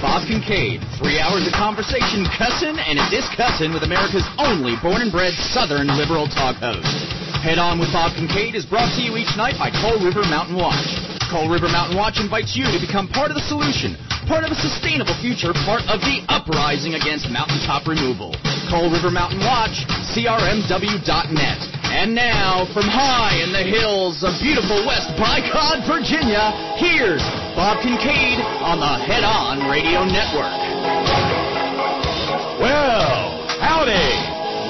Bob Kincaid. 3 hours of conversation, cussin' and discussin' with America's only born and bred Southern liberal talk host. Head On with Bob Kincaid is brought to you each night by Coal River Mountain Watch. Coal River Mountain Watch invites you to become part of the solution, part of a sustainable future, part of the uprising against mountaintop removal. Coal River Mountain Watch, crmw.net. And now, from high in the hills of beautiful West Bicod, Virginia, here's Bob Kincaid on the Head On Radio Network. Well, howdy.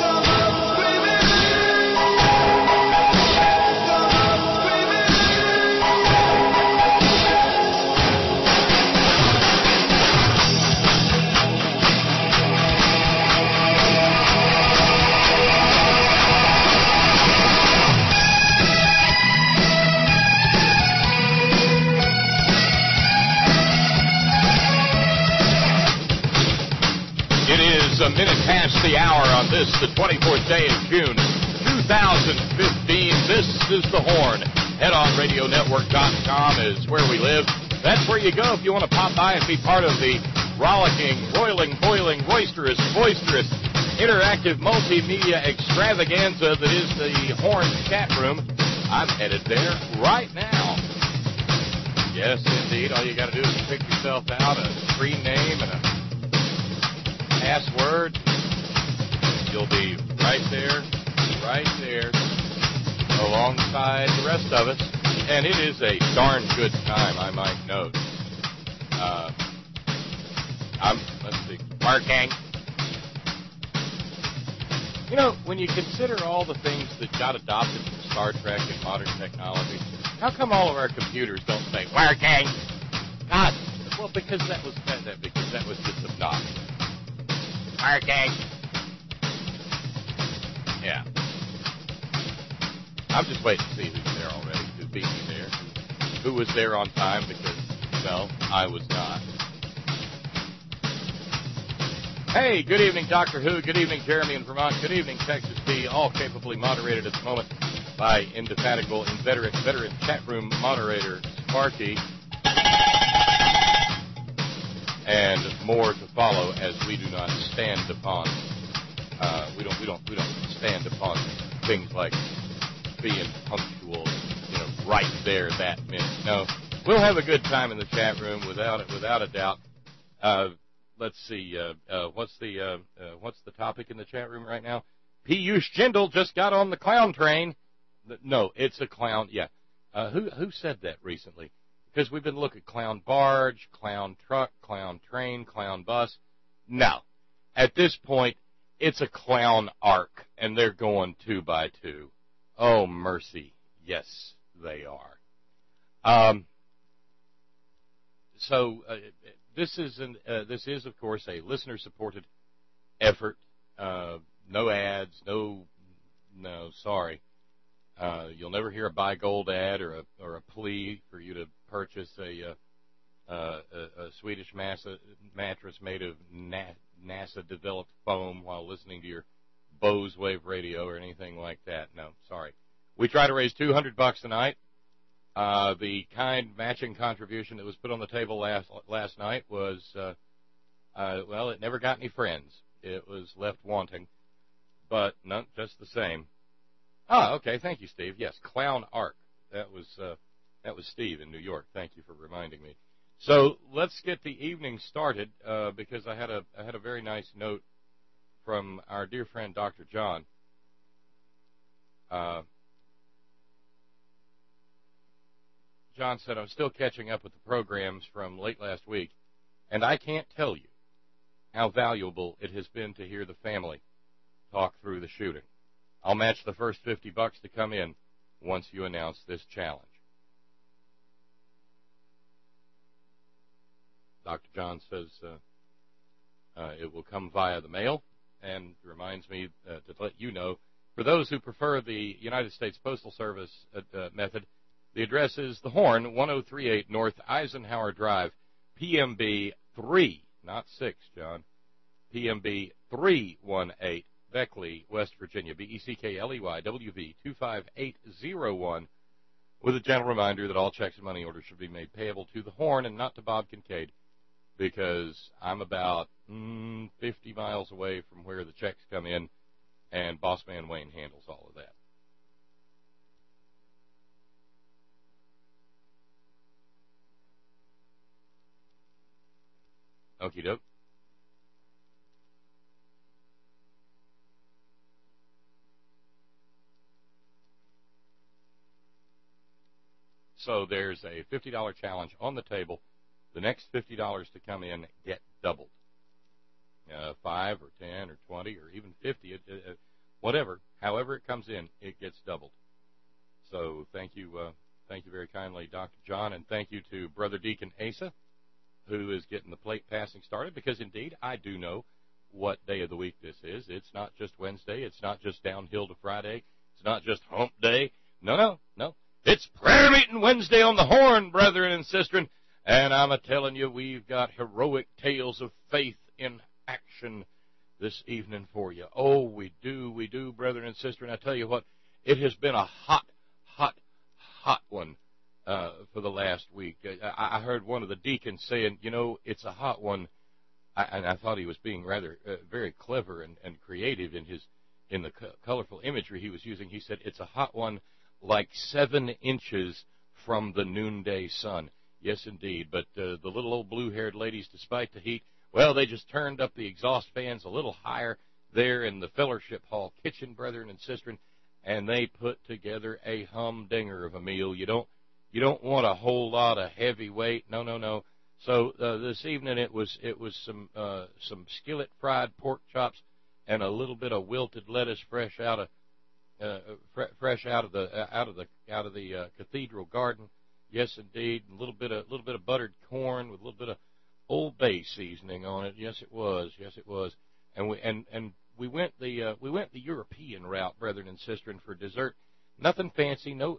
A minute past the hour on this, the 24th day of June, 2015. This is The Horn. HeadOnRadioNetwork.com is where we live. That's where you go if you want to pop by and be part of the rollicking, roiling, boiling, boisterous, interactive multimedia extravaganza that is the Horn chat room. I'm headed there right now. Yes, indeed. All you got to do is pick yourself out a screen name and a password. You'll be right there, alongside the rest of us, and it is a darn good time, I might note. Let's see, Marking. You know, when you consider all the things that got adopted from Star Trek and modern technology, how come all of our computers don't say Marking? God, well, because that was just obnoxious. Marking. Yeah. I'm just waiting to see who's there already, who beat me there, who was there on time, because, well, I was not. Hey, good evening, Doctor Who. Good evening, Jeremy in Vermont. Good evening, Texas P. All capably moderated at the moment by indefatigable, inveterate, veteran chat room moderator Sparky. And more to follow, as we do not stand upon we don't stand upon things like being punctual, right there that minute. No, we'll have a good time in the chat room without a doubt. Let's see, what's the topic in the chat room right now? Piyush Jindal just got on the clown train. No, it's a clown. Yeah, who said that recently? Because we've been looking at clown barge, clown truck, clown train, clown bus. No. At this point, it's a clown ark, and they're going 2 by 2. Oh, mercy. Yes, they are. This is, of course, a listener-supported effort. No ads, no, sorry. You'll never hear a buy gold ad or a plea for you to purchase a Swedish mattress made of NASA-developed foam while listening to your Bose Wave radio or anything like that. No, sorry. We try to raise $200 tonight. The kind matching contribution that was put on the table last night was, well, it never got any friends. It was left wanting, but no, just the same. Ah, okay. Thank you, Steve. Yes, Clown Ark. That was Steve in New York. Thank you for reminding me. So let's get the evening started because I had a very nice note from our dear friend Dr. John. John said, I'm still catching up with the programs from late last week, and I can't tell you how valuable it has been to hear the family talk through the shooting. I'll match the first $50 to come in once you announce this challenge. Dr. John says it will come via the mail, and reminds me to let you know, for those who prefer the United States Postal Service method, the address is The Horn, 1038 North Eisenhower Drive, PMB 3, not 6, John, PMB 318, Beckley, West Virginia, Beckley, WV 25801, with a gentle reminder that all checks and money orders should be made payable to The Horn and not to Bob Kincaid, because I'm about 50 miles away from where the checks come in, and Boss Man Wayne handles all of that. Okie doke. So there's a $50 challenge on the table. The next $50 to come in get doubled. 5 or 10 or 20 or even 50, whatever, however it comes in, it gets doubled. So thank you very kindly, Dr. John, and thank you to Brother Deacon Asa, who is getting the plate passing started, because indeed I do know what day of the week this is. It's not just Wednesday. It's not just downhill to Friday. It's not just hump day. No. It's prayer meeting Wednesday on the Horn, brethren and sistren. And I'm a-telling you, we've got heroic tales of faith in action this evening for you. Oh, we do, brethren and sistren. I tell you what, it has been a hot one for the last week. I heard one of the deacons saying, it's a hot one. And I thought he was being rather very clever and creative in the colorful imagery he was using. He said, it's a hot one like 7 inches from the noonday sun. Yes, indeed. But the little old blue-haired ladies, despite the heat, well, they just turned up the exhaust fans a little higher there in the fellowship hall kitchen, brethren and sistren, and they put together a humdinger of a meal. You don't want a whole lot of heavy weight. No. So this evening it was some skillet fried pork chops and a little bit of wilted lettuce fresh out of the cathedral garden. Yes, indeed. A little bit of buttered corn with a little bit of Old Bay seasoning on it. Yes, it was. And we went the European route, brethren and sistren, for dessert. Nothing fancy. No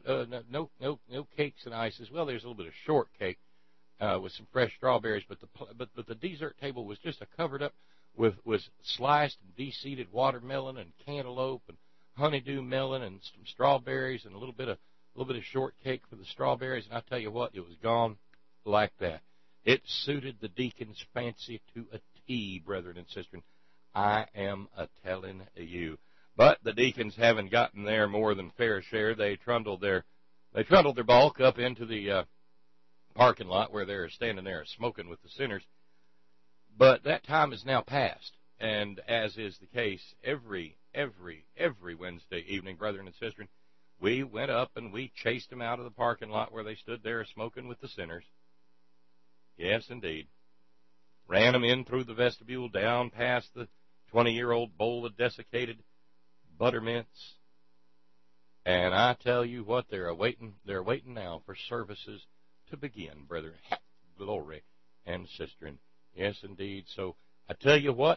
cakes and ices. Well, there's a little bit of shortcake with some fresh strawberries, but the dessert table was just covered up with sliced and de-seeded watermelon and cantaloupe and honeydew melon and some strawberries and a little bit of shortcake for the strawberries. And I tell you what, it was gone like that. It suited the deacon's fancy to a T, brethren and sistren. I am a-telling you. But the deacons haven't gotten their more than fair share. They trundled their bulk up into the parking lot where they're standing there smoking with the sinners. But that time is now past, and as is the case every Wednesday evening, brethren and sistren, we went up and we chased them out of the parking lot where they stood there smoking with the sinners. Yes, indeed. Ran them in through the vestibule, down past the 20-year-old bowl of desiccated buttermints. And I tell you what, they're waiting now for services to begin, brethren. Glory and sistren. Yes, indeed. So I tell you what,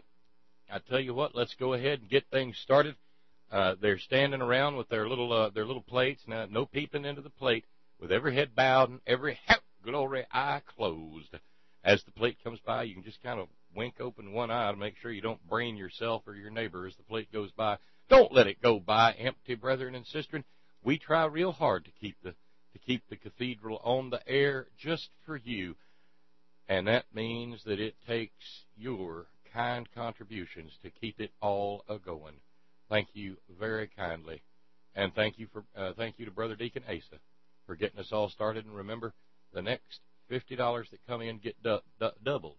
let's go ahead and get things started. They're standing around with their little plates. Now, no peeping into the plate, with every head bowed and every glory eye closed. As the plate comes by, you can just kind of wink open one eye to make sure you don't brain yourself or your neighbor as the plate goes by. Don't let it go by empty, brethren and sistren. We try real hard to keep the cathedral on the air just for you, and that means that it takes your kind contributions to keep it all a-going. Thank you very kindly, and thank you to Brother Deacon Asa for getting us all started. And remember, the next $50 that come in get doubled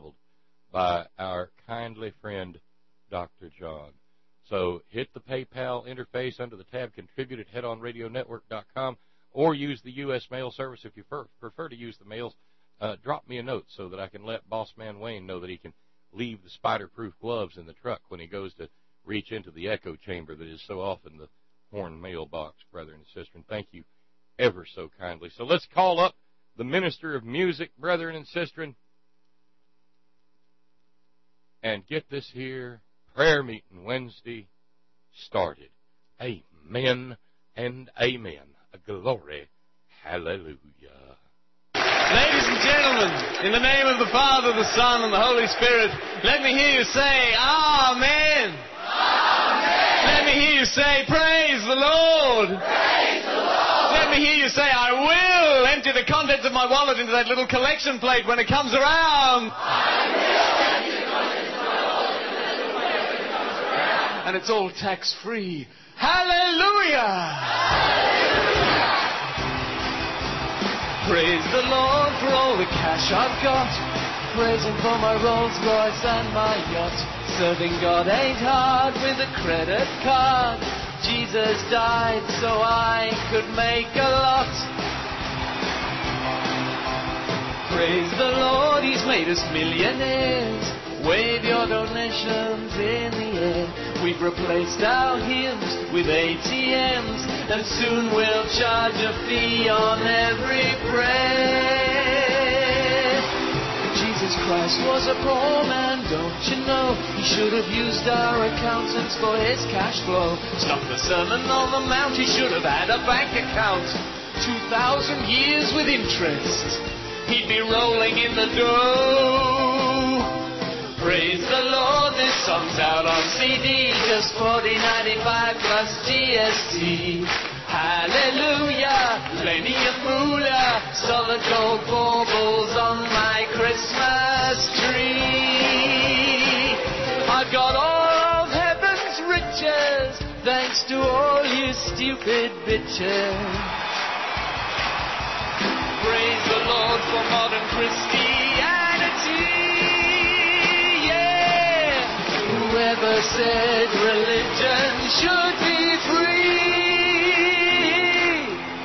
by our kindly friend, Dr. John. So hit the PayPal interface under the tab Contribute at HeadOnRadioNetwork.com, or use the U.S. mail service. If you prefer to use the mails, drop me a note so that I can let Boss Man Wayne know that he can leave the spider-proof gloves in the truck when he goes to reach into the echo chamber that is so often the Horn mailbox, brethren and sistren. Thank you ever so kindly. So let's call up the minister of music, brethren and sistren, and get this here prayer meeting Wednesday started. Amen and amen. Glory. Hallelujah. Ladies and gentlemen, in the name of the Father, the Son, and the Holy Spirit, let me hear you say, Amen. Amen. Let me hear you say, Praise the Lord. Praise the Lord. Let Let me hear you say, I will empty the contents of my wallet into that little collection plate when it comes around. And it's all tax-free. Hallelujah! Praise the Lord for all the cash I've got. Praise Him for my Rolls Royce and my yacht. Serving God ain't hard with a credit card. Jesus died so I could make a lot. Praise the Lord, He's made us millionaires. Wave your donations in the air. We've replaced our hymns with ATMs, and soon we'll charge a fee on every prayer. Jesus Christ was a poor man, don't you know? He should have used our accountants for his cash flow. Stop the Sermon on the Mount, he should have had a bank account. 2,000 years with interest, he'd be rolling in the dough. Praise the Lord, this song's out on CD, just $40.95 plus GST. Hallelujah, plenty of moolah, solid gold baubles on my Christmas tree. I've got all of heaven's riches, thanks to all you stupid bitches. Praise the Lord for modern Christianity. Whoever said religion should be free?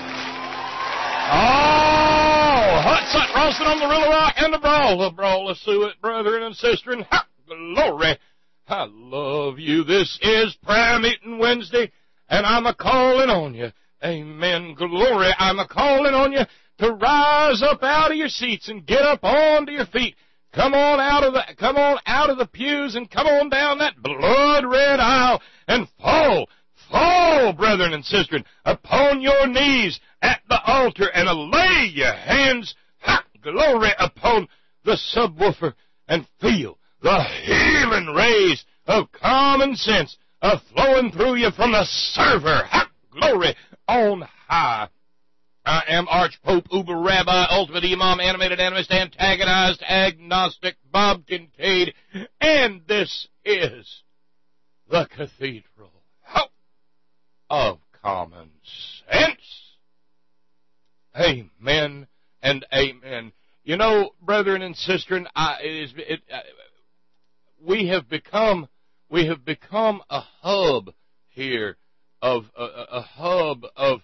Oh, hot shot roasting on the Riddle Rock and the brawl of suet, brethren and sisters. Ha, glory. I love you. This is Prayer Meeting Wednesday, and I'm a-calling on you. Amen. Glory. I'm a-calling on you to rise up out of your seats and get up onto your feet. Come on out of the pews and come on down that blood-red aisle and fall, brethren and sisters, upon your knees at the altar and lay your hands, glory, upon the subwoofer and feel the healing rays of common sense flowing through you from the server, glory, on high. I am Archpope, Uber Rabbi, Ultimate Imam, Animated Animist, Antagonized, Agnostic, Bob Kincaid, and this is the Cathedral of Common Sense. Amen and amen. You know, brethren and sisters, we have become a hub here of a hub of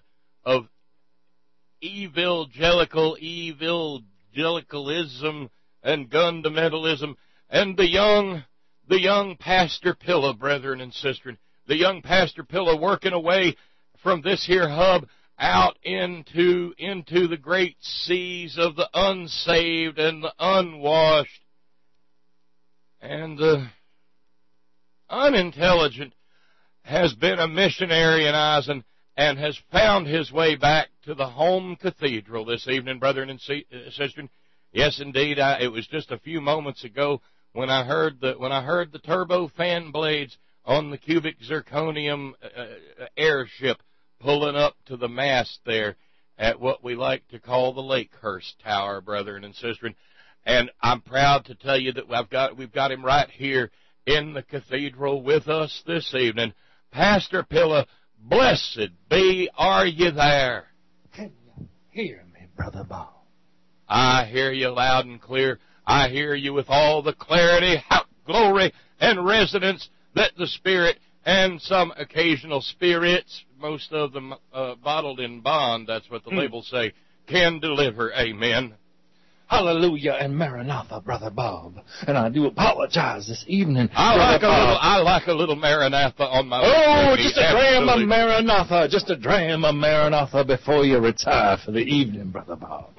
evangelicalism and fundamentalism, and the young Pastor Pilla, brethren and sisters, the young Pastor Pilla working away from this here hub out into the great seas of the unsaved and the unwashed and the unintelligent, has been a missionary in Eisen and has found his way back to the home cathedral this evening, brethren and sisters. Yes, indeed. It was just a few moments ago when I heard the turbo fan blades on the cubic zirconium airship pulling up to the mast there at what we like to call the Lakehurst Tower, brethren and sisters. And I'm proud to tell you that we've got him right here in the cathedral with us this evening. Pastor Pilla, blessed be, are you there? Can you hear me, Brother Bob? I hear you loud and clear. I hear you with all the clarity, glory, and resonance that the Spirit and some occasional spirits, most of them bottled in bond, that's what the labels say, can deliver. Amen. Hallelujah and Maranatha, Brother Bob. And I do apologize this evening. I like a little Maranatha on my just a dram of Maranatha. Just a dram of Maranatha before you retire for the evening, Brother Bob.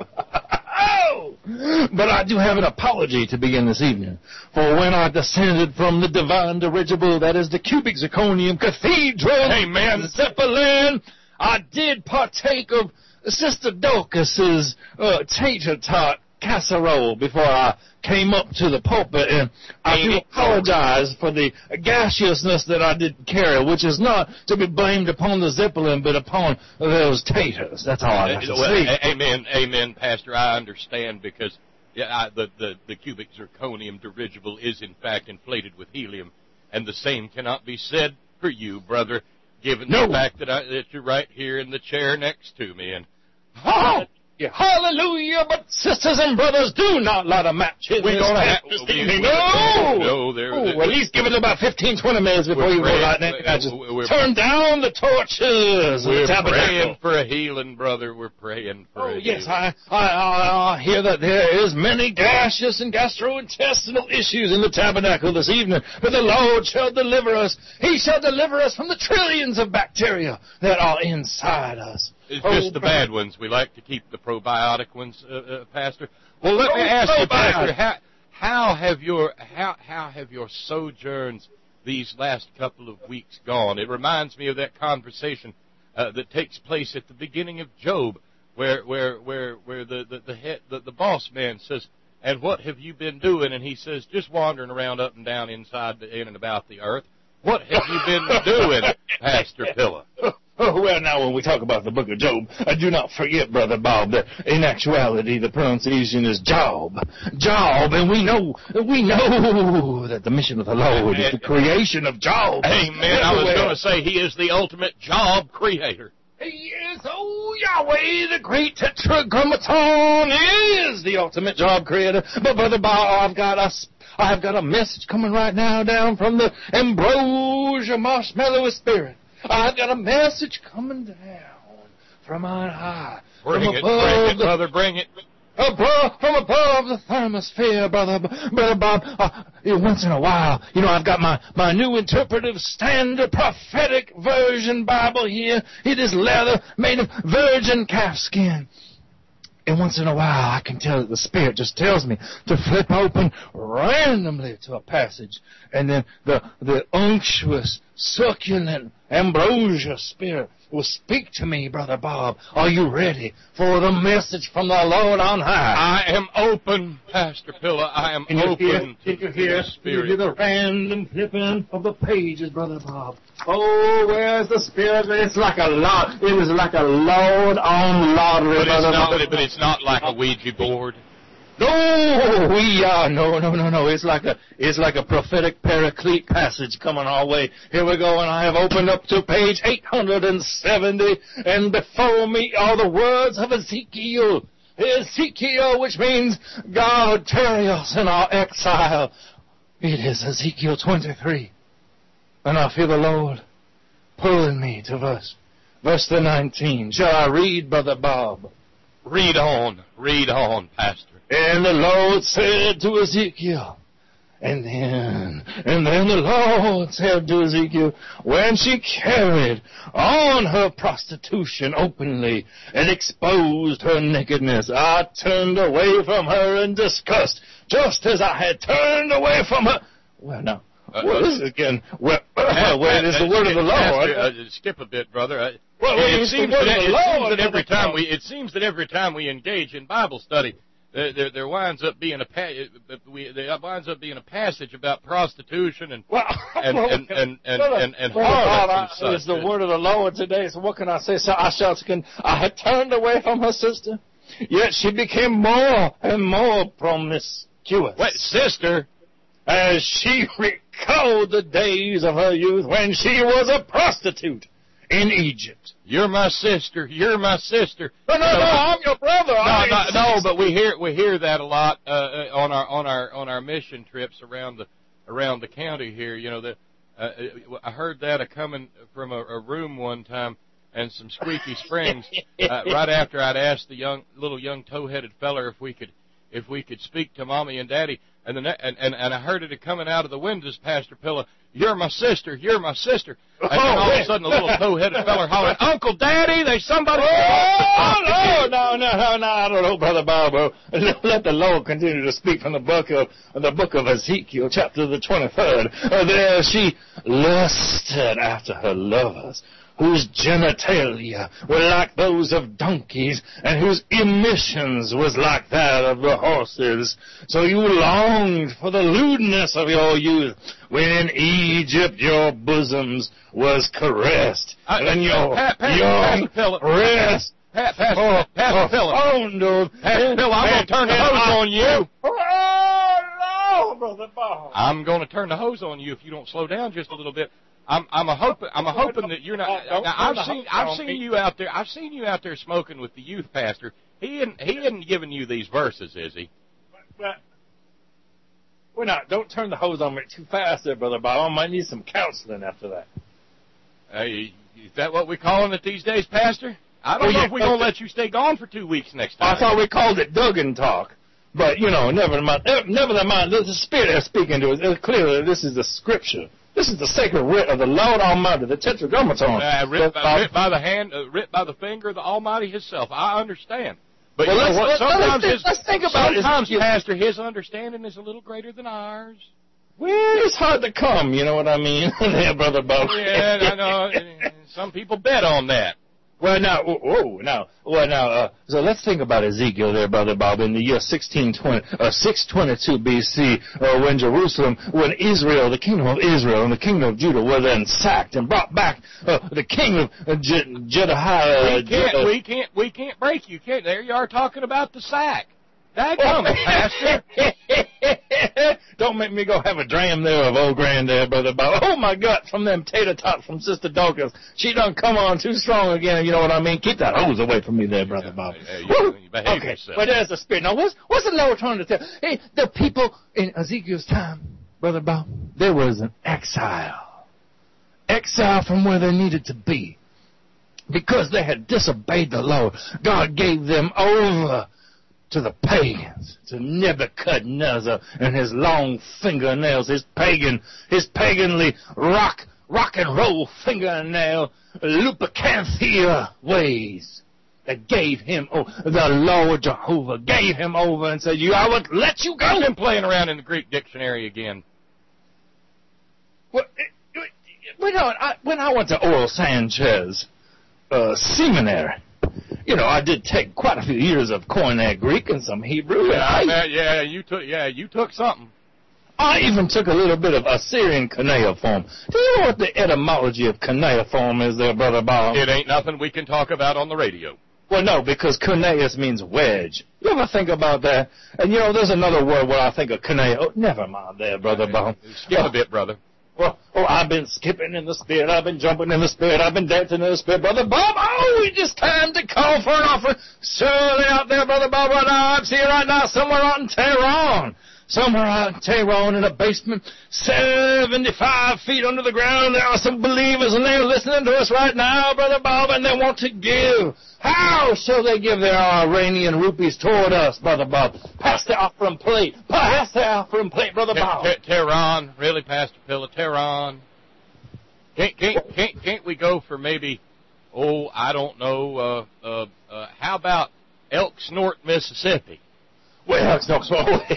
But I do have an apology to begin this evening. For when I descended from the divine dirigible, that is the cubic zirconium cathedral, amen, Zeppelin, I did partake of Sister Dorcas's tater tot casserole before I came up to the pulpit, and I do apologize for the gaseousness that I did carry, which is not to be blamed upon the Zeppelin, but upon those taters. That's all I have to say. Amen, Pastor. I understand because the cubic zirconium dirigible is in fact inflated with helium, and the same cannot be said for you, brother, given the fact that you're right here in the chair next to me. And hallelujah! But sisters and brothers, do not light a match in this this evening. No! At least give it about 15-20 minutes before you go light it. Turn down the torches. We're praying for a healing, brother. We're praying for a healing. Yes, I hear that there is many gaseous and gastrointestinal issues in the tabernacle this evening. But the Lord shall deliver us. He shall deliver us from the trillions of bacteria that are inside us. It's just the bad ones. We like to keep the probiotic ones, Pastor. Well, let me ask you, Pastor, how have your sojourns these last couple of weeks gone? It reminds me of that conversation that takes place at the beginning of Job, where the boss man says, "And what have you been doing?" And he says, "Just wandering around up and down in and about the earth." What have you been doing, Pastor Pilla? Well, now, when we talk about the book of Job, do not forget, Brother Bob, that in actuality the pronunciation is Job. Job, and we know that the mission of the Lord is the creation of Job. Amen. I was going to say he is the ultimate job creator. He is, Yahweh, the great tetragrammaton is the ultimate job creator. But, Brother Bob, I have got a message coming right now down from the ambrosia marshmallow spirit. I've got a message coming down from on high. Bring it, brother, bring it. From above the thermosphere, Brother Bob. Once in a while, I've got my new interpretive standard prophetic version Bible here. It is leather made of virgin calf skin. And once in a while, I can tell that the Spirit just tells me to flip open randomly to a passage. And then the unctuous, succulent, ambrosia Spirit will speak to me, Brother Bob. Are you ready for the message from the Lord on high? I am open, Pastor Pilla. I am open to the Spirit. Can you hear the random flipping of the pages, Brother Bob? Oh, where's the Spirit? It's like a lot. It is like a load on lottery, but it's not like a Ouija board. No. It's like a prophetic paraclete passage coming our way. Here we go, and I have opened up to page 870, and before me are the words of Ezekiel. Ezekiel, which means God tarry us in our exile. It is Ezekiel 23. And I feel the Lord pulling me to verse 19. Shall I read, Brother Bob? Read on, Pastor. And the Lord said to Ezekiel, and then the Lord said to Ezekiel, when she carried on her prostitution openly and exposed her nakedness, I turned away from her in disgust, just as I had turned away from her. Well, now, what is it again? Where is the word of the Lord? Skip a bit, brother. It seems that every time we engage in Bible study, there winds up being a passage about prostitution and harlots and such. It's the word of the Lord today. So what can I say? So I had turned away from her sister, yet she became more and more promiscuous. Wait, sister. As she recalled the days of her youth when she was a prostitute in Egypt. You're my sister. No, I'm your brother. But we hear that a lot on our mission trips around the county here. I heard that coming from a room one time and some squeaky springs right after I'd asked the little young toe-headed feller if we could speak to Mommy and Daddy. And I heard it coming out of the windows, Pastor Pilla. You're my sister. And then all of a sudden, a little toe-headed feller hollering, Uncle Daddy, there's somebody. No, I don't know, Brother Bob. Let the Lord continue to speak from the book of Ezekiel, chapter the 23rd. There she lusted after her lovers, whose genitalia were like those of donkeys, and whose emissions was like that of the horses. So you longed for the lewdness of your youth, when in Egypt your bosoms was caressed, and your breast Pastor Philip. Pastor Philip, I'm going to turn the hose on you. Oh, no, Brother Bob. I'm going to turn the hose on you if you don't slow down just a little bit. I'm hoping that you're not. Now, I've seen you out there. I've seen you out there smoking with the youth pastor. He isn't giving you these verses, is he? Well, now, don't turn the hose on me too fast there, Brother Bob. I might need some counseling after that. Is that what we're calling it these days, Pastor? I don't know if we're going to let you stay gone for 2 weeks next time. I thought we called it Duggan talk. But, never mind. The Spirit is speaking to us. Clearly, this is the Scripture. This is the sacred writ of the Lord Almighty, the Tetragrammaton. Writ by the hand, writ by the finger of the Almighty Himself. I understand. But let's think about it. Sometimes, Pastor, His understanding is a little greater than ours. Well, it's hard to come, you know what I mean? There, Brother Bob. Yeah, I know. Some people bet on that. So let's think about Ezekiel there, Brother Bob, in the year 622 B.C., when Israel, the kingdom of Israel and the kingdom of Judah were then sacked and brought back the king of Jedediah. We can't break you. There you are talking about the sack. Daggone, Pastor. Don't make me go have a dram there of old granddad, Brother Bob. Oh, my God, from them tater tots from Sister Dawkins. She done come on too strong again, you know what I mean? Keep that hose away from me there, Brother Bob. You behave yourself. But there's the Spirit. Now, what's the Lord trying to tell? Hey, the people in Ezekiel's time, Brother Bob, there was an exile. Exile from where they needed to be. Because they had disobeyed the Lord. God gave them over to the pagans, to Nebuchadnezzar and his long fingernails, his paganly rock and roll fingernail, lupicanthia ways that gave him, the Lord Jehovah gave him over and said, I would let you go. I've been playing around in the Greek dictionary again. Well, when I went to Oral Sanchez seminary, I did take quite a few years of Koine Greek and some Hebrew. You took something. I even took a little bit of Assyrian cuneiform. Do you know what the etymology of cuneiform is there, Brother Bob? It ain't nothing we can talk about on the radio. Well, no, because cuneus means wedge. You ever think about that? And, there's another word where I think of cunei. Oh, never mind there, Brother Bob. Skip a bit, brother. Well, I've been skipping in the Spirit. I've been jumping in the Spirit. I've been dancing in the Spirit, Brother Bob. It's just time to call for an offering. Surely out there, Brother Bob, right now, I'm seeing right now somewhere out in Tehran. Somewhere out in Tehran in a basement, 75 feet under the ground, there are some believers, and they're listening to us right now, Brother Bob, and they want to give. How shall they give their Iranian rupees toward us, Brother Bob? Pass the offering plate. Pass the offering plate, Brother Bob. Tehran, really, Pastor Philip, Tehran. Can't we go for maybe, I don't know, how about Elk Snort, Mississippi? Well, it's not so.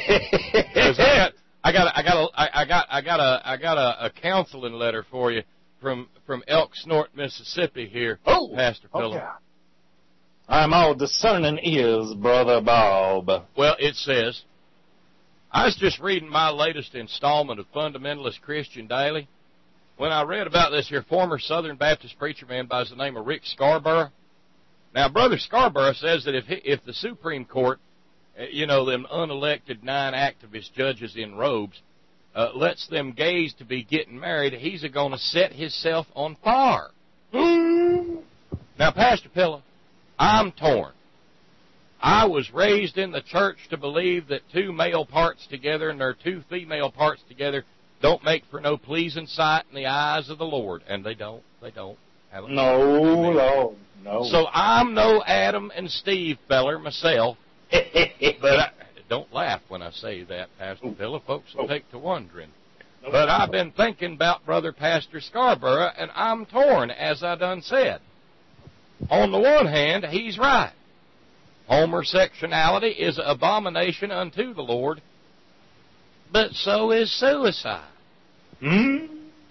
I got a counseling letter for you from Elk Snort, Mississippi here, Pastor Philip. Yeah. I'm all discerning ears, Brother Bob. Well, it says, I was just reading my latest installment of Fundamentalist Christian Daily when I read about this here former Southern Baptist preacher man by the name of Rick Scarborough. Now, Brother Scarborough says that if the Supreme Court, them unelected 9 activist judges in robes, lets them gays to be getting married, he's going to set himself on fire. Now, Pastor Philip, I'm torn. I was raised in the church to believe that 2 male parts together and their 2 female parts together don't make for no pleasing sight in the eyes of the Lord. And they don't. No, Lord, no. So I'm no Adam and Steve feller myself. But don't laugh when I say that, Pastor Philip. Folks will take to wondering. But I've been thinking about Brother Pastor Scarborough, and I'm torn, as I done said. On the one hand, he's right. Homosexuality is an abomination unto the Lord, but so is suicide.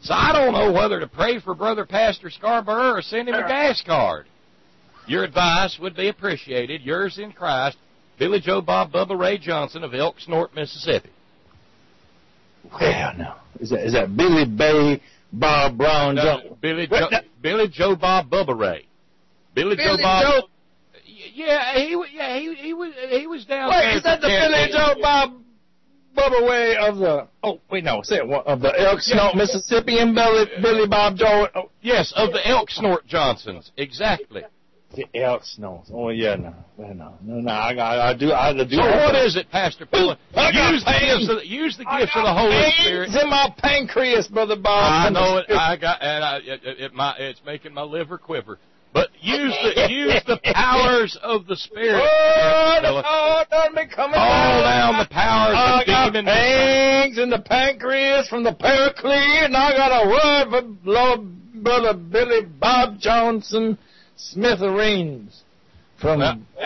So I don't know whether to pray for Brother Pastor Scarborough or send him a gas card. Your advice would be appreciated. Yours in Christ, Billy Joe Bob Bubba Ray Johnson of Elk Snort, Mississippi. Well, no. Is that Billy Bay Bob Brown Johnson? Billy Joe Bob Bubba Ray. Billy Joe Bob. Yeah, he was down there. Wait, is that the Billy Joe Bob Bubba Ray of the? Oh, wait, no, say it. Of the Elk Snort, Mississippi, and Billy Bob Joe. Oh. Yes, of the Elk Snort Johnsons, exactly. The Elk Snort. Oh yeah, no. I do. So what is it, Pastor Pilla? Use the gifts of the Holy Spirit. It's in my pancreas, Brother Bob. I know it. It's making my liver quiver. But use the powers of the Spirit. Don't be coming all down the powers of demons. Pangs in the pancreas from the Paraclete, and I got a word for Lord Brother Billy Bob Johnson Smithereens from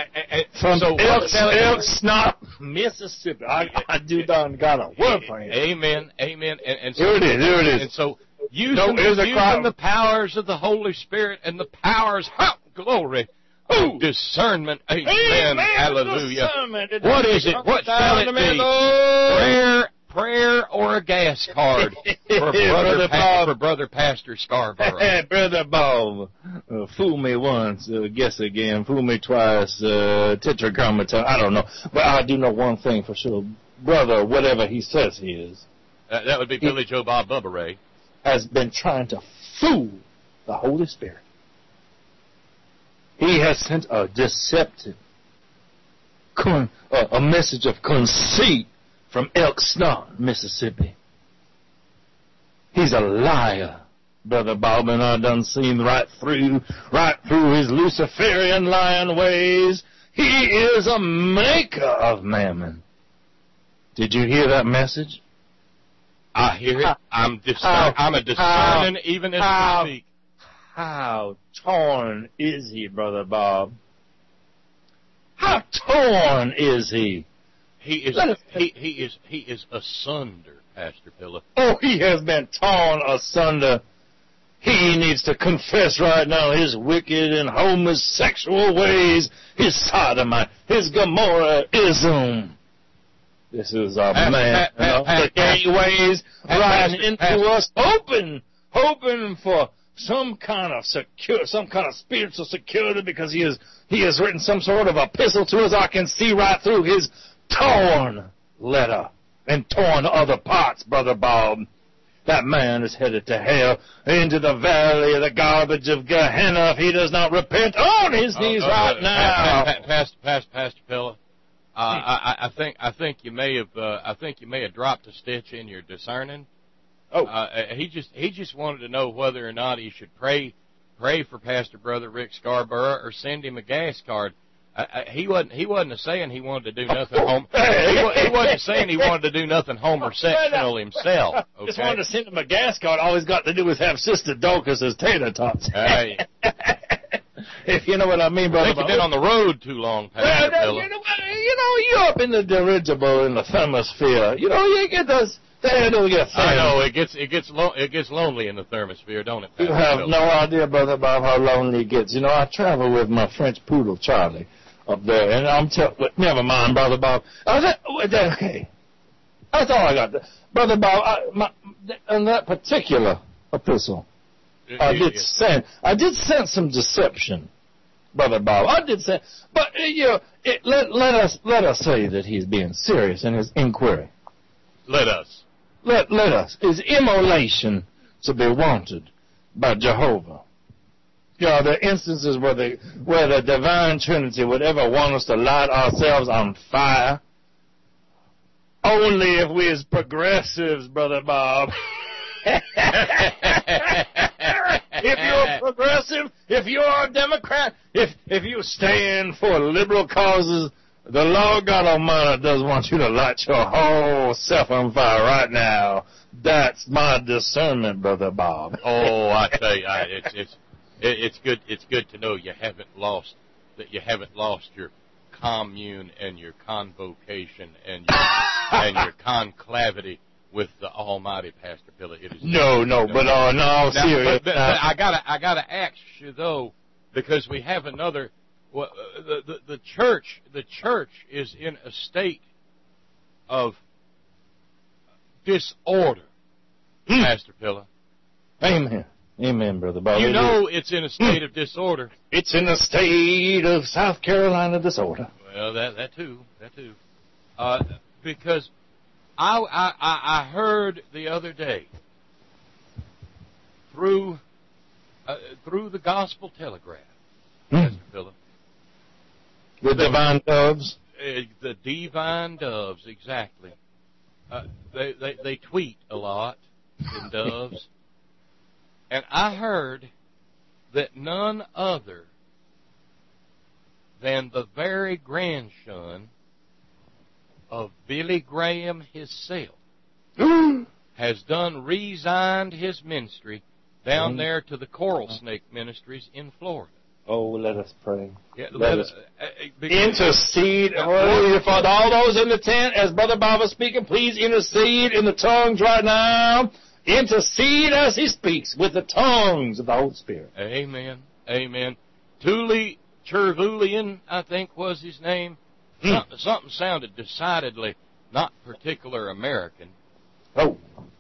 Elk Snort, Mississippi. I do done got a word for him. Amen. And so, here it is. And so using the powers of the Holy Spirit and the powers, glory, of discernment. Amen. Hallelujah. What is it? What shall it be? Prayer or a gas card for Brother Pastor Scarborough. Hey, Brother Bob, fool me once, guess again, fool me twice, tetragrammaton, I don't know. But I do know one thing for sure. Brother, whatever he says he is. That would be Billy Joe Bob Bubba Ray. Has been trying to fool the Holy Spirit. He has sent a deceptive, a message of conceit from Elk Snort, Mississippi. He's a liar, Brother Bob, and I done seen right through his Luciferian lying ways. He is a maker of mammon. Did you hear that message? I hear it. I'm a discerning even as we speak. How torn is he, Brother Bob? How torn is he? He is asunder, Pastor Pilla. Oh, he has been torn asunder. He needs to confess right now his wicked and homosexual ways, his sodomite, his Gomorrahism. This is a man, the gateways riding into us, hoping for some kind of spiritual security because he has written some sort of epistle to us. I can see right through his torn letter and torn other parts, Brother Bob. That man is headed to hell, into the valley of the garbage of Gehenna if he does not repent on his knees right now. Pastor Pilla, I think you may have dropped a stitch in your discerning. He just wanted to know whether or not he should pray for Pastor Brother Rick Scarborough or send him a gas card. He wasn't saying he wanted to do nothing he wasn't saying he wanted to do nothing homosexual himself. Okay? Just wanted to send him a gas card. All he's got to do is have Sister Dorcas's tater tots. Hey. If you know what I mean, brother. I think you've been on the road too long, Pastor Pilla. You're up in the dirigible in the thermosphere. You get those. I know it gets lonely in the thermosphere, don't it? You have no idea, Brother Bob, how lonely it gets. I travel with my French poodle Charlie up there, and never mind, Brother Bob. Okay, that's all I got, Brother Bob. In that particular epistle, I did sense some deception, Brother Bob. I did say, but let us say that he's being serious in his inquiry. Let us. Is immolation to be wanted by Jehovah? There are instances where the divine Trinity would ever want us to light ourselves on fire. Only if we as progressives, Brother Bob. If you're a progressive, if you're a Democrat, if you stand for liberal causes, the Lord God Almighty does want you to light your whole self on fire right now. That's my discernment, Brother Bob. Oh, I tell you, it's good. It's good to know you haven't lost your commune and your convocation and your conclavity with the Almighty, Pastor Pilla. It is No, serious. But I gotta ask you though, because we have another. Well, the church is in a state of disorder, Pastor Pilla. Amen. Amen, Brother Bob. You know it's in a state of disorder. It's in a state of South Carolina disorder. Well, that too. Because I heard the other day through the Gospel Telegraph, Pastor Philip, the divine doves. The divine doves, exactly. They tweet a lot, the doves. And I heard that none other than the very grandson of Billy Graham himself has resigned his ministry down there to the Coral Snake Ministries in Florida. Oh, let us pray. Yeah, let us intercede for all those in the tent. As Brother Bob is speaking, please intercede in the tongues right now. Intercede as he speaks with the tongues of the Holy Spirit. Amen. Amen. Tule Chervulian, I think was his name. Something sounded decidedly not particular American. Oh.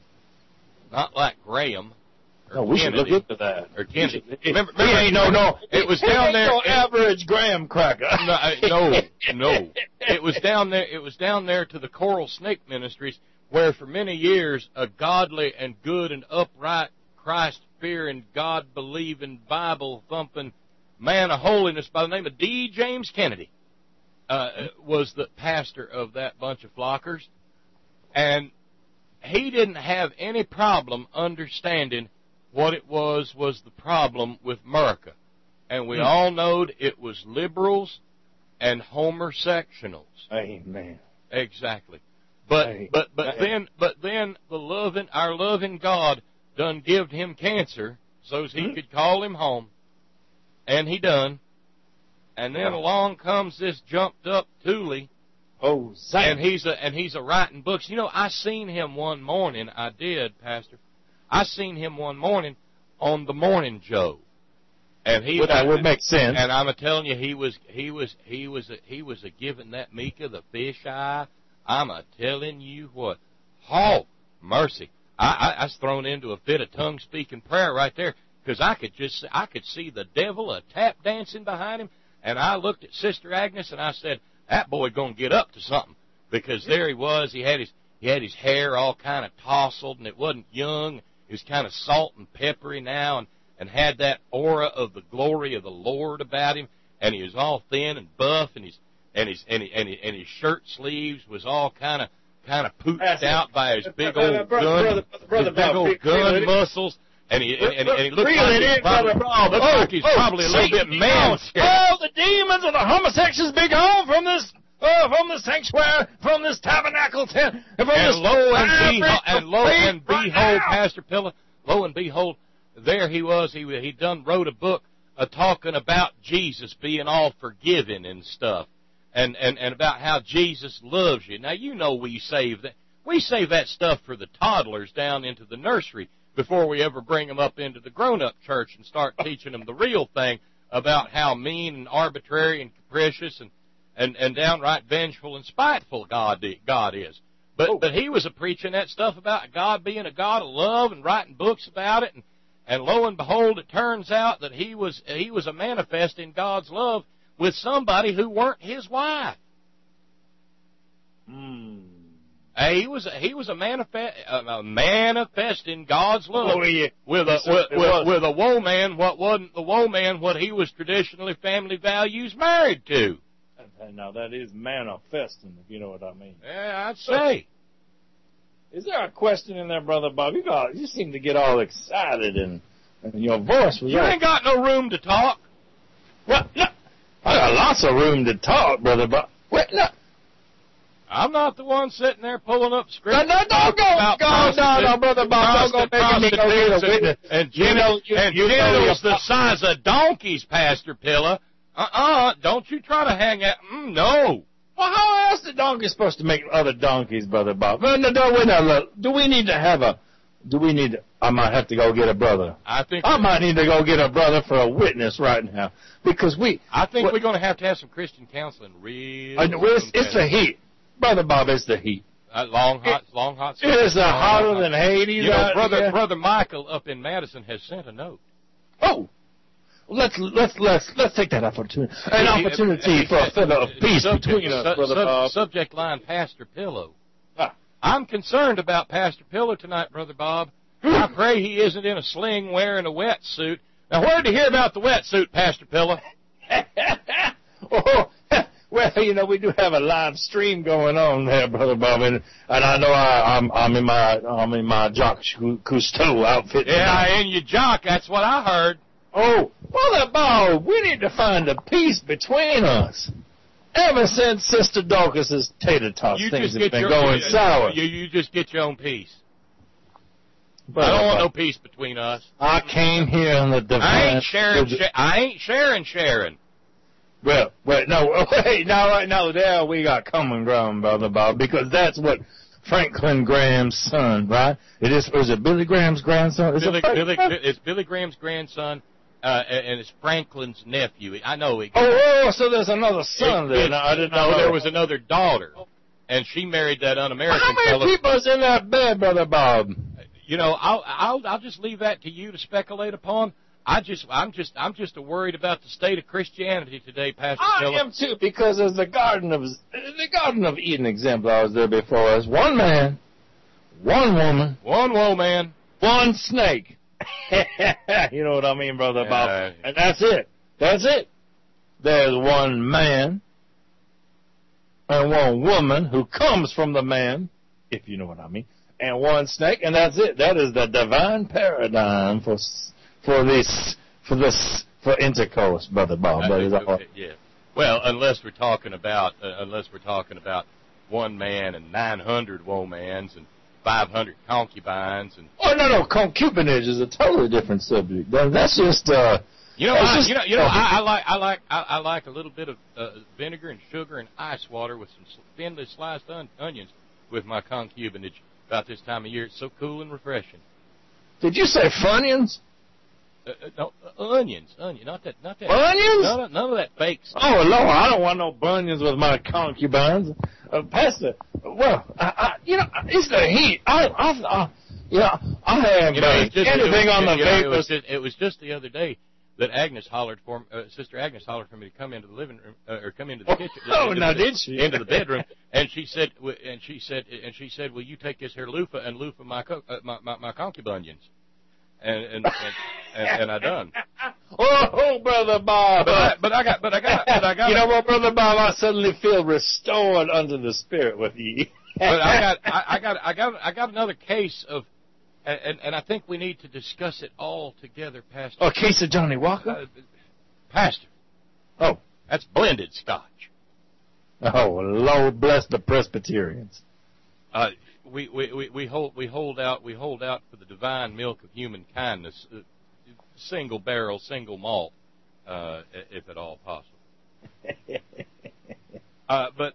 Not like Graham. No, we should look into that. Or Kennedy. Remember, it was down there. No average graham cracker. No. It was down there to the Coral Snake Ministries, where for many years a godly and good and upright, Christ-fearing, God-believing, Bible-thumping man of holiness by the name of D. James Kennedy was the pastor of that bunch of flockers. And he didn't have any problem understanding what it was the problem with America. And we all knowed it was liberals and homosexuals. Amen. Exactly. But then our loving God done gived him cancer so's he could call him home. And he done. And then along comes this jumped up Tule. Oh, and he's a writing books. You know, I seen him one morning. I did, Pastor. I seen him one morning on the Morning Joe. And that would make sense. And I'm telling you, he was a giving that Mika the fish eye. I'm a telling you what. Oh, mercy! I was thrown into a fit of tongue speaking prayer right there, because I could see the devil a tap dancing behind him, and I looked at Sister Agnes and I said, that boy gonna get up to something, because there he was. He had his hair all kind of tousled, and it wasn't young. It was kind of salt and peppery now, and had that aura of the glory of the Lord about him, and he was all thin and buff, and his shirt sleeves was all kind of pooched out by his big old gun muscles, and he looked like he's probably a little bit man-scared. Oh, the demons and the homosexuals be gone from this sanctuary, from this tabernacle tent, lo and behold, Pastor Pilla, lo and behold, there he was. He done wrote a book talking about Jesus being all forgiving and stuff, and about how Jesus loves you. Now, you know we save that stuff for the toddlers down into the nursery before we ever bring them up into the grown-up church and start teaching them the real thing about how mean and arbitrary and capricious and downright vengeful and spiteful God is. But he was preaching that stuff about God being a God of love and writing books about it, and lo and behold, it turns out that he was a manifesting God's love with somebody who weren't his wife. He was a manifesting God's love with a woman what wasn't the woman what he was traditionally family values married to. Now that is manifesting, if you know what I mean. Yeah, I'd say. Is there a question in there, Brother Bob? You seem to get all excited, and your voice was. You ain't got no room to talk. What? No, I got lots of room to talk, Brother Bob. What? No. I'm not the one sitting there pulling up scripts. No, Brother Bob. Don't go making me go witness. And genitals the size of donkeys, Pastor Pilla. Don't you try to hang out. No. Well, how else the donkey supposed to make other donkeys, Brother Bob? Well, no, wait, now, look, do we need to have a... I might have to go get a brother. I might need to go get a brother for a witness right now. Because I think we're going to have some Christian counseling it's the heat. Brother Bob, it's the heat. Long hot. It is hotter than Hades. You know, Brother Michael up in Madison has sent a note. Oh. Let's take that opportunity. An opportunity for a feather of peace between us, Brother Bob. Subject line, Pastor Pillow. I'm concerned about Pastor Pillow tonight, Brother Bob. I pray he isn't in a sling wearing a wetsuit. Now, where did you hear about the wetsuit, Pastor Pillow? Oh, well, you know, we do have a live stream going on there, Brother Bob, and I know I'm in my Jacques Cousteau outfit. Yeah, in your jock. That's what I heard. Oh, Brother Bob, we need to find a peace between us. Ever since Sister Dorcas's tater tots, things have been going sour. You just get your own peace. But I don't want no peace between us. I came here on the divine... I ain't sharing. Well, no, there we got common ground, Brother Bob, because that's what Franklin Graham's son, right? Was it Billy Graham's grandson? It's Billy Graham's grandson. And it's Franklin's nephew. I know it. So there's another son there. No, I didn't know. There was another daughter, and she married that un-American fellow. How many people's in that bed, Brother Bob? You know, I'll just leave that to you to speculate upon. I'm just worried about the state of Christianity today, Pastor Philip. I am too, because as the Garden of Eden example I was there before us, one man, one woman, one woman, one snake. You know what I mean, Brother Bob? And that's it. That's it. There's one man and one woman who comes from the man, if you know what I mean, and one snake, and that's it. That is the divine paradigm for intercourse, Brother Bob. That is all. Yeah. Well, unless we're talking about one man and 900 womans and 500 concubines and no, concubinage is a totally different subject. That's just I like a little bit of vinegar and sugar and ice water with some thinly sliced onions with my concubinage about this time of year. It's so cool and refreshing. Did you say Funyuns? No, onions, not that. Onions? None of that fake stuff. Oh Lord, I don't want no bunions with my concubines, Pastor. Well, it's the heat. I have anything on the vapors. It was just the other day that Sister Agnes hollered for me to come into the living room or come into the kitchen. Did she? Into the bedroom, and she said, "Will you take this here loofah and loofah my concubinions?" And I done. Oh, Brother Bob. But I got. You know what, Brother Bob? I suddenly feel restored under the Spirit with you. But I got another case of, and I think we need to discuss it all together, Pastor. A case of Johnny Walker? Pastor. Oh, that's blended Scotch. Oh, Lord bless the Presbyterians. We hold out for the divine milk of human kindness, single barrel, single malt, if at all possible. But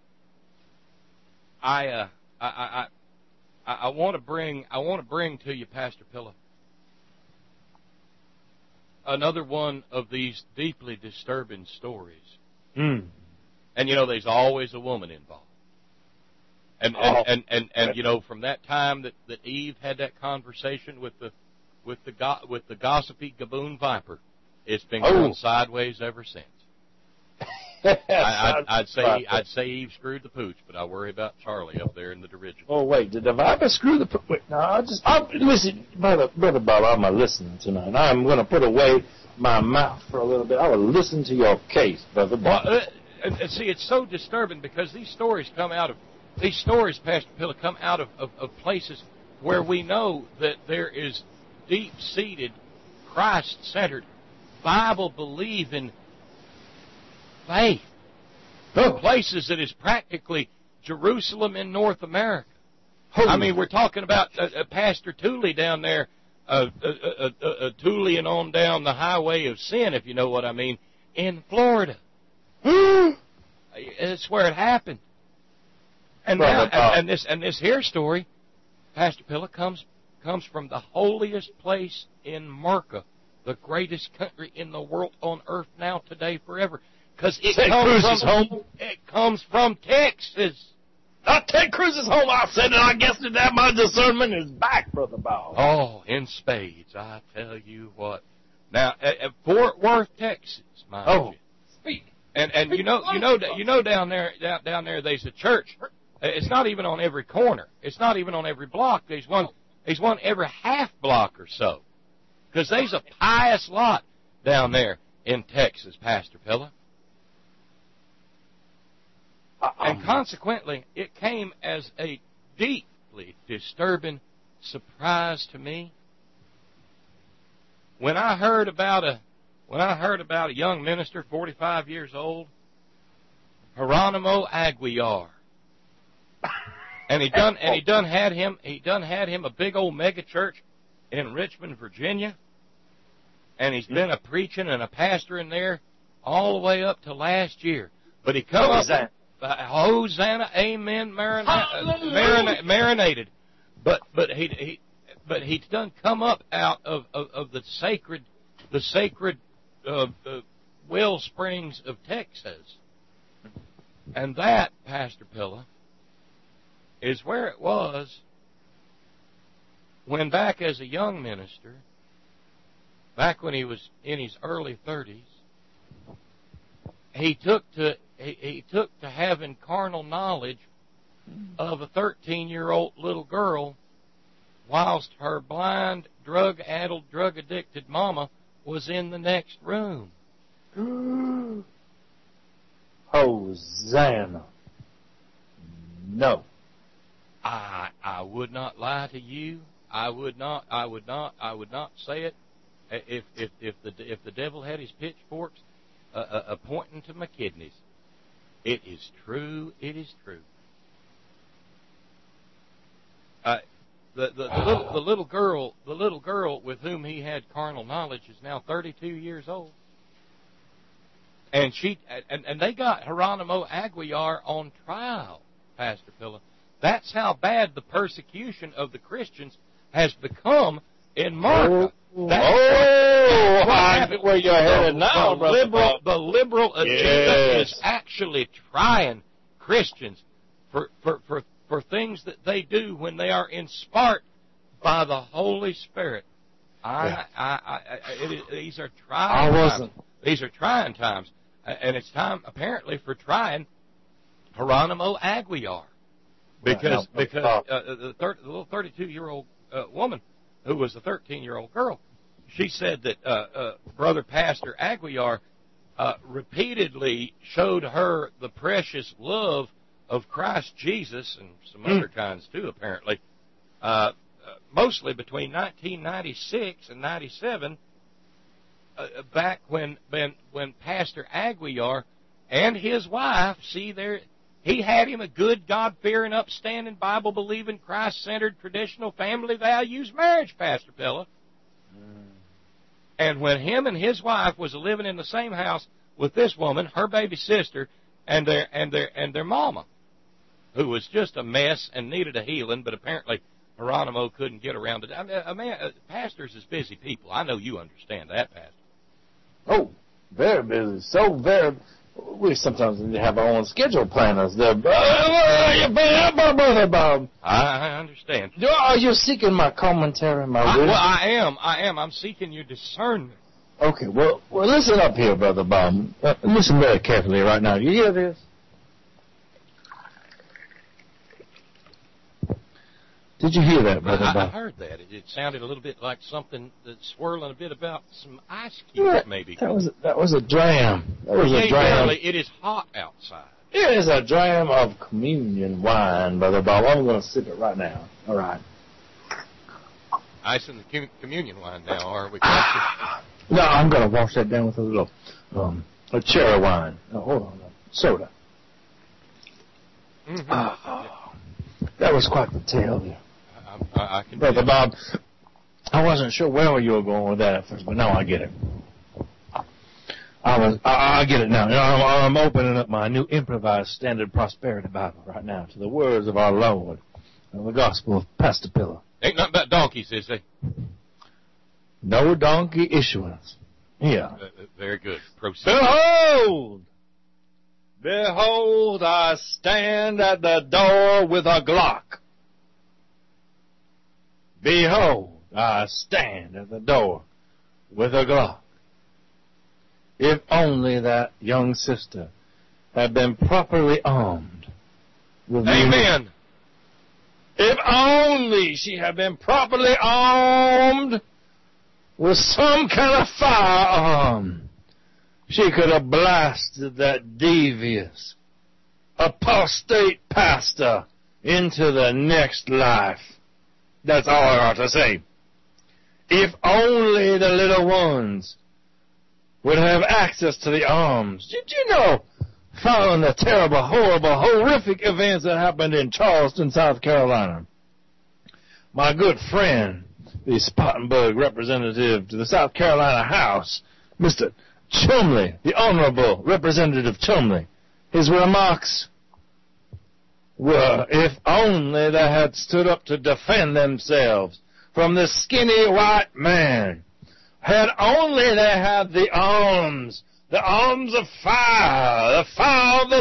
I want to bring to you, Pastor Pillow, another one of these deeply disturbing stories. Mm. And there's always a woman involved. And from that time that Eve had that conversation with the gossipy Gaboon viper, it's been going sideways ever since. I'd say Eve screwed the pooch, but I worry about Charlie up there in the dirigible. Oh wait, did the viper screw the pooch? Wait, no, listen, brother Bob. I'm listening tonight. I'm going to put away my mouth for a little bit. I will listen to your case, Brother Bob. Well, see, it's so disturbing because these stories, Pastor Pillow, come out of places where we know that there is deep-seated, Christ-centered, Bible-believing faith. Places that is practically Jerusalem in North America. I mean, we're talking about Pastor Tooley down there, Tooley and on down the highway of sin, if you know what I mean, in Florida. That's where it happened. And now, and this here story, Pastor Pilla, comes from the holiest place in America, the greatest country in the world on earth now, today, forever. Because it comes from Texas. Not Ted Cruz's home. I said it. I guessed it. That my discernment is back, Brother Bob. Oh, in spades, I tell you what. Now, at Fort Worth, Texas, mind you. Speak. And you know down there there's a church. It's not even on every corner. It's not even on every block. There's one every half block or so. Because there's a pious lot down there in Texas, Pastor Pilla. And consequently, it came as a deeply disturbing surprise to me when I heard about a young minister, 45 years old, Geronimo Aguiar, and he done had him a big old mega church in Richmond, Virginia, and he's been a preaching and a pastor in there all the way up to last year. But he come up. Hosanna, amen, marinated. But he done come up out of the sacred well springs of Texas, and that, Pastor Pilla, is where it was when back as a young minister, back when he was in his early 30s, he took to having carnal knowledge of a 13-year-old little girl whilst her blind, drug-addled, drug-addicted mama was in the next room. Hosanna. No. I would not lie to you. I would not say it. If the devil had his pitchforks pointing to my kidneys. It is true. It is true. The little girl with whom he had carnal knowledge is now 32 years old, and they got Geronimo Aguiar on trial, Pastor Pilla. That's how bad the persecution of the Christians has become in America. I know where you're headed now, brother. The liberal agenda is actually trying Christians for things that they do when they are inspired by the Holy Spirit. These are trying times. These are trying times, and it's time apparently for trying Geronimo Aguiar, because the little 32-year-old woman who was a 13-year-old girl, she said that Brother Pastor Aguiar repeatedly showed her the precious love of Christ Jesus, and some other kinds too, apparently, mostly between 1996 and 97, back when Pastor Aguiar and his wife, he had him a good, God-fearing, upstanding, Bible-believing, Christ-centered, traditional, family values marriage, Pastor Pilla. And when him and his wife was living in the same house with this woman, her baby sister, and their mama, who was just a mess and needed a healing, but apparently Geronimo couldn't get around it. Pastors is busy people. I know you understand that, Pastor. Oh, very busy. So very. We sometimes need to have our own schedule planners there. Brother Bob. I understand. Are you seeking my commentary, my wisdom? Well, I am. I'm seeking your discernment. Okay, well, listen up here, Brother Bob. Listen very carefully right now. You hear this? Did you hear that, Brother Bob? I heard that. It sounded a little bit like something that's swirling a bit about some ice cubes, maybe. That was a dram. It is hot outside. It is a dram of communion wine, Brother Bob. I'm going to sip it right now. All right. Ice in the communion wine now, are we? No, I'm going to wash that down with a little a cherry wine. Oh, hold on. Soda. Mm-hmm. That was quite the tale there. I can Brother Bob, I wasn't sure where you were going with that at first, but now I get it. I get it now. I'm opening up my new improvised Standard Prosperity Bible right now to the words of our Lord and the Gospel of Pastor Pillow. Ain't nothing about donkeys, is they? No donkey issuance. Yeah. Very good. Proceed. Behold! Behold, I stand at the door with a Glock. Behold, I stand at the door with a Glock. If only that young sister had been properly armed with Amen. If only she had been properly armed with some kind of firearm, she could have blasted that devious, apostate pastor into the next life. That's all I ought to say. If only the little ones would have access to the arms. Did you know, following the terrible, horrible, horrific events that happened in Charleston, South Carolina, my good friend, the Spartanburg representative to the South Carolina House, Mr. Chumley, the Honorable Representative Chumley, his remarks were, if only they had stood up to defend themselves from the skinny white man, had only they had the arms of fire, the fire of the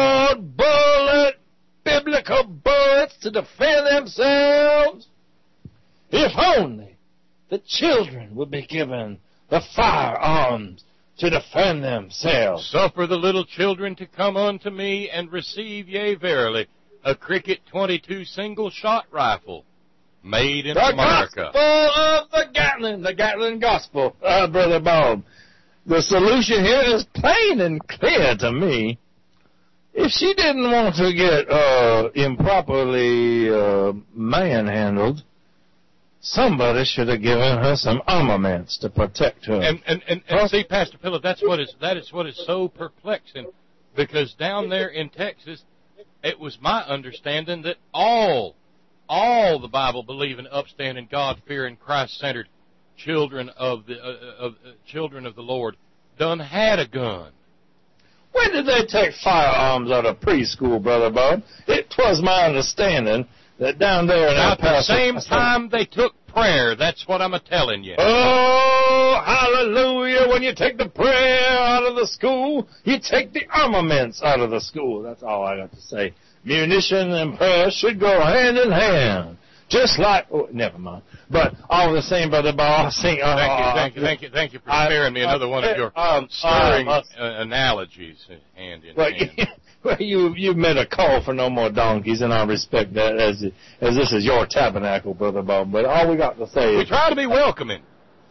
Lord, biblical bullets to defend themselves. If only the children would be given the firearms to defend themselves. Suffer the little children to come unto me and receive, yea, verily, a Cricket 22 single-shot rifle made in America. The gospel of the Gatling gospel, Brother Bob. The solution here is plain and clear to me. If she didn't want to get improperly manhandled, somebody should have given her some armaments to protect her. And see, Pastor Pillow, that is what is so perplexing, because down there in Texas, it was my understanding that all the Bible-believing, upstanding, God-fearing, Christ-centered children of the Lord done had a gun. When did they take parsons out of preschool, Brother Bob? It was my understanding that down there in El Paso, at the same time they took prayer. That's what I'm a-telling you. Oh, hallelujah. When you take the prayer out of the school, you take the armaments out of the school. That's all I got to say. Munition and prayer should go hand in hand. Just like, never mind. But all the same, Brother Bob, thank you for sparing me another one of your stirring analogies, hand in hand. Well, you've made a call for no more donkeys, and I respect that as this is your tabernacle, Brother Bob. But all we got to say is we try to be welcoming.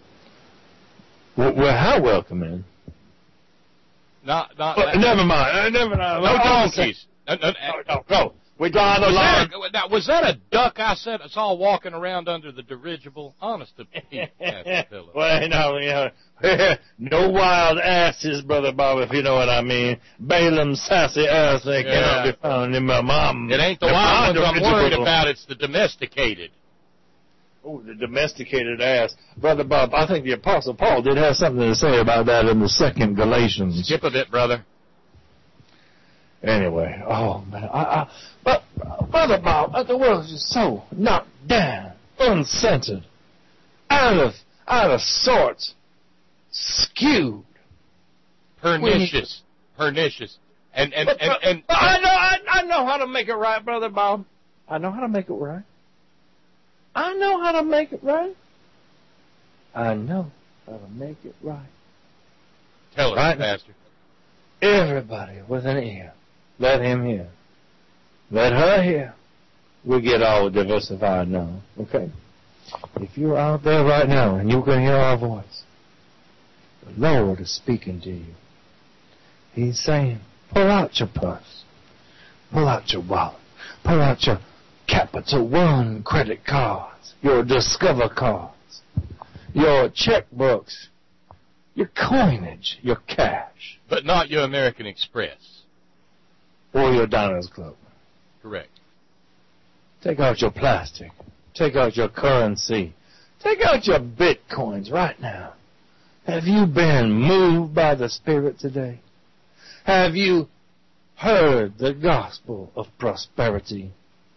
We're how welcoming? Never mind. No donkeys. No. We draw the line. Was that a duck I saw walking around under the dirigible? Honest to Pete, Well, no wild asses, Brother Bob, if you know what I mean. Balaam's sassy ass, they cannot be found in my mom. It ain't the wild ones I'm worried about, it's the domesticated. Oh, the domesticated ass. Brother Bob, I think the Apostle Paul did have something to say about that in the 2nd Galatians. Skip a bit, brother. Anyway, oh man, but Brother Bob, the world is just so knocked down, uncentered, out of sorts, skewed, pernicious, and I know how to make it right, Brother Bob. I know how to make it right. I know how to make it right. Tell us, right, Pastor. Everybody with an ear, let him hear. Let her hear. We get all diversified now, okay? If you're out there right now and you can hear our voice, the Lord is speaking to you. He's saying, pull out your purse. Pull out your wallet. Pull out your Capital One credit cards, your Discover cards, your checkbooks, your coinage, your cash. But not your American Express. Or your Diners Club. Correct. Take out your plastic. Take out your currency. Take out your bitcoins right now. Have you been moved by the Spirit today? Have you heard the gospel of prosperity?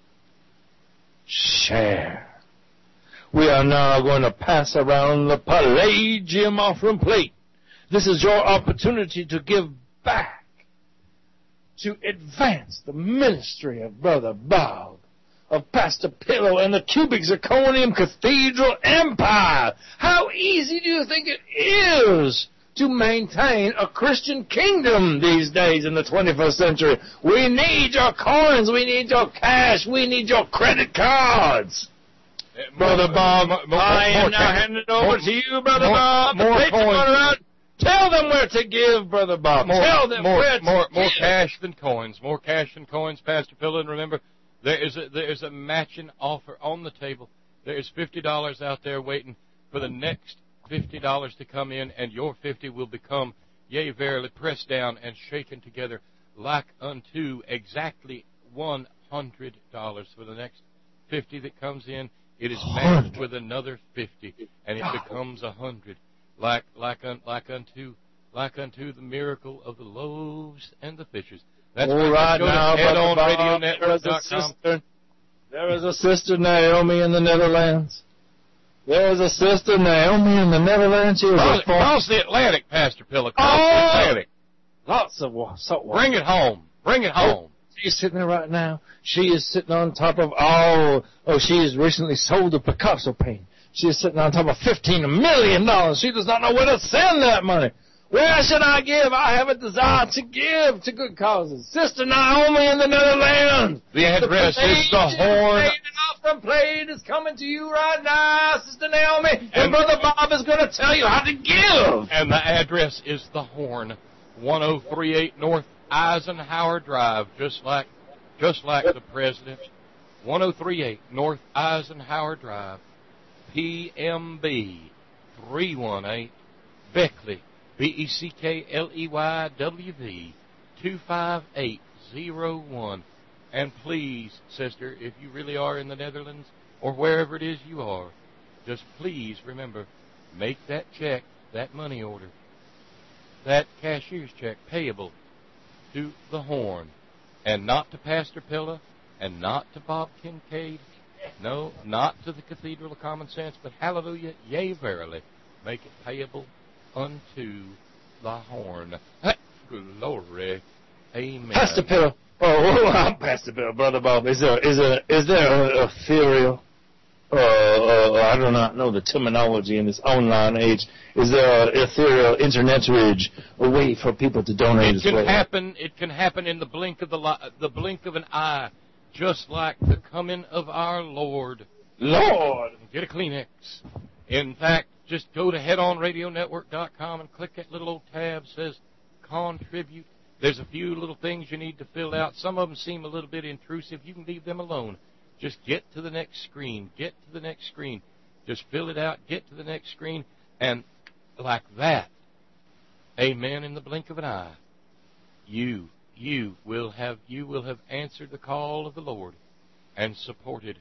Share. We are now going to pass around the Palladium offering plate. This is your opportunity to give back, to advance the ministry of Brother Bob, of Pastor Pillow, and the cubic zirconium cathedral empire. How easy do you think it is to maintain a Christian kingdom these days in the 21st century? We need your coins, we need your cash, we need your credit cards. Brother Bob, I am now handing it over to you, Brother Bob. More coins. Tell them where to give, Brother Bob. Tell them where to more give. cash than coins. More cash than coins, Pastor Pillow. And remember, there is a matching offer on the table. There is $50 out there waiting for the next $50 to come in, and your 50 will become, yea, verily, pressed down and shaken together like unto exactly $100 for the next 50 that comes in. It is matched with another 50, and it becomes 100, like unto the miracle of the loaves and the fishes. That's right now, headonradionetwork.com. There is a sister Naomi in the Netherlands. There is a sister Naomi in the Netherlands. Cross the Atlantic, Pastor Pillow. Cross the Atlantic. Lots of salt water. Bring it home. Bring it home. She's sitting there right now. She is sitting on top of she has recently sold a Picasso painting. She is sitting on top of $15 million. She does not know where to send that money. Where should I give? I have a desire to give to good causes. Sister Naomi in the Netherlands. The address is the Horn. The offering plate is coming to you right now, Sister Naomi. And Brother Bob is going to tell you how to give. And the address is the Horn, 1038 North Eisenhower Drive, just like the President. 1038 North Eisenhower Drive, PMB 318, Beckley, BECKLEYWV 25801. And please, sister, if you really are in the Netherlands or wherever it is you are, just please remember, make that check, that money order, that cashier's check payable to the Horn, and not to Pastor Pillow, and not to Bob Kincaid, no, not to the Cathedral of Common Sense, but hallelujah, yea, verily, make it payable unto the Horn. Glory, amen. Pastor Pillow, I'm Pastor Pillow, Brother Bob. Is there an ethereal? I do not know the terminology in this online age. Is there an ethereal internet ridge, a way for people to donate as well? It can happen in the blink of the blink of an eye, just like the coming of our Lord. Lord, get a Kleenex. In fact, just go to headonradionetwork.com and click that little old tab that says contribute. There's a few little things you need to fill out. Some of them seem a little bit intrusive. You can leave them alone. Just get to the next screen. Get to the next screen. Just fill it out. Get to the next screen. And like that, amen, in the blink of an eye, you will have answered the call of the Lord and supported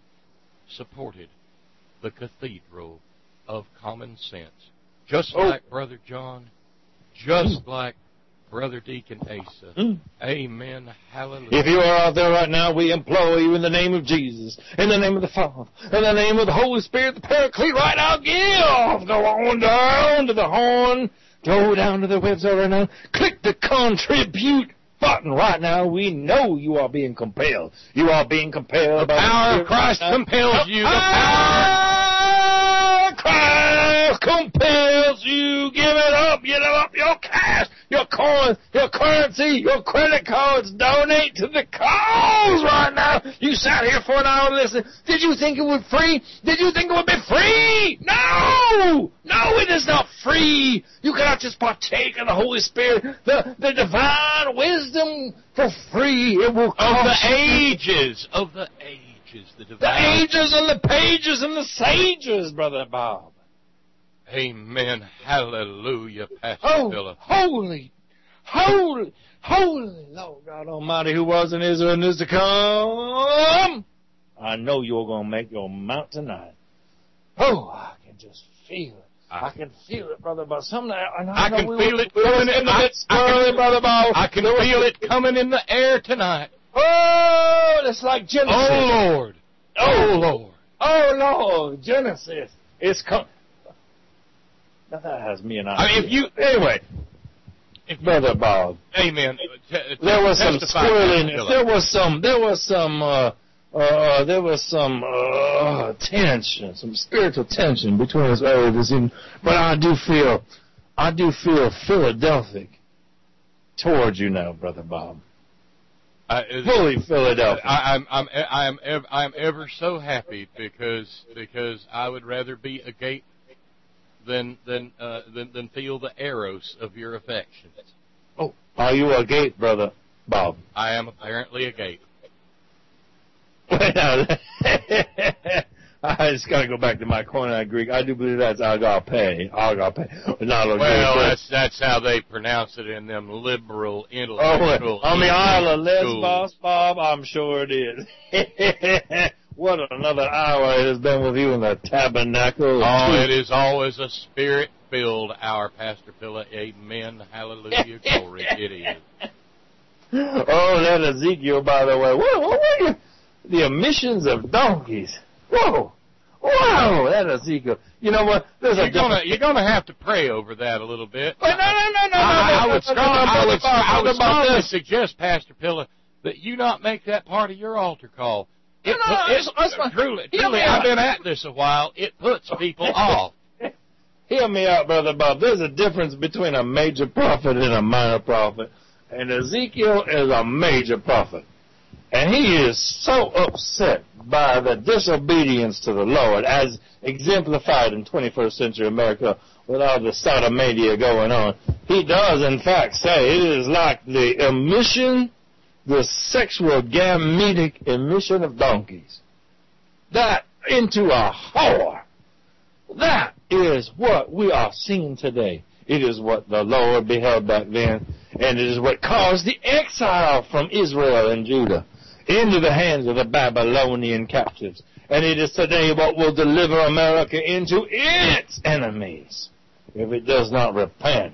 the Cathedral of Common Sense. Just like Brother John, just like Brother Deacon Asa. Amen. Hallelujah. If you are out there right now, we implore you in the name of Jesus, in the name of the Father, in the name of the Holy Spirit, the Paraclete, right now, give! Go on down to the Horn. Go down to their website right now. Click the contribute button right now. We know you are being compelled. You are being compelled. The power of Christ compels you. The power of Christ compels you. Give it up. Give up your cash, your coins, your currency, your credit cards. Donate to the cause right now. You sat here for an hour to listen. Did you think it would free? Did you think it would be free? No! No, it is not free. You cannot just partake of the Holy Spirit, the divine wisdom for free. It will cost the ages, the divine. The ages and the pages and the sages, Brother Bob. Amen. Hallelujah, Pastor Philip. Holy Lord God Almighty, who was and is to come. I know you're going to make your mount tonight. Oh, I can just feel it. I can feel it, Brother Bob. I can feel it coming in the Brother Bob. I can feel it coming in the air tonight. Oh, it's like Genesis. Oh, Lord. Oh, Lord. Oh, Lord. Genesis. It's come. Now that has me and Anyway. Brother Bob. Amen. There was some squirreliness. There was some tension, some spiritual tension between us earlier this evening. But I do feel Philadelphic towards you now, Brother Bob. Fully Philadelphia. I'm ever so happy because I would rather be a gate than feel the arrows of your affections. Oh, are you a gate, Brother Bob? I am apparently a gate. I just got to go back to my Koine Greek. I do believe that's agape. Well, that's how they pronounce it in them liberal intellectual. On the Isle of Lesbos, Bob, I'm sure it is. What another hour it has been with you in the tabernacle. Oh, it is always a spirit-filled hour, Pastor Pilla. Amen. Hallelujah. Glory. It is. Oh, that Ezekiel, by the way. What were you? The emissions of donkeys. Whoa. Wow, that Ezekiel. You know what? You're gonna have to pray over that a little bit. No. I would strongly suggest, Pastor Pilla, that you not make that part of your altar call. Truly, I've been at this a while. It puts people off. Hear me out, Brother Bob. There's a difference between a major prophet and a minor prophet. And Ezekiel is a major prophet. And he is so upset by the disobedience to the Lord, as exemplified in 21st century America with all the sodomadia going on. He does, in fact, say it is like the emission, the sexual gametic emission of donkeys. That into a whore. That is what we are seeing today. It is what the Lord beheld back then, and it is what caused the exile from Israel and Judah into the hands of the Babylonian captives. And it is today what will deliver America into its enemies if it does not repent.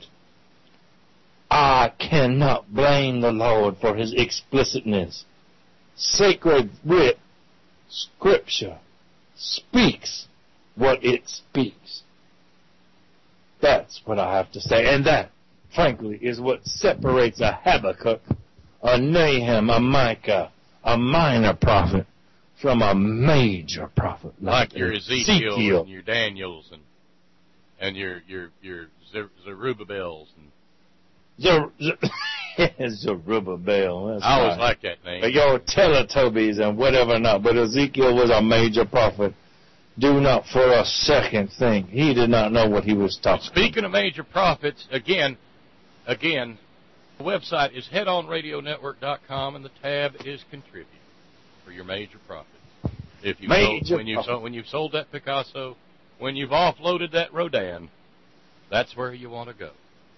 I cannot blame the Lord for his explicitness. Sacred writ, Scripture, speaks what it speaks. That's what I have to say. And that, frankly, is what separates a Habakkuk, a Nahum, a Micah, a minor prophet from a major prophet. Like your Ezekiel and your Daniels and your Zerubbabels. Zerubbabel. I always like that name. Your Teletubbies and whatever not. But Ezekiel was a major prophet. Do not for a second think he did not know what he was talking about. Speaking of major prophets, again, the website is headonradionetwork.com, and the tab is Contribute for your major prophets. If you when you've sold that Picasso, when you've offloaded that Rodin, that's where you want to go.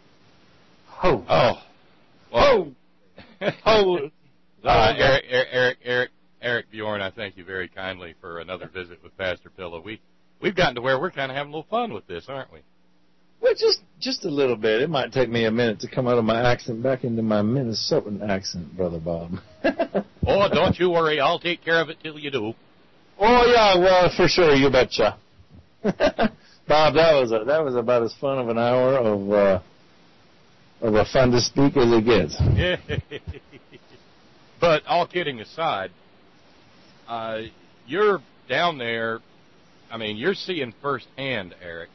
Eric Bjorn, I thank you very kindly for another visit with Pastor Pilla. We've gotten to where we're kind of having a little fun with this, aren't we? Well, just a little bit. It might take me a minute to come out of my accent back into my Minnesotan accent, Brother Bob. Oh, don't you worry. I'll take care of it till you do. Oh, yeah, well, for sure. You betcha. Bob, that was about as fun of an hour of a fun to speak as it gets. But all kidding aside, you're down there. I mean, you're seeing firsthand, Eric,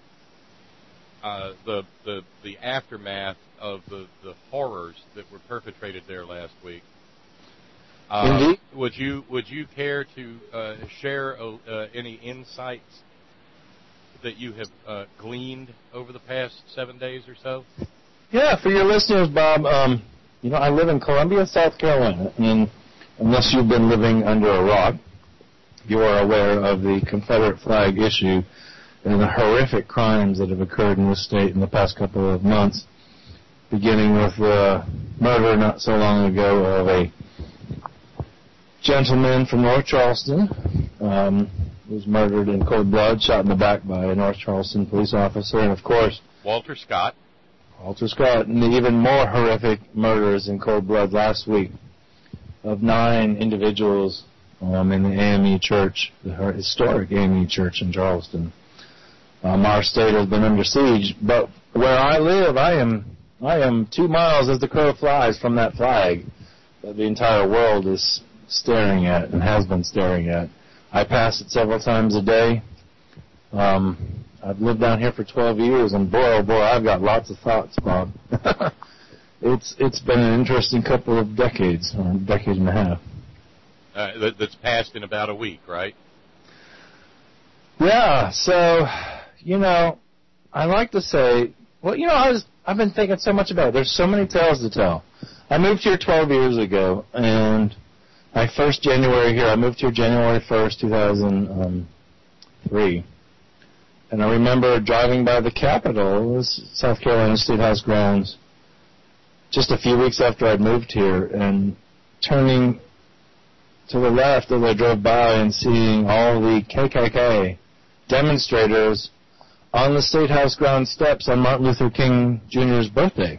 the aftermath of the horrors that were perpetrated there last week. Indeed. Would you care to share any insights that you have gleaned over the past 7 days or so? Yeah, for your listeners, Bob, I live in Columbia, South Carolina, and unless you've been living under a rock, you are aware of the Confederate flag issue and the horrific crimes that have occurred in this state in the past couple of months, beginning with the murder not so long ago of a gentleman from North Charleston, was murdered in cold blood, shot in the back by a North Charleston police officer. And, of course, Walter Scott. And the even more horrific murders in cold blood last week of 9 individuals in the AME Church, the historic AME Church in Charleston. Our state has been under siege, but where I live, I am 2 miles as the crow flies from that flag that the entire world is staring at and has been staring at. I pass it several times a day. I've lived down here for 12 years, and boy, oh boy, I've got lots of thoughts, Bob. It's been an interesting couple of decades, or a decade and a half. That's passed in about a week, right? Yeah, so, I like to say, I've been thinking so much about it. There's so many tales to tell. I moved here 12 years ago, and my first January here, I moved here January 1st, 2003. And I remember driving by the Capitol, it was South Carolina State House grounds, just a few weeks after I'd moved here, and turning to the left as I drove by and seeing all the KKK demonstrators on the State House ground steps on Martin Luther King Jr.'s birthday.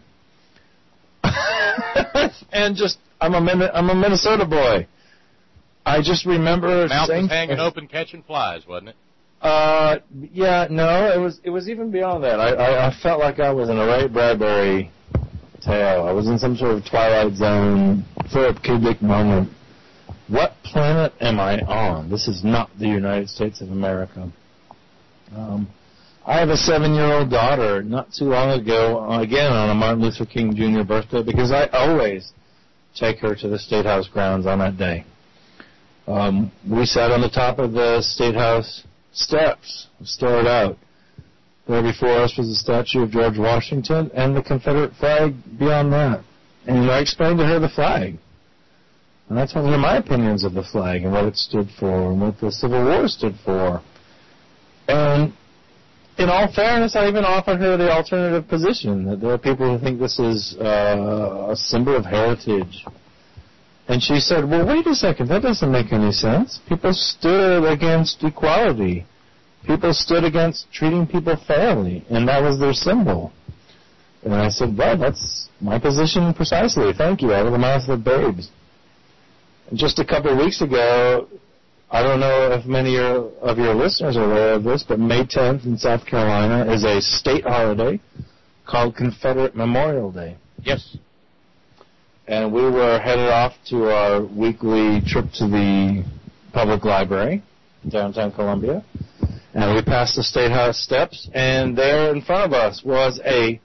And I'm a Minnesota boy. I just remember Mouth saying, was hanging open catching flies, wasn't it? Yeah, no, it was even beyond that. I felt like I was in a Ray Bradbury tale. I was in some sort of Twilight Zone, Philip K. Dick moment. What planet am I on? This is not the United States of America. I have a 7-year-old daughter not too long ago, again on a Martin Luther King Jr. birthday, because I always take her to the State House grounds on that day. We sat on the top of the State House steps, stared out. There before us was the statue of George Washington and the Confederate flag beyond that. And I explained to her the flag. And I told her my opinions of the flag and what it stood for and what the Civil War stood for. And in all fairness, I even offered her the alternative position, that there are people who think this is a symbol of heritage. And she said, well, wait a second, that doesn't make any sense. People stood against equality. People stood against treating people fairly, and that was their symbol. And I said, well, that's my position precisely. Thank you, out of the mouths of babes. And just a couple of weeks ago, I don't know if many of your listeners are aware of this, but May 10th in South Carolina is a state holiday called Confederate Memorial Day. Yes. And we were headed off to our weekly trip to the public library in downtown Columbia. And we passed the State House steps, and there in front of us was a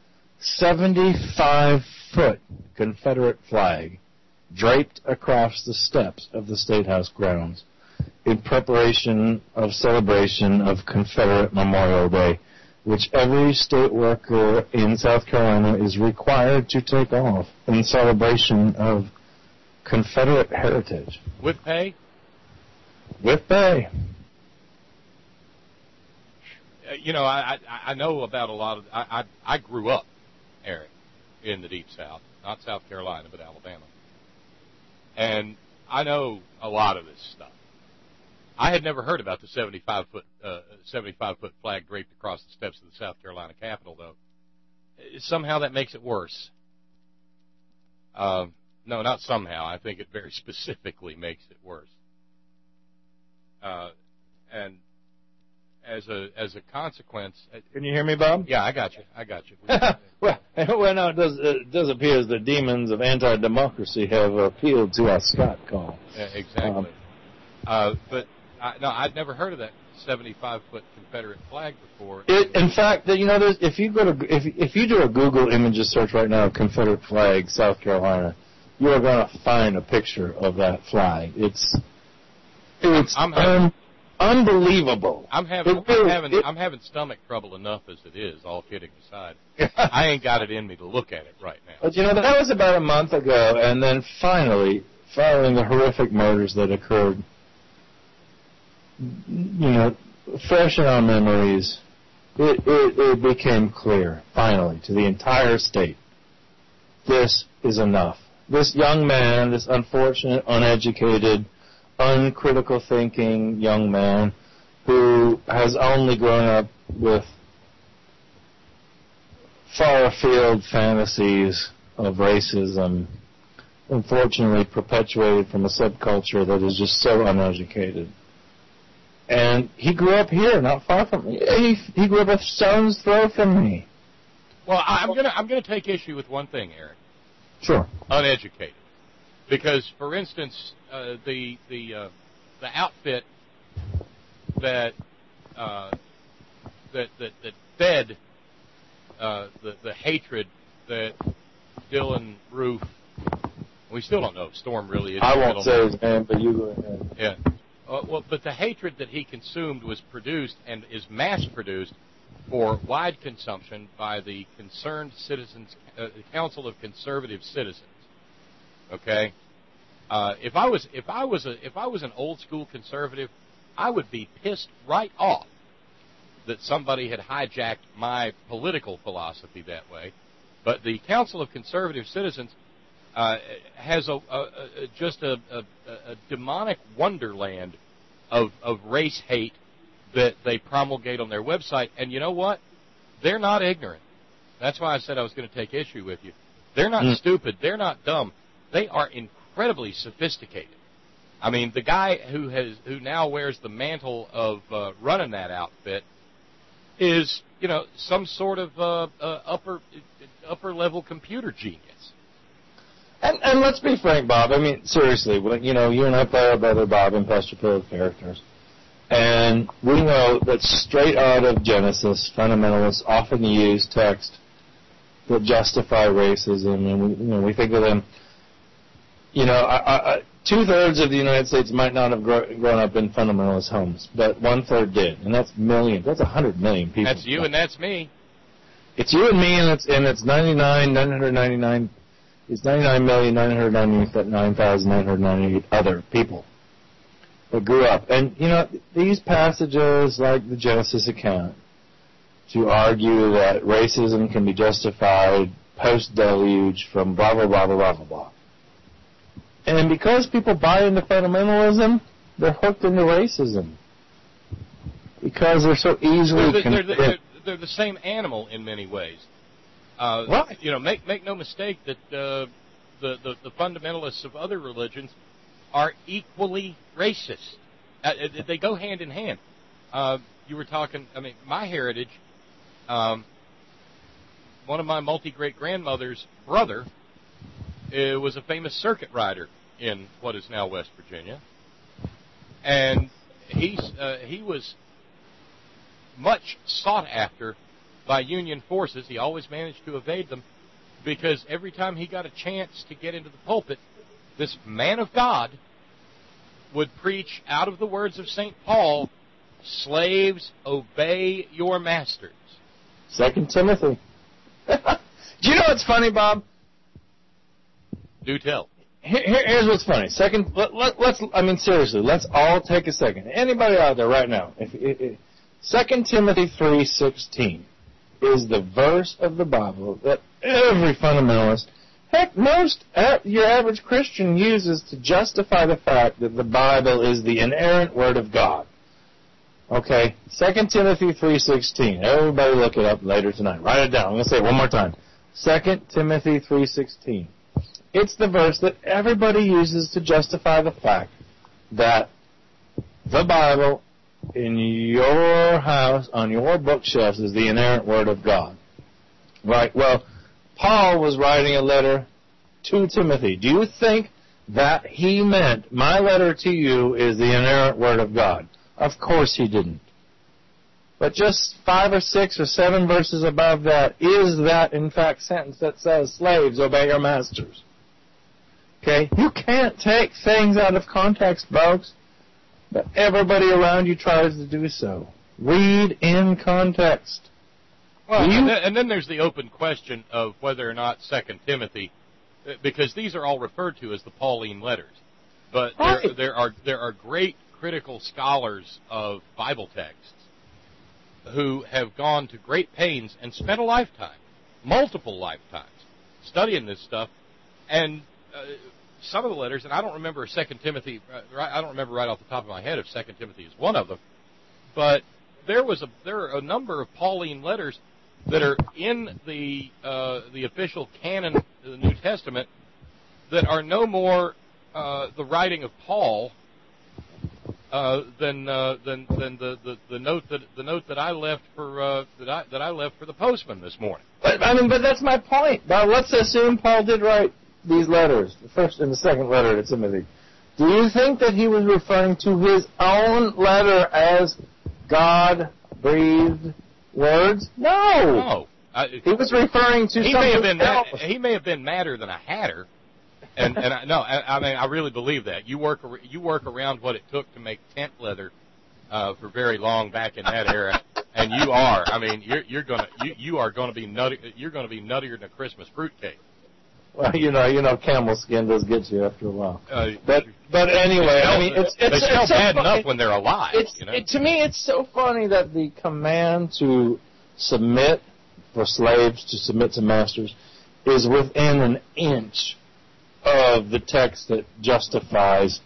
75-foot Confederate flag draped across the steps of the State House grounds in preparation of celebration of Confederate Memorial Day, which every state worker in South Carolina is required to take off in celebration of Confederate heritage. With pay? With pay. I know about a lot of... I grew up, Eric, in the Deep South. Not South Carolina, but Alabama. And I know a lot of this stuff. I had never heard about the 75-foot flag draped across the steps of the South Carolina Capitol, though. Somehow that makes it worse. No, not somehow. I think it very specifically makes it worse. And as a consequence... Can you hear me, Bob? Yeah, I got you. Well, no, it does appear as the demons of anti-democracy have appealed to our Scott call. Yeah, exactly. I'd never heard of that 75-foot Confederate flag before. In fact, if you do a Google images search right now of Confederate flag, South Carolina, you are going to find a picture of that flag. It's unbelievable. I'm having stomach trouble enough as it is, all kidding aside. I ain't got it in me to look at it right now. But that was about a month ago, and then finally, following the horrific murders that occurred, fresh in our memories, it became clear, finally, to the entire state, this is enough. This young man, this unfortunate, uneducated, uncritical thinking young man, who has only grown up with far-afield fantasies of racism, unfortunately perpetuated from a subculture that is just so uneducated. And he grew up here, not far from me. He grew up a stone's throw from me. Well, I'm gonna take issue with one thing, Eric. Sure. Uneducated, because, for instance, the outfit that fed the hatred that Dylan Roof. We still don't know if Storm really is. I won't say his name, but you go ahead. Yeah. Well, but the hatred that he consumed was produced and is mass-produced for wide consumption by the Concerned Citizens Council of Conservative Citizens. Okay. If I was an old school conservative, I would be pissed right off that somebody had hijacked my political philosophy that way. But the Council of Conservative Citizens has just a demonic wonderland of race hate that they promulgate on their website. And you know what? They're not ignorant. That's why I said I was going to take issue with you. They're not stupid. They're not dumb. They are incredibly sophisticated. I mean, the guy who now wears the mantle of running that outfit is, some sort of upper level computer genius. And let's be frank, Bob. I mean, seriously, you and I play our brother Bob and Pastor Philip characters. And we know that straight out of Genesis, fundamentalists often use text that justify racism, and we think of them. 2/3 of the United States might not have grown up in fundamentalist homes, but 1/3 did, and that's millions. That's 100 million people. That's you and that's me. It's you and me, and it's 99,999. It's 99,999,998 other people that grew up. And, these passages, like the Genesis account, to argue that racism can be justified post-deluge from blah, blah, blah, blah, blah, blah, blah. And because people buy into fundamentalism, they're hooked into racism. Because they're so easily they're the same animal in many ways. Right. Make no mistake that the fundamentalists of other religions are equally racist. They go hand in hand. You were talking. I mean, my heritage. One of my multi-great-grandmother's brother was a famous circuit rider in what is now West Virginia, and he was much sought after by Union forces. He always managed to evade them, because every time he got a chance to get into the pulpit, this man of God would preach out of the words of St. Paul, "Slaves, obey your masters." 2 Timothy. Do you know what's funny, Bob? Do tell. Here's what's funny. Seriously, let's all take a second. Anybody out there right now, 2 Timothy 3:16 is the verse of the Bible that every fundamentalist, heck, your average Christian uses to justify the fact that the Bible is the inerrant Word of God. Okay, 2 Timothy 3:16. Everybody look it up later tonight. Write it down. I'm going to say it one more time. 2 Timothy 3:16. It's the verse that everybody uses to justify the fact that the Bible in your house, on your bookshelves, is the inerrant Word of God. Right? Well, Paul was writing a letter to Timothy. Do you think that he meant, my letter to you is the inerrant Word of God? Of course he didn't. But just 5 or 6 or 7 verses above that is that, in fact, sentence that says, "Slaves, obey your masters." Okay? You can't take things out of context, folks. But everybody around you tries to do so. Read in context. Well, and then there's the open question of whether or not 2 Timothy, because these are all referred to as the Pauline letters. But right. there are great critical scholars of Bible texts who have gone to great pains and spent a lifetime, multiple lifetimes, studying this stuff. And some of the letters, and I don't remember 2 Timothy, I don't remember right off the top of my head if 2 Timothy is one of them, but there are a number of Pauline letters that are in the official canon of the New Testament that are no more the writing of Paul than the note that I left for that I left for the postman this morning. But that's my point. Now let's assume Paul did write these letters, the first and the second letter to Timothy. Do you think that he was referring to his own letter as God-breathed words? No. He was referring to something else. He may have been madder than a hatter. And I really believe that. You work around what it took to make tent leather for very long back in that era, and you are. I mean, you are going to be nuttier than a Christmas fruitcake. Well, you know, camel skin does get you after a while. But anyway, I mean, it's smell bad enough when they're alive. To me, it's so funny that the command to submit for slaves to submit to masters is within an inch of the text that justifies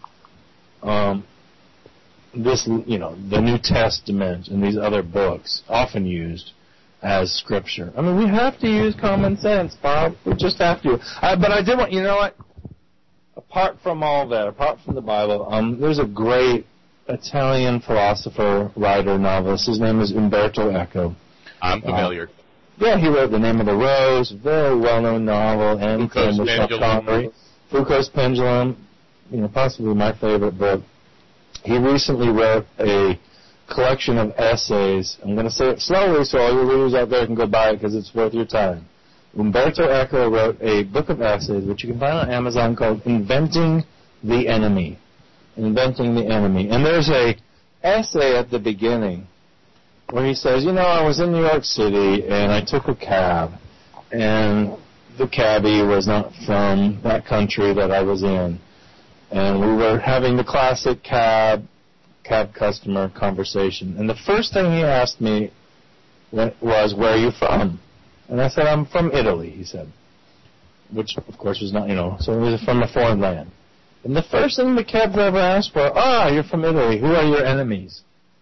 this, the New Testament and these other books, often used as Scripture. I mean, we have to use common sense, Bob. We just have to. But I did want, you know what? Apart from all that, apart from the Bible, there's a great Italian philosopher, writer, novelist. His name is Umberto Eco. I'm familiar. Yeah, he wrote The Name of the Rose, very well-known novel, and Foucault's Pendulum, possibly my favorite book. He recently wrote a collection of essays. I'm going to say it slowly so all your readers out there can go buy it because it's worth your time. Umberto Eco wrote a book of essays, which you can find on Amazon, called Inventing the Enemy. Inventing the Enemy. And there's a essay at the beginning where he says, I was in New York City and I took a cab, and the cabbie was not from that country that I was in. And we were having the classic cab customer conversation. And the first thing he asked me was, where are you from? And I said, I'm from Italy, he said. Which, of course, was not, so he was from a foreign land. And the first thing the cab driver asked for, you're from Italy. Who are your enemies?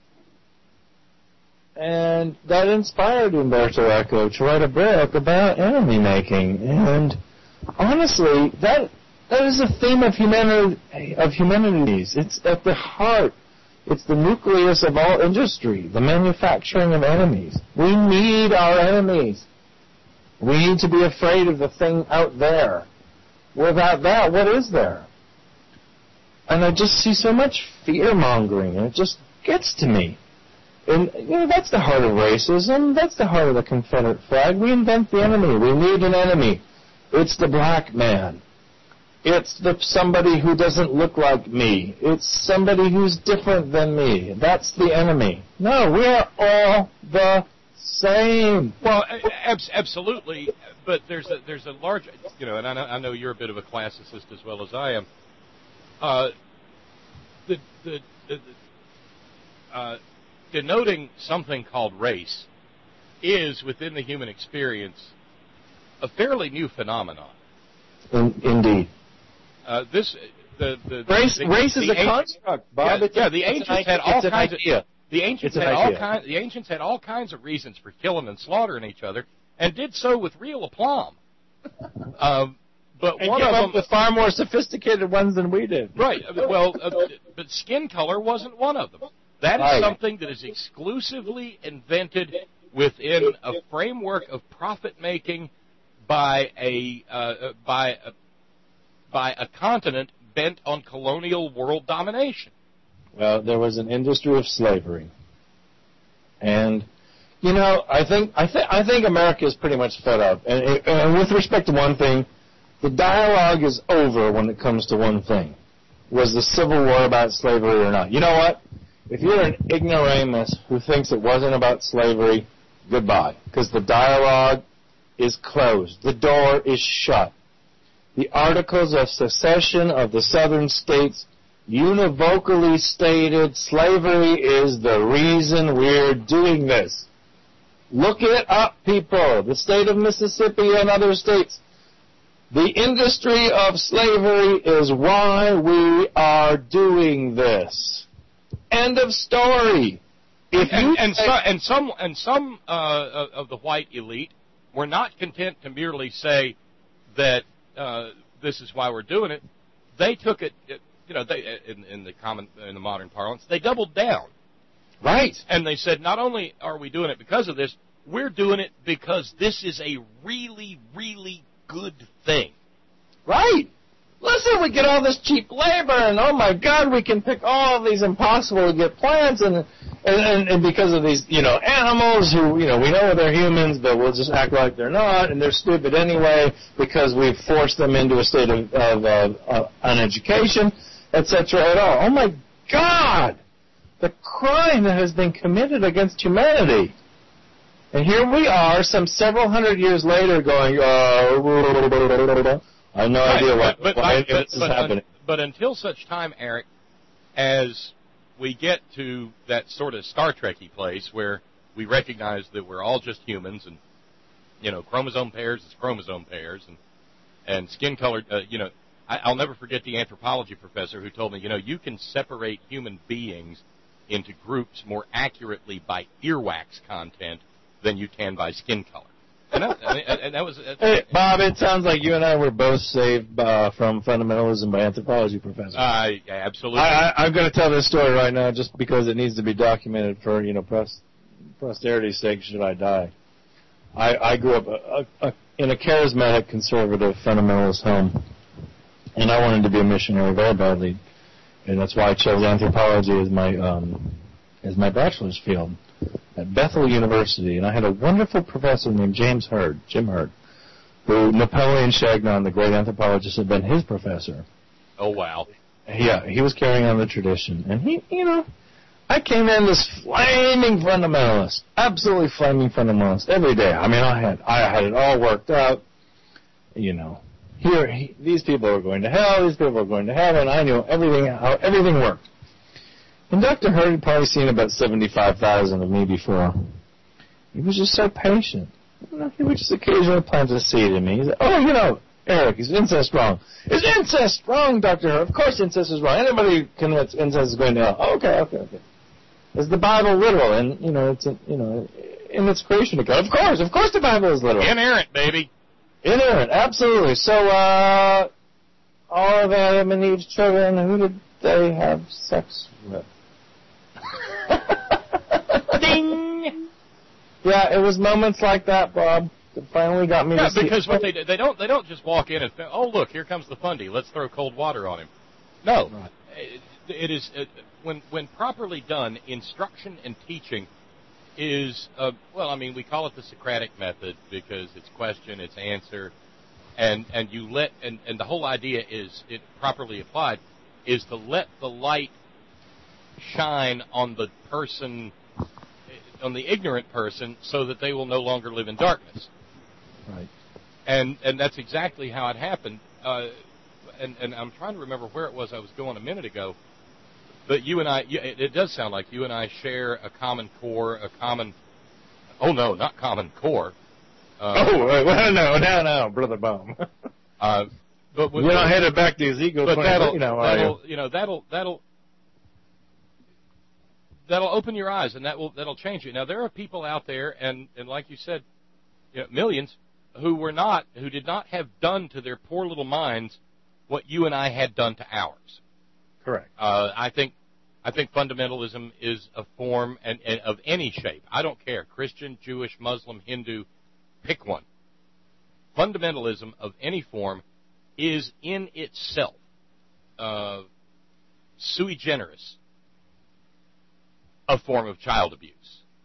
And that inspired Umberto Eco to write a book about enemy making. And honestly, that is a theme of humanities. It's at the heart. It's the nucleus of all industry, the manufacturing of enemies. We need our enemies. We need to be afraid of the thing out there. Without that, what is there? And I just see so much fear-mongering, and it just gets to me. And, that's the heart of racism. That's the heart of the Confederate flag. We invent the enemy. We need an enemy. It's the black man. It's somebody who doesn't look like me. It's somebody who's different than me. That's the enemy. No, we are all the same. Well, absolutely. But there's a large, and I know you're a bit of a classicist as well as I am. Denoting something called race is, within the human experience, a fairly new phenomenon. Indeed. Race is a construct, Bob. The ancients had all kinds of ideas. The ancients had all kinds of reasons for killing and slaughtering each other, and did so with real aplomb. But and one of them with far more sophisticated ones than we did. Right. Well, but skin color wasn't one of them. That is something that is exclusively invented within a framework of profit making by a continent bent on colonial world domination. Well, there was an industry of slavery, and I think America is pretty much fed up. And with respect to one thing, the dialogue is over when it comes to one thing: was the Civil War about slavery or not? You know what? If you're an ignoramus who thinks it wasn't about slavery, goodbye, because the dialogue is closed. The door is shut. The Articles of Secession of the Southern states univocally stated slavery is the reason we're doing this. Look it up, people. The state of Mississippi and other states. The industry of slavery is why we are doing this. End of story. some of the white elite were not content to merely say that this is why we're doing it. They took it, they in the modern parlance, they doubled down. Right. And they said, not only are we doing it because of this, we're doing it because this is a really, really good thing. Right. Listen, we get all this cheap labor, and oh my God, we can pick all of these impossible to get plants, and because of these, animals who, we know they're humans, but we'll just act like they're not, and they're stupid anyway because we've forced them into a state of uneducation, etc. at all. Oh my God, the crime that has been committed against humanity. And here we are, some several hundred years later, going, I have no idea why this is happening. But until such time, Eric, as we get to that sort of Star Trek-y place where we recognize that we're all just humans, and chromosome pairs is chromosome pairs, and skin color. I'll never forget the anthropology professor who told me, you can separate human beings into groups more accurately by earwax content than you can by skin color. Hey, Bob, it sounds like you and I were both saved from fundamentalism by anthropology professors. Absolutely. I'm going to tell this story right now just because it needs to be documented for, posterity's sake should I die. I grew up in a charismatic, conservative, fundamentalist home, and I wanted to be a missionary very badly, and that's why I chose anthropology as my bachelor's field at Bethel University, and I had a wonderful professor named Jim Hurd, who Napoleon Chagnon, the great anthropologist, had been his professor. Oh, wow. Yeah, he was carrying on the tradition. And he, I came in this flaming fundamentalist, absolutely flaming fundamentalist every day. I mean, I had it all worked out. These people are going to hell, these people are going to heaven. I knew how everything worked. And Dr. Hurd had probably seen about 75,000 of me before. He was just so patient. He would just occasionally plant a seed in me. He said, Eric, is incest wrong? Is incest wrong, Dr. Hurd? Of course incest is wrong. Anybody convinced incest is going to hell? Okay. Is the Bible literal? And, it's in its creation account. Of course the Bible is literal. Inerrant, baby. Inerrant, absolutely. So, all of Adam and Eve's children, who did they have sex with? Ding! Yeah, it was moments like that, Bob, that finally got me to see. Because what they don't just walk in and think, oh, look, here comes the fundy, let's throw cold water on him. No. Right. It is when properly done, instruction and teaching is we call it the Socratic method because it's question, it's answer, and the whole idea is, it properly applied, is to let the light shine on the person, on the ignorant person, so that they will no longer live in darkness. Right. And that's exactly how it happened. And I'm trying to remember where it was I was going a minute ago. But you and I, it does sound like you and I share a common core, oh no, not common core. No, Brother Baum. But we're not headed back to Ezekiel 23 now, that'll open your eyes, and that'll change you. Now there are people out there, and like you said, millions who did not have done to their poor little minds what you and I had done to ours. Correct. I think fundamentalism is a form and of any shape. I don't care, Christian, Jewish, Muslim, Hindu, pick one. Fundamentalism of any form is in itself sui generis a form of child abuse.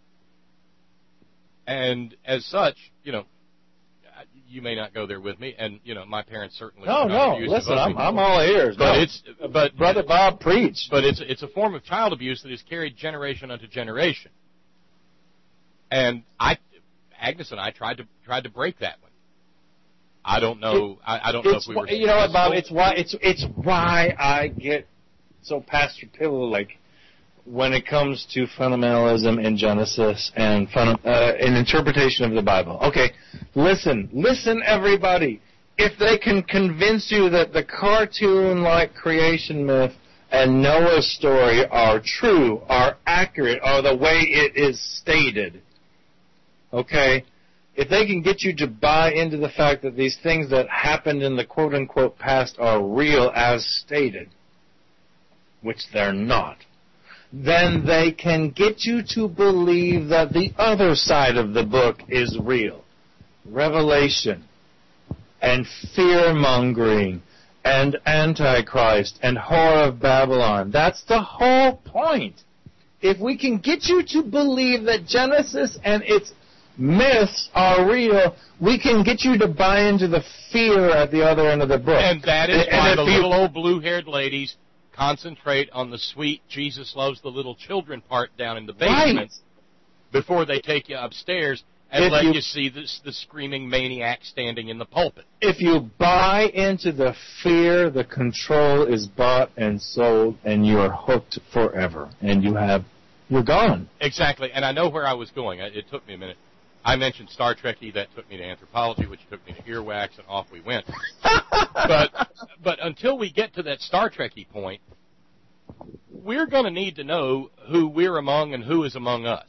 And as such, you may not go there with me, and my parents certainly. No. Listen, I'm all ears. But Brother Bob, preach. But it's a form of child abuse that is carried generation unto generation. And Agnes and I tried to break that one. I don't know. I don't know if we were. You know what, Bob? It's why I get so Pastor Pillow-like when it comes to fundamentalism and Genesis and an interpretation of the Bible. Okay, listen, everybody. If they can convince you that the cartoon-like creation myth and Noah's story are true, are accurate, are the way it is stated, okay, if they can get you to buy into the fact that these things that happened in the quote-unquote past are real as stated, which they're not, then they can get you to believe that the other side of the book is real. Revelation and fear-mongering and Antichrist and Whore of Babylon. That's the whole point. If we can get you to believe that Genesis and its myths are real, we can get you to buy into the fear at the other end of the book. And that is why the little old blue-haired ladies concentrate on the sweet Jesus loves the little children part down in the basement before they take you upstairs and let you see the screaming maniac standing in the pulpit. If you buy into the fear, the control is bought and sold, and you are hooked forever. And you're gone. Exactly. And I know where I was going. It took me a minute. I mentioned Star Trekky, that took me to anthropology, which took me to earwax, and off we went. But until we get to that Star Trekky point, we're going to need to know who we're among and who is among us.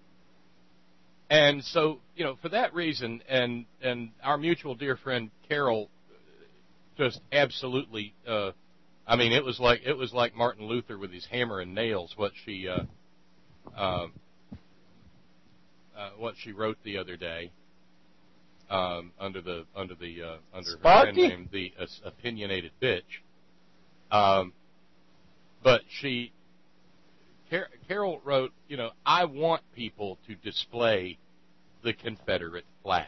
And so, for that reason, and our mutual dear friend Carol, just absolutely, it was like Martin Luther with his hammer and nails. What she wrote the other day, under her pen name, the opinionated bitch. But Carol wrote, I want people to display the Confederate flag.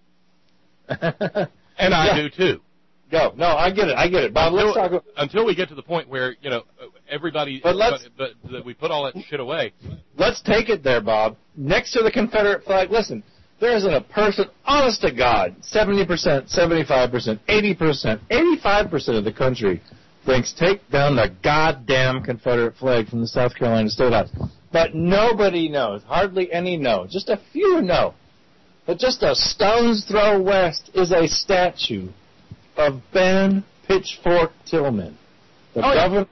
And I do too. No, I get it. Bob, let's talk about... Until we get to the point where, everybody, that we put all that shit away. Let's take it there, Bob. Next to the Confederate flag, listen, there isn't a person, honest to God, 70%, 75%, 80%, 85% of the country thinks take down the goddamn Confederate flag from the South Carolina State House. But nobody knows, hardly any know, just a few know, that just a stone's throw west is a statue of Ben Pitchfork Tillman, the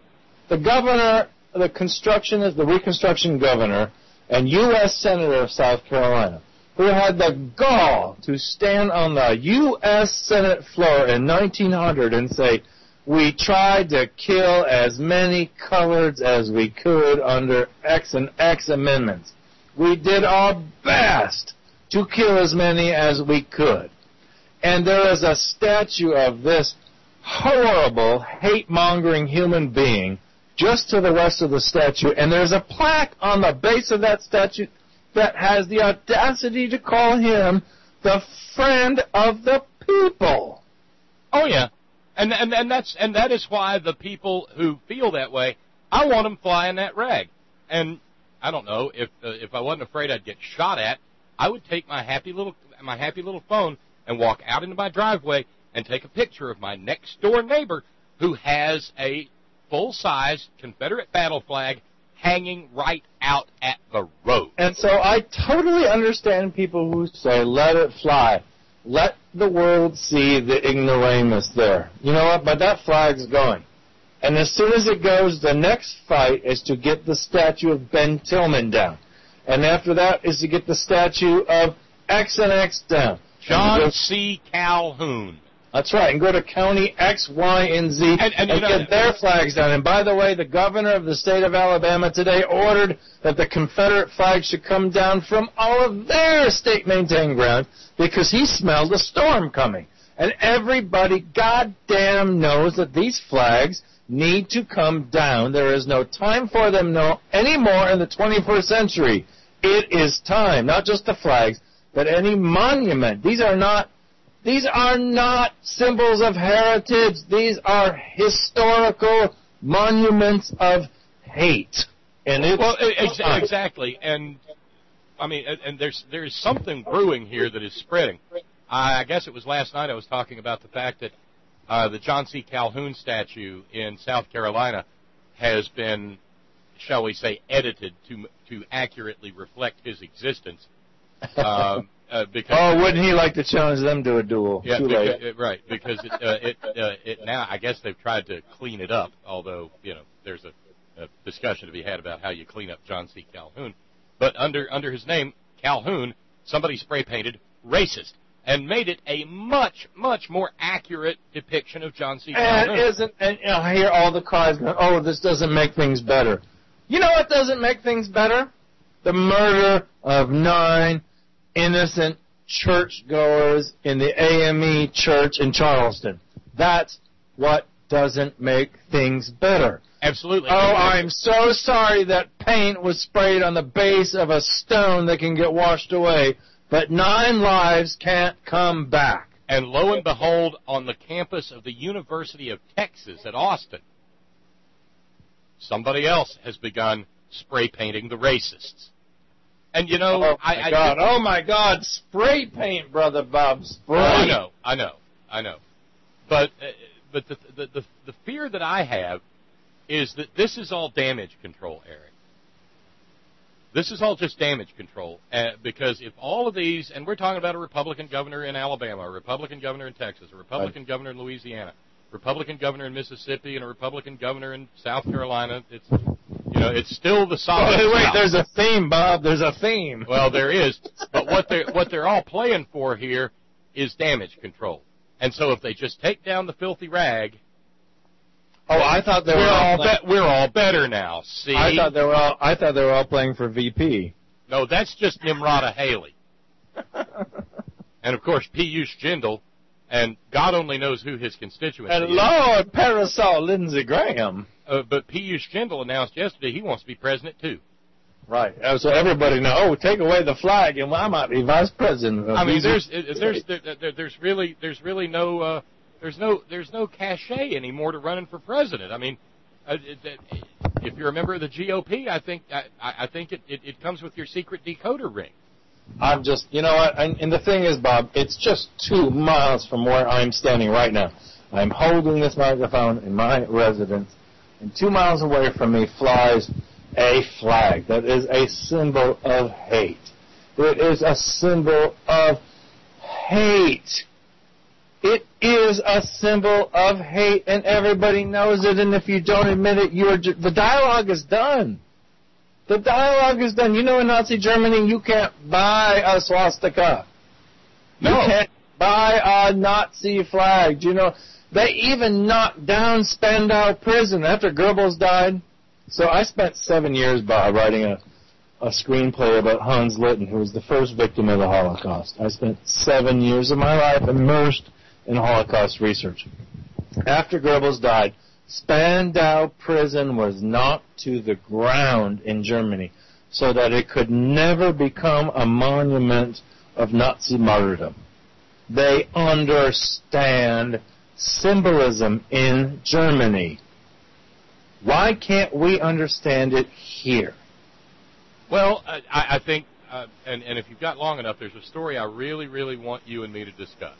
governor, the constructionist, the Reconstruction governor, and U.S. Senator of South Carolina, who had the gall to stand on the U.S. Senate floor in 1900 and say, we tried to kill as many coloreds as we could under X and X amendments. We did our best to kill as many as we could. And there is a statue of this horrible, hate-mongering human being just to the west of the statue, and there's a plaque on the base of that statue that has the audacity to call him the friend of the people. Oh, yeah. And that is why the people who feel that way, I want them flying that rag. And I don't know, if I wasn't afraid I'd get shot at, I would take my happy little phone and walk out into my driveway and take a picture of my next door neighbor who has a full-size Confederate battle flag hanging right out at the road. And so I totally understand people who say, let it fly. Let the world see the ignoramus there. You know what? But that flag's going. And as soon as it goes, the next fight is to get the statue of Ben Tillman down. And after that is to get the statue of X and X down. John C. Calhoun. That's right, and go to county X, Y, and Z and get their flags down. And by the way, the governor of the state of Alabama today ordered that the Confederate flag should come down from all of their state-maintained ground because he smelled a storm coming. And everybody goddamn knows that these flags need to come down. There is no time for them anymore in the 21st century. It is time, not just the flags, but any monument. These are not symbols of heritage. These are historical monuments of hate. And it's exactly. And I mean, and there's something brewing here that is spreading. I guess it was last night I was talking about the fact that the John C. Calhoun statue in South Carolina has been, shall we say, edited to accurately reflect his existence. Because wouldn't he like to challenge them to a duel? Yeah, right. Because it now I guess they've tried to clean it up. Although there's a discussion to be had about how you clean up John C. Calhoun. But under his name, Calhoun, somebody spray painted racist and made it a much, much more accurate depiction of John C. Calhoun. And I hear all the cries going, oh, this doesn't make things better. You know what doesn't make things better? The murder of 9 innocent churchgoers in the AME church in Charleston. That's what doesn't make things better. Absolutely. Oh, I'm so sorry that paint was sprayed on the base of a stone that can get washed away, but 9 lives can't come back. And lo and behold, on the campus of the University of Texas at Austin, somebody else has begun spray painting the racists. And you know, oh my God, spray paint, Brother Bob, spray. I know. But the fear that I have is that this is all damage control, Eric. This is all just damage control, because if all of these, and we're talking about a Republican governor in Alabama, a Republican governor in Texas, a Republican governor in Louisiana, Republican governor in Mississippi, and a Republican governor in South Carolina, it's still the solid Wait, South. there's a theme, Bob. There's a theme. Well, there is, but what they're all playing for here is damage control. And so if they just take down the filthy rag, I thought they we're all better now. See, I thought they were all playing for VP. No, that's just Nimrata Haley, and of course Piyush Jindal, and God only knows who his constituency and is. Lord Parasol Lindsey Graham. But Piyush Jindal announced yesterday he wants to be president too. Right. So everybody knows. Oh, take away the flag, and I might be vice president. I mean, there's really no there's no cachet anymore to running for president. I mean, if you're a member of the GOP, I think it comes with your secret decoder ring. I'm just, you know what? And the thing is, Bob, it's just 2 miles from where I'm standing right now. I'm holding this microphone in my residence, and 2 miles away from me flies a flag that is a symbol of hate. It is a symbol of hate. It is a symbol of hate, and everybody knows it, and if you don't admit it, the dialogue is done. The dialogue is done. You know, in Nazi Germany, you can't buy a swastika. No. You can't buy a Nazi flag. You know, they even knocked down Spandau Prison after Goebbels died. So I spent 7 years, Bob, writing a screenplay about Hans Litten, who was the first victim of the Holocaust. I spent 7 years of my life immersed in Holocaust research. After Goebbels died, Spandau Prison was knocked to the ground in Germany so that it could never become a monument of Nazi martyrdom. They understand symbolism in Germany. Why can't we understand it here? Well, I think, and if you've got long enough, there's a story I really, really want you and me to discuss.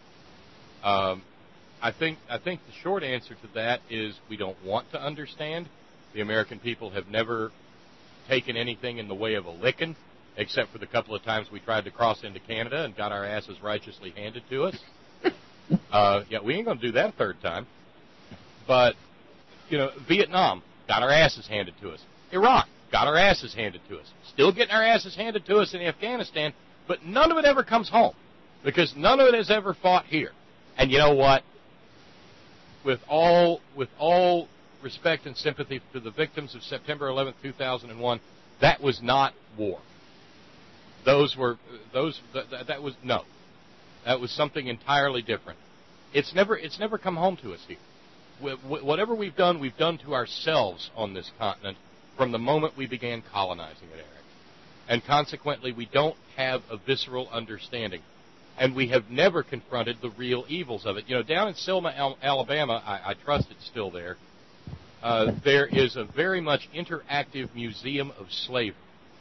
I think the short answer to that is we don't want to understand. The American people have never taken anything in the way of a licking, except for the couple of times we tried to cross into Canada and got our asses righteously handed to us. We ain't going to do that a third time. But, you know, Vietnam, got our asses handed to us. Iraq, got our asses handed to us. Still getting our asses handed to us in Afghanistan, but none of it ever comes home because none of it has ever fought here. And you know what? With all respect and sympathy to the victims of September 11th, 2001, that was not war. That was something entirely different. It's never come home to us here. Whatever we've done to ourselves on this continent from the moment we began colonizing it, Eric. And consequently, we don't have a visceral understanding. And we have never confronted the real evils of it. You know, down in Selma, Alabama, I trust it's still there, there is a very much interactive museum of slavery.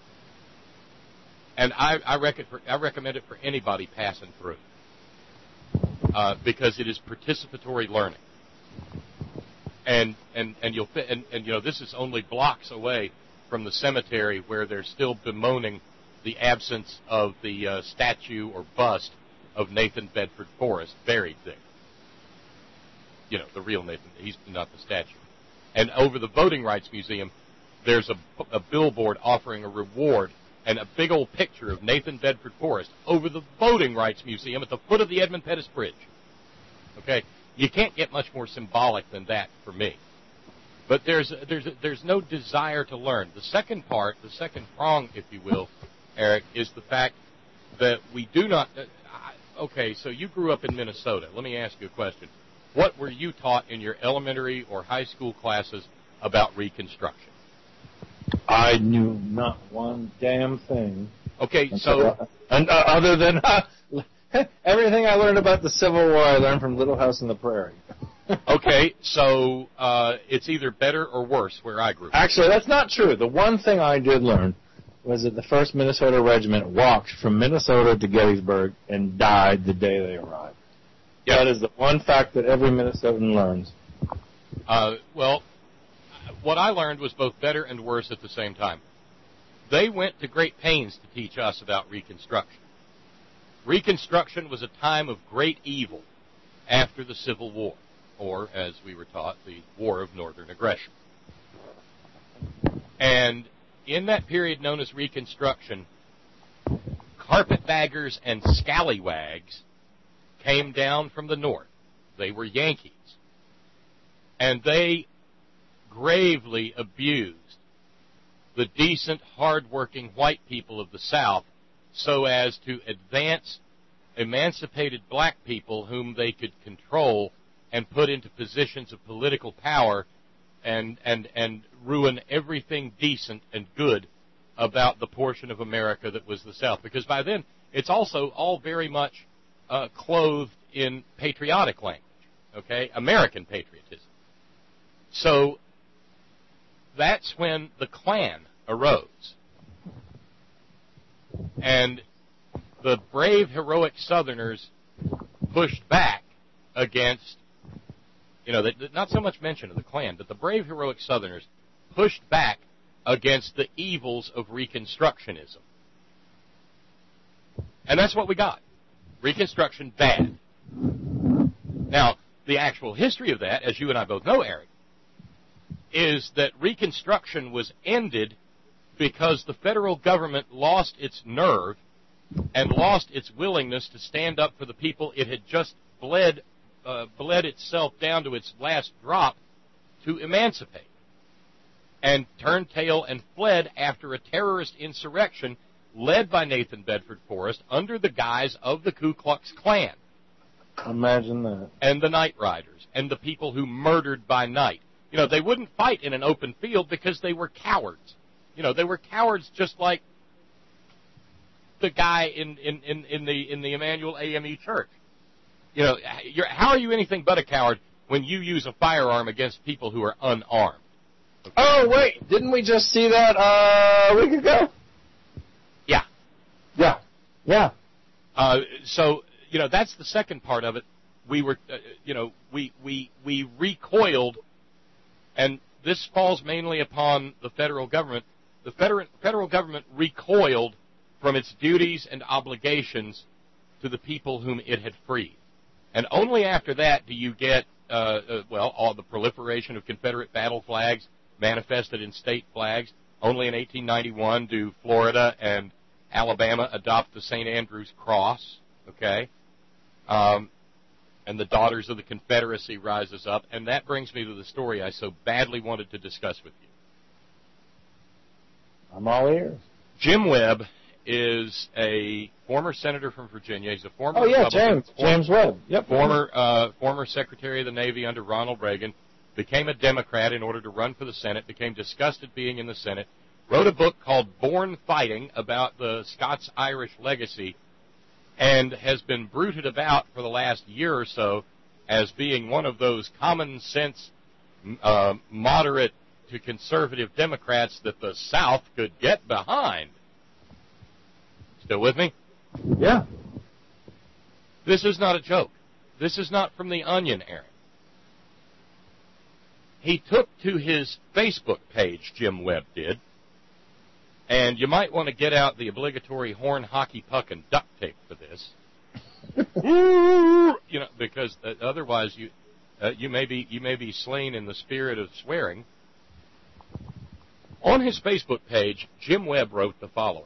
And I recommend it for anybody passing through. Because it is participatory learning. And you'll fit, and you know, this is only blocks away from the cemetery where they're still bemoaning the absence of the statue or bust of Nathan Bedford Forrest buried there. You know, the real Nathan. He's not the statue. And over the Voting Rights Museum, there's a billboard offering a reward and a big old picture of Nathan Bedford Forrest over the Voting Rights Museum at the foot of the Edmund Pettus Bridge. Okay? You can't get much more symbolic than that for me. But there's no desire to learn. The second part, the second prong, if you will, Eric, is the fact that we do not... okay, so you grew up in Minnesota. Let me ask you a question. What were you taught in your elementary or high school classes about Reconstruction? I knew not one damn thing. Okay, so... other than everything I learned about the Civil War, I learned from Little House on the Prairie. Okay, so it's either better or worse where I grew up. Actually, that's not true. The one thing I did learn was that the 1st Minnesota Regiment walked from Minnesota to Gettysburg and died the day they arrived. Yep. That is the one fact that every Minnesotan learns. Well, what I learned was both better and worse at the same time. They went to great pains to teach us about Reconstruction. Reconstruction was a time of great evil after the Civil War, or, as we were taught, the War of Northern Aggression. And in that period known as Reconstruction, carpetbaggers and scallywags came down from the north. They were Yankees. And they gravely abused the decent, hard-working white people of the South so as to advance emancipated black people whom they could control and put into positions of political power and ruin everything decent and good about the portion of America that was the South. Because by then, it's also all very much clothed in patriotic language, okay? American patriotism. So that's when the Klan arose. And the brave, heroic Southerners pushed back against, not so much mention of the Klan, but the brave, heroic Southerners pushed back against the evils of Reconstructionism. And that's what we got. Reconstruction bad. Now, the actual history of that, as you and I both know, Eric, is that Reconstruction was ended because the federal government lost its nerve and lost its willingness to stand up for the people it had just bled itself down to its last drop to emancipate, and turned tail and fled after a terrorist insurrection led by Nathan Bedford Forrest under the guise of the Ku Klux Klan. Imagine that. And the Night Riders, and the people who murdered by night. They wouldn't fight in an open field because they were cowards. They were cowards just like the guy in the Emmanuel AME Church. How are you anything but a coward when you use a firearm against people who are unarmed? Okay. Oh, wait, didn't we just see that a week ago? Yeah. So, that's the second part of it. We were, we recoiled, and this falls mainly upon the federal government. The federal government recoiled from its duties and obligations to the people whom it had freed. And only after that do you get, all the proliferation of Confederate battle flags manifested in state flags. Only in 1891 do Florida and Alabama adopt the St. Andrew's Cross, okay? And the Daughters of the Confederacy rises up. And that brings me to the story I so badly wanted to discuss with you. I'm all ears. Jim Webb is a former senator from Virginia. He's a former James Webb. Yep. Former Secretary of the Navy under Ronald Reagan. Became a Democrat in order to run for the Senate. Became disgusted being in the Senate. Wrote a book called Born Fighting about the Scots-Irish legacy, and has been bruited about for the last year or so as being one of those common sense, moderate to conservative Democrats that the South could get behind. Still with me? Yeah. This is not a joke. This is not from the Onion, Aaron. He took to his Facebook page, Jim Webb did, and you might want to get out the obligatory horn, hockey puck, and duct tape for this. Because otherwise you may be slain in the spirit of swearing. On his Facebook page, Jim Webb wrote the following.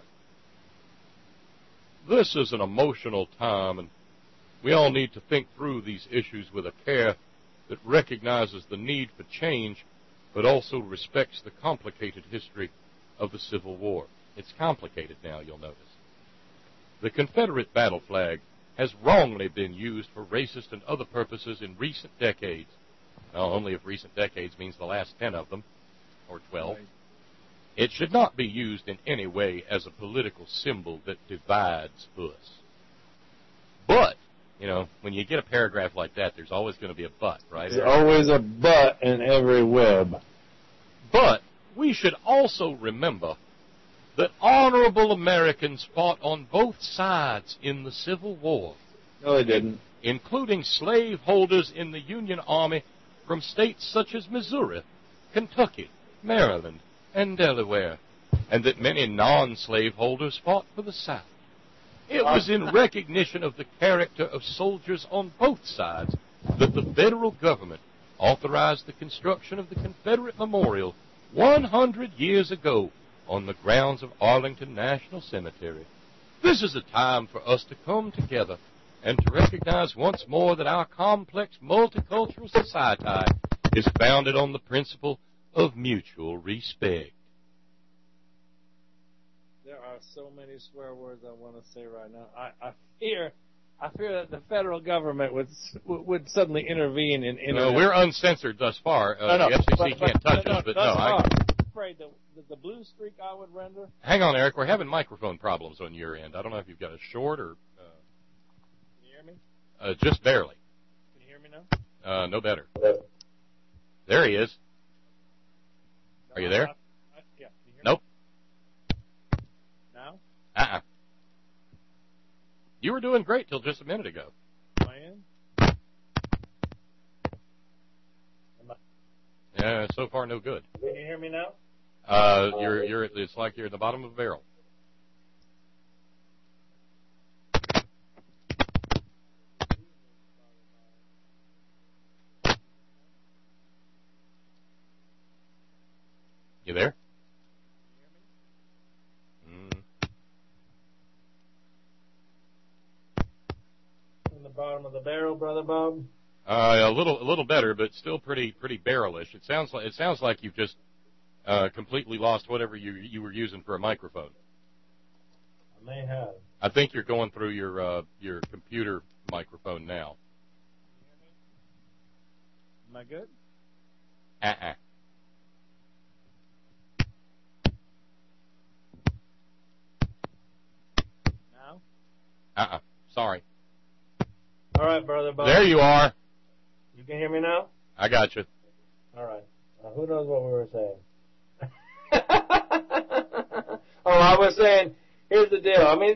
This is an emotional time, and we all need to think through these issues with a care that recognizes the need for change, but also respects the complicated history of the Civil War. It's complicated now, you'll notice. The Confederate battle flag has wrongly been used for racist and other purposes in recent decades. Well, only if recent decades means the last 10 of them, or 12. Right. It should not be used in any way as a political symbol that divides us. But, when you get a paragraph like that, there's always going to be a but, right? There's always a but in every web. But we should also remember that honorable Americans fought on both sides in the Civil War. No, they didn't. Including slaveholders in the Union Army from states such as Missouri, Kentucky, Maryland, and Delaware, and that many non-slaveholders fought for the South. It was in recognition of the character of soldiers on both sides that the federal government authorized the construction of the Confederate Memorial 100 years ago on the grounds of Arlington National Cemetery. This is a time for us to come together and to recognize once more that our complex multicultural society is founded on the principle of mutual respect. There are so many swear words I want to say right now. I fear that the federal government would suddenly intervene in internet. No, we're uncensored thus far. The FCC can't touch us, but I'm afraid the blue streak I would render. Hang on, Eric. We're having microphone problems on your end. I don't know if you've got a short or. Can you hear me? Just barely. Can you hear me now? No better. There he is. Are you there? Yeah. Can you hear nope. Me? Now? You were doing great till just a minute ago. Am I in? Yeah, so far no good. Can you hear me now? It's like you're at the bottom of a barrel. You there? In the bottom of the barrel, Brother Bob? A little better, but still pretty barrelish. It sounds like you've just completely lost whatever you were using for a microphone. I may have. I think you're going through your computer microphone now. Am I good? Now? Sorry. All right, Brother Bob. There you are. You can hear me now? I got you. All right. Who knows what we were saying? I was saying, here's the deal. I mean,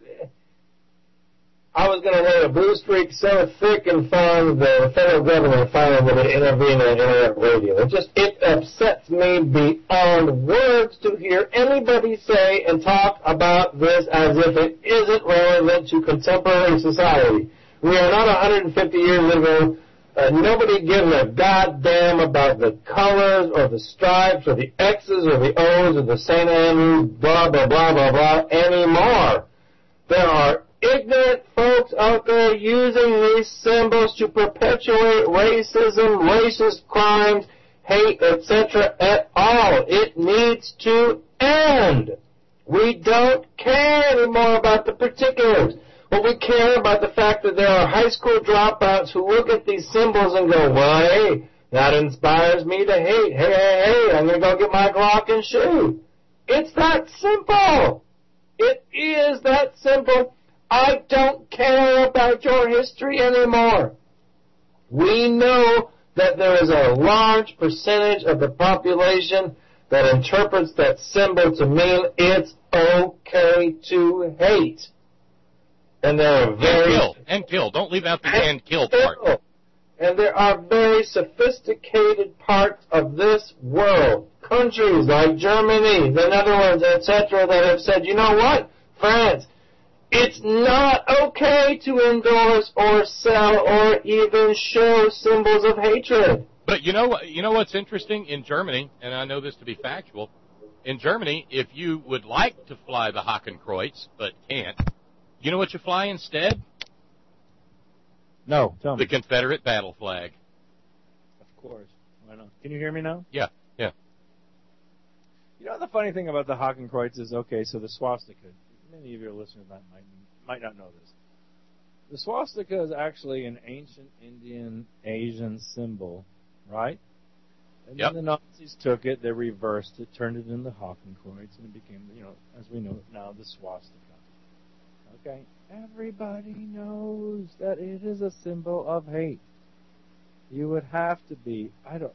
I was going to lay a blue streak so thick and fun the federal government finally would intervene on internet radio. It upsets me beyond words to hear anybody say and talk about this as if it isn't relevant to contemporary society. We are not 150 years ago. Nobody gives a goddamn about the colors or the stripes or the X's or the O's or the St. Andrews, blah, blah, blah, blah, blah, anymore. There are ignorant folks out there using these symbols to perpetuate racism, racist crimes, hate, etc. at all. It needs to end. We don't care anymore about the particulars. But we care about the fact that there are high school dropouts who look at these symbols and go, well, hey, that inspires me to hate. Hey, I'm going to go get my Glock and shoot. It's that simple. It is that simple. I don't care about your history anymore. We know that there is a large percentage of the population that interprets that symbol to mean it's okay to hate. And there are kill. Don't leave out the and kill part. And there are very sophisticated parts of this world, countries like Germany, the Netherlands, etc., that have said, you know what, France, It's not okay to endorse or sell or even show symbols of hatred. But you know what's interesting in Germany, and I know this to be factual. In Germany, if you would like to fly the Hakenkreuz but can't, you know what you fly instead? No, tell me. The Confederate battle flag. Of course. Why not? Can you hear me now? Yeah. You know, the funny thing about the Hakenkreuz is, okay, so the swastika, many of your listeners might not know this. The swastika is actually an ancient Indian, Asian symbol, right? And then the Nazis took it, they reversed it, turned it into Hakenkreuz, and it became, as we know now, the swastika. Okay? Everybody knows that it is a symbol of hate. You would have to be,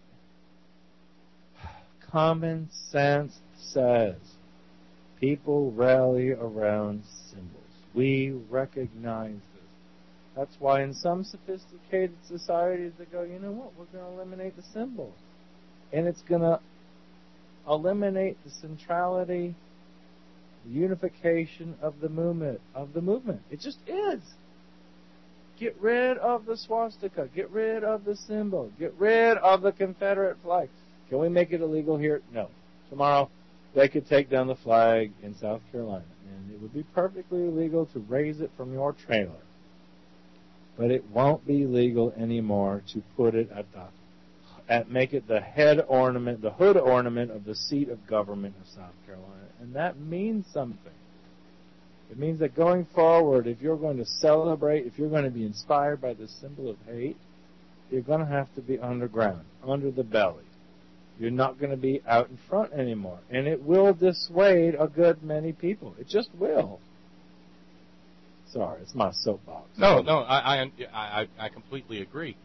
common sense says people rally around symbols. We recognize this. That's why in some sophisticated societies they go, you know what, we're going to eliminate the symbols. And it's going to eliminate the centrality, the unification of the movement. It just is. Get rid of the swastika. Get rid of the symbol. Get rid of the Confederate flag. Can we make it illegal here? No. Tomorrow, they could take down the flag in South Carolina, and it would be perfectly legal to raise it from your trailer. But it won't be legal anymore to put it make it the head ornament, the hood ornament of the seat of government of South Carolina. And that means something. It means that going forward, if you're going to celebrate, if you're going to be inspired by the symbol of hate, you're going to have to be underground, under the belly. You're not going to be out in front anymore. And it will dissuade a good many people. It just will. Sorry, it's my soapbox. No, I completely agree.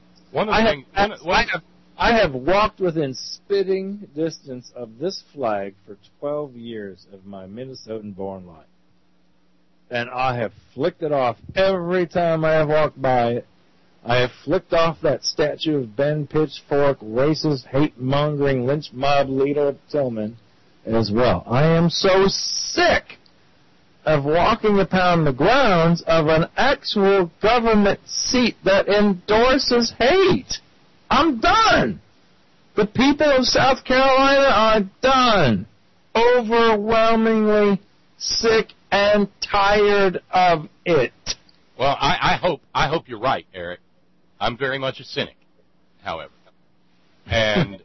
I have walked within spitting distance of this flag for 12 years of my Minnesotan-born life. And I have flicked it off every time I have walked by it. I have flicked off that statue of Ben Pitchfork, racist, hate-mongering, lynch mob leader Tillman as well. I am so sick of walking upon the grounds of an actual government seat that endorses hate. I'm done. The people of South Carolina are done. Overwhelmingly sick and tired of it. Well, I hope you're right, Eric. I'm very much a cynic, however. And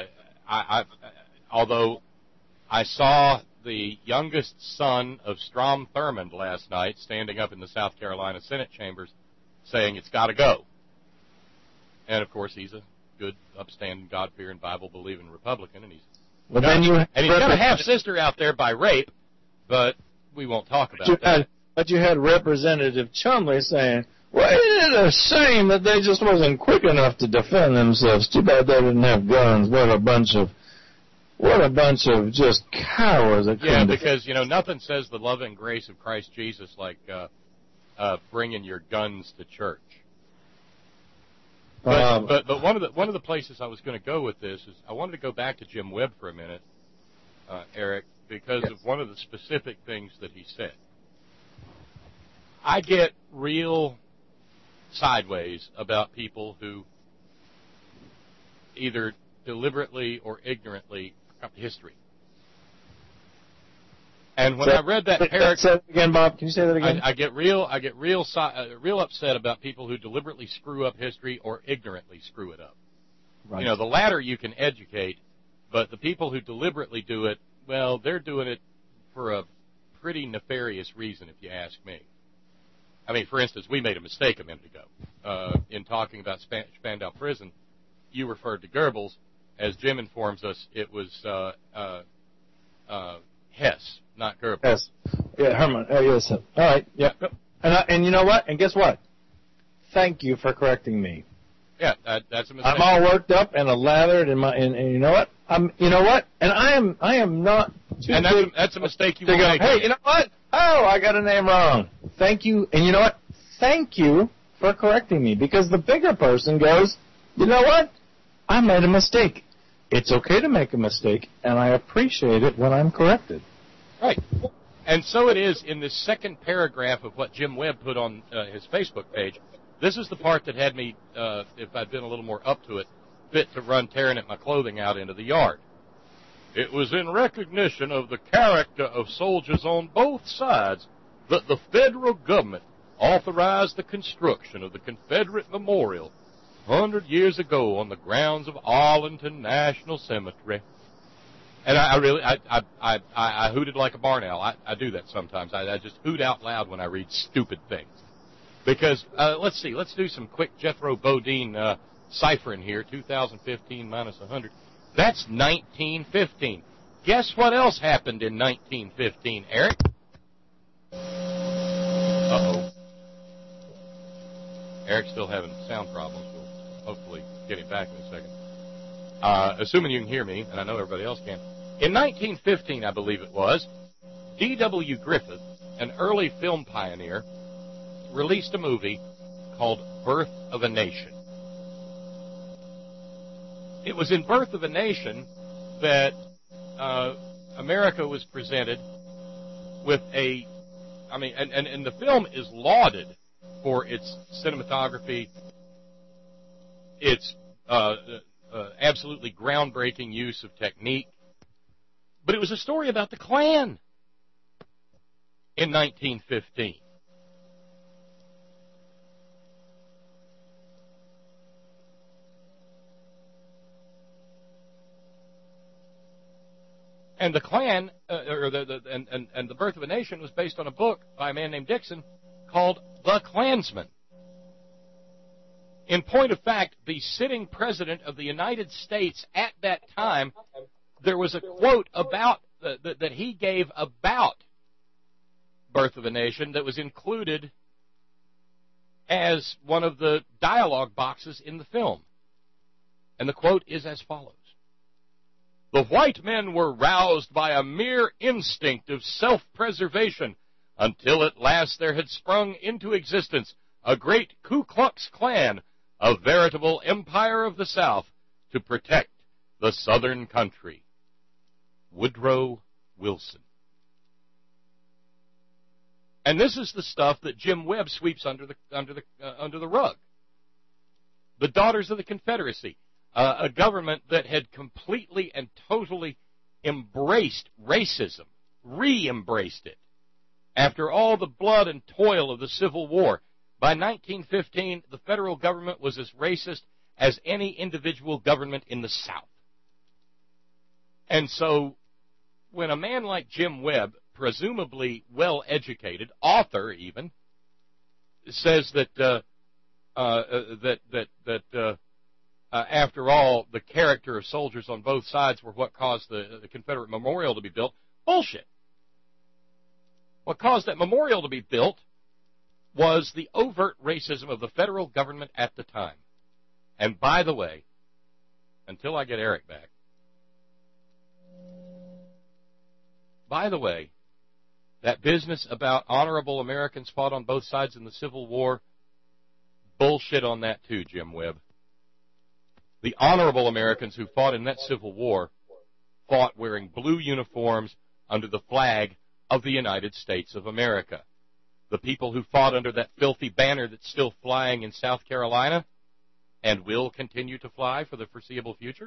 although I saw the youngest son of Strom Thurmond last night standing up in the South Carolina Senate chambers saying it's got to go. And, of course, he's a good, upstanding, God-fearing, Bible-believing Republican, and he's got a half-sister out there by rape, but we won't talk about that. But you had Representative Chumley saying, well, isn't it a shame that they just wasn't quick enough to defend themselves? Too bad they didn't have guns. What a bunch of just cowards. Yeah, because, nothing says the love and grace of Christ Jesus like bringing your guns to church. But one of the places I was going to go with this is I wanted to go back to Jim Webb for a minute, Eric, because of one of the specific things that he said. I get real sideways about people who either deliberately or ignorantly up history. And when I read that paragraph, say it again, Bob. Can you say that again? I get real upset about people who deliberately screw up history or ignorantly screw it up. Right. The latter you can educate, but the people who deliberately do it, well, they're doing it for a pretty nefarious reason, if you ask me. I mean, for instance, we made a mistake a minute ago in talking about Spandau Prison. You referred to Goebbels. As Jim informs us, it was Hess, not Goebbels. Hess. Yeah, Herman. Yes. All right. Yeah. And you know what? And guess what? Thank you for correcting me. Yeah, that's a mistake. I'm all worked up and lathered and you know what? And I am not too and big. That's a mistake you to will go, make. hey, you know what? Oh, I got a name wrong. Thank you. And you know what? Thank you for correcting me, because the bigger person goes, you know what? I made a mistake. It's okay to make a mistake, and I appreciate it when I'm corrected. Right. And so it is in this second paragraph of what Jim Webb put on his Facebook page. This is the part that had me, if I'd been a little more up to it, fit to run tearing at my clothing out into the yard. It was in recognition of the character of soldiers on both sides that the federal government authorized the construction of the Confederate Memorial 100 years ago on the grounds of Arlington National Cemetery. And I hooted like a barn owl. I do that sometimes. I just hoot out loud when I read stupid things. Because, let's see, let's do some quick Jethro Bodine ciphering here. 2015 minus 100. That's 1915. Guess what else happened in 1915, Eric? Uh-oh. Eric's still having sound problems. We'll hopefully get him back in a second. Assuming you can hear me, and I know everybody else can. In 1915, I believe it was, D.W. Griffith, an early film pioneer, released a movie called Birth of a Nation. It was in Birth of a Nation that America was presented with and the film is lauded for its cinematography, its absolutely groundbreaking use of technique, but it was a story about the Klan in 1915. And the Klan, and the Birth of a Nation was based on a book by a man named Dixon called The Klansman. In point of fact, the sitting president of the United States at that time, there was a quote about that he gave about Birth of a Nation that was included as one of the dialogue boxes in the film. And the quote is as follows. The white men were roused by a mere instinct of self-preservation until at last there had sprung into existence a great Ku Klux Klan, a veritable empire of the South, to protect the Southern country. Woodrow Wilson. And this is the stuff that Jim Webb sweeps under the rug. The Daughters of the Confederacy. A government that had completely and totally embraced racism, re-embraced it, after all the blood and toil of the Civil War. By 1915, the federal government was as racist as any individual government in the South. And so, when a man like Jim Webb, presumably well-educated, author even, says that after all, the character of soldiers on both sides were what caused the Confederate Memorial to be built. Bullshit. What caused that memorial to be built was the overt racism of the federal government at the time. And by the way, until I get Eric back, by the way, that business about honorable Americans fought on both sides in the Civil War, bullshit on that too, Jim Webb. The honorable Americans who fought in that Civil War fought wearing blue uniforms under the flag of the United States of America. The people who fought under that filthy banner that's still flying in South Carolina and will continue to fly for the foreseeable future,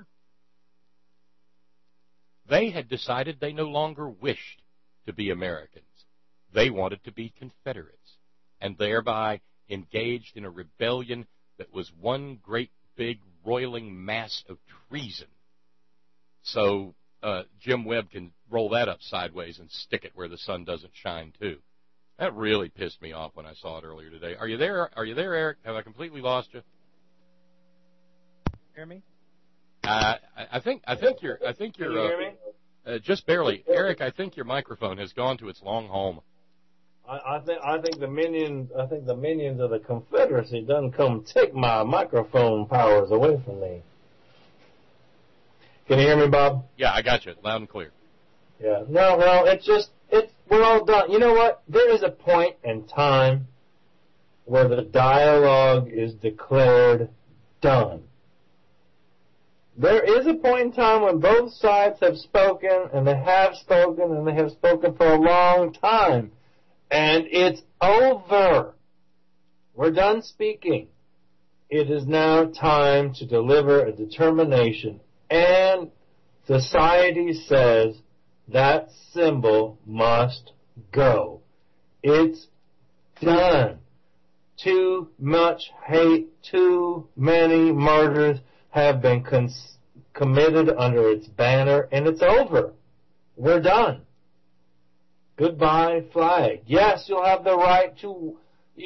they had decided they no longer wished to be Americans. They wanted to be Confederates, and thereby engaged in a rebellion that was one great big roiling mass of treason. So Jim Webb can roll that up sideways and stick it where the sun doesn't shine, too. That really pissed me off when I saw it earlier today. Are you there? Are you there, Eric? Have I completely lost you? Hear me? I think you're. Can you hear me? Just barely, Eric. I think your microphone has gone to its long home. I think the minions of the Confederacy done come take my microphone powers away from me. Can you hear me, Bob? Yeah, I got you, loud and clear. Yeah. No, well, we're all done. You know what? There is a point in time where the dialogue is declared done. There is a point in time when both sides have spoken, and they have spoken, and they have spoken for a long time. And it's over. We're done speaking. It is now time to deliver a determination. And society says that symbol must go. It's done. Too much hate, too many murders have been committed under its banner, and it's over. We're done. Goodbye, flag. Yes, you will have the right to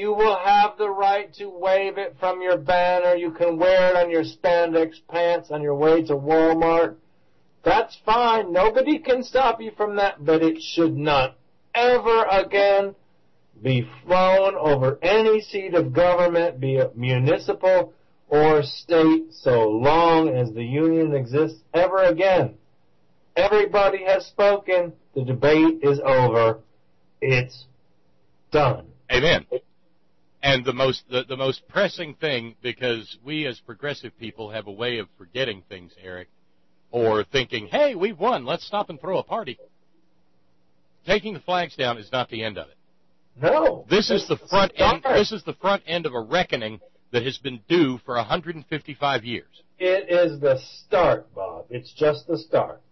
wave it from your banner. You can wear it on your spandex pants on your way to Walmart. That's fine. Nobody can stop you from that, but it should not ever again be flown over any seat of government, be it municipal or state, so long as the Union exists ever again. Everybody has spoken. The debate is over. It's done. Amen. And the most pressing thing, because we as progressive people have a way of forgetting things, Eric, or thinking, hey, we've won, let's stop and throw a party. Taking the flags down is not the end of it. No. This is the front end. This is the front end of a reckoning that has been due for 155 years. It is the start, Bob. It's just the start.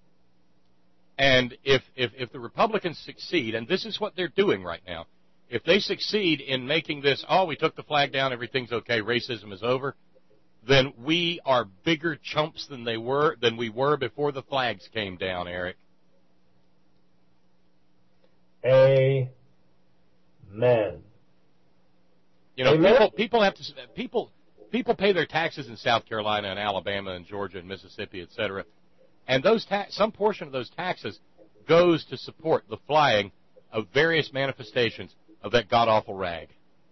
And if the Republicans succeed, and this is what they're doing right now, if they succeed in making this, oh, we took the flag down, everything's okay, racism is over, then we are bigger chumps than we were before the flags came down, Eric. Amen. You know, Amen. people pay their taxes in South Carolina and Alabama and Georgia and Mississippi, etc. And some portion of those taxes goes to support the flying of various manifestations of that god-awful rag.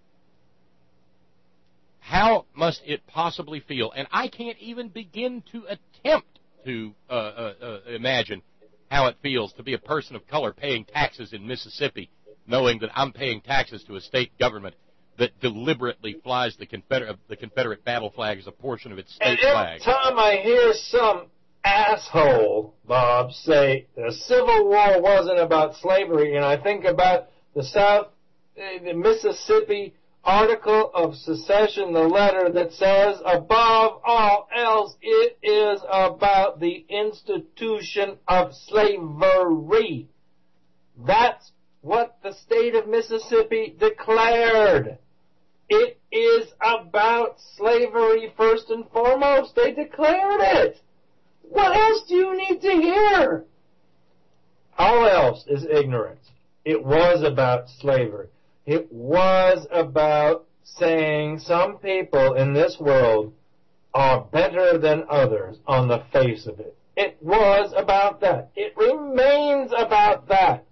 How must it possibly feel? And I can't even begin to attempt to imagine how it feels to be a person of color paying taxes in Mississippi, knowing that I'm paying taxes to a state government that deliberately flies the Confederate battle flag as a portion of its state flag. Every time I hear some asshole, Bob, say the Civil War wasn't about slavery, and I think about the Mississippi article of secession, the letter that says, above all else, it is about the institution of slavery. That's what the state of Mississippi declared. It is about slavery first and foremost. They declared it. What else do you need to hear? All else is ignorance. It was about slavery. It was about saying some people in this world are better than others on the face of it. It was about that. It remains about that.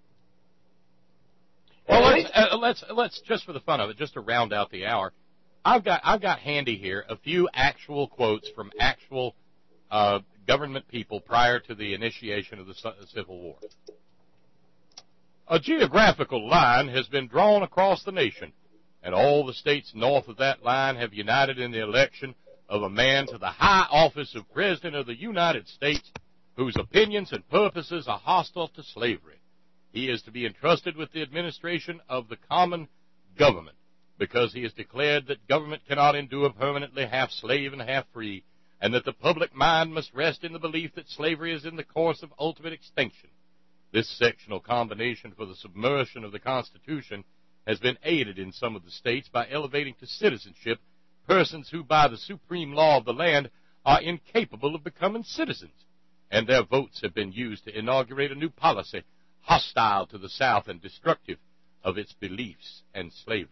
Well, let's just for the fun of it, just to round out the hour, I've got handy here a few actual quotes from actual government people prior to the initiation of the Civil War. A geographical line has been drawn across the nation, and all the states north of that line have united in the election of a man to the high office of President of the United States whose opinions and purposes are hostile to slavery. He is to be entrusted with the administration of the common government, because he has declared that government cannot endure permanently half slave and half free, and that the public mind must rest in the belief that slavery is in the course of ultimate extinction. This sectional combination for the submersion of the Constitution has been aided in some of the states by elevating to citizenship persons who, by the supreme law of the land, are incapable of becoming citizens, and their votes have been used to inaugurate a new policy hostile to the South and destructive of its beliefs and slavery.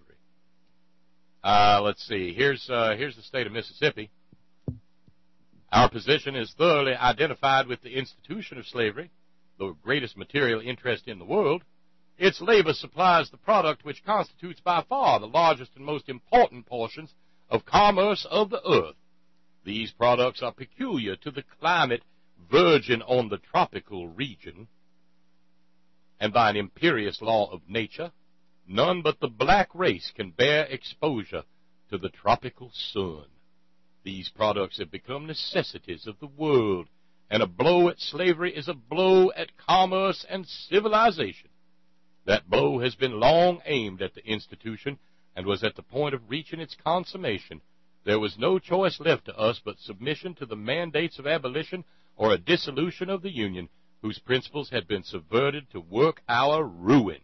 Let's see. Here's the state of Mississippi. Our position is thoroughly identified with the institution of slavery, the greatest material interest in the world. Its labor supplies the product which constitutes by far the largest and most important portions of commerce of the earth. These products are peculiar to the climate virgin on the tropical region, and by an imperious law of nature, none but the black race can bear exposure to the tropical sun. These products have become necessities of the world, and a blow at slavery is a blow at commerce and civilization. That blow has been long aimed at the institution and was at the point of reaching its consummation. There was no choice left to us but submission to the mandates of abolition or a dissolution of the Union, whose principles had been subverted to work our ruin.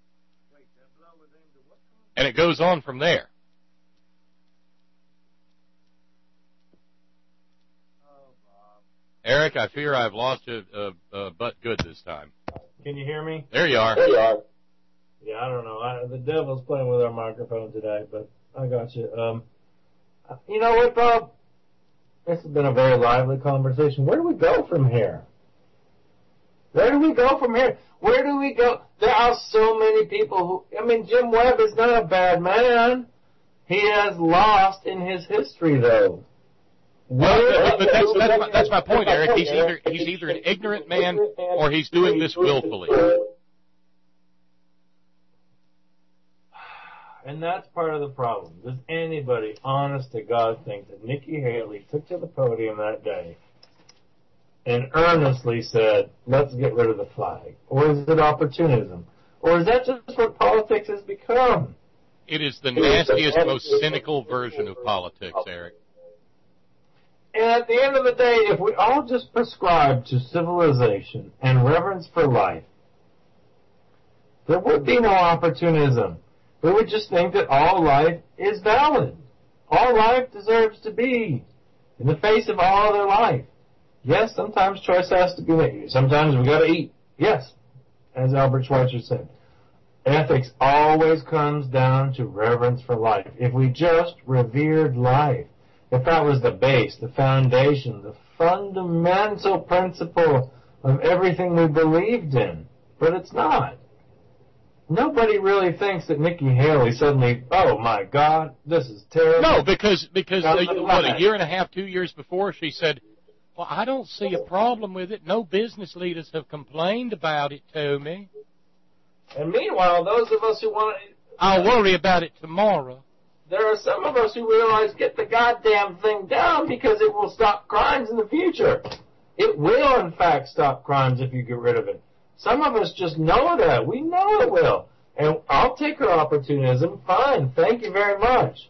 And it goes on from there. Eric, I fear I've lost you, but good this time. Can you hear me? There you are. There you are. Yeah, I don't know. The devil's playing with our microphone today, but I got you. You know what, Bob? This has been a very lively conversation. Where do we go from here? Where do we go from here? Where do we go? There are so many people who, I mean, Jim Webb is not a bad man. He has lost in his history, though. Well, but that's my point, Eric. He's either an ignorant man or he's doing this willfully. And that's part of the problem. Does anybody, honest to God, think that Nikki Haley took to the podium that day and earnestly said, let's get rid of the flag? Or is it opportunism? Or is that just what politics has become? It is the nastiest, most cynical version of politics, Eric. And at the end of the day, if we all just prescribe to civilization and reverence for life, there would be no opportunism. We would just think that all life is valid. All life deserves to be in the face of all other life. Yes, sometimes choice has to be made. Sometimes we got to eat. Yes, as Albert Schweitzer said. Ethics always comes down to reverence for life. If we just revered life, if that was the base, the foundation, the fundamental principle of everything we believed in. But it's not. Nobody really thinks that Nikki Haley suddenly, oh my God, this is terrible. No, because a year and a half, 2 years before, she said, well, I don't see a problem with it. No business leaders have complained about it to me. And meanwhile, those of us who want to... I'll worry about it tomorrow. There are some of us who realize, get the goddamn thing down because it will stop crimes in the future. It will, in fact, stop crimes if you get rid of it. Some of us just know that. We know it will. And I'll take her opportunism. Fine. Thank you very much.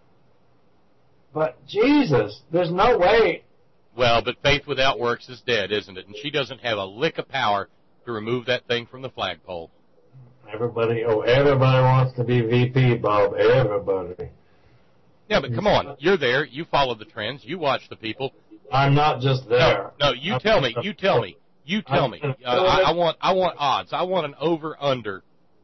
But, Jesus, there's no way. Well, but faith without works is dead, isn't it? And she doesn't have a lick of power to remove that thing from the flagpole. Everybody wants to be VP, Bob. Everybody. Yeah, but come on. You're there. You follow the trends. You watch the people. I'm not just there. No, you tell me. I want odds. I want an over-under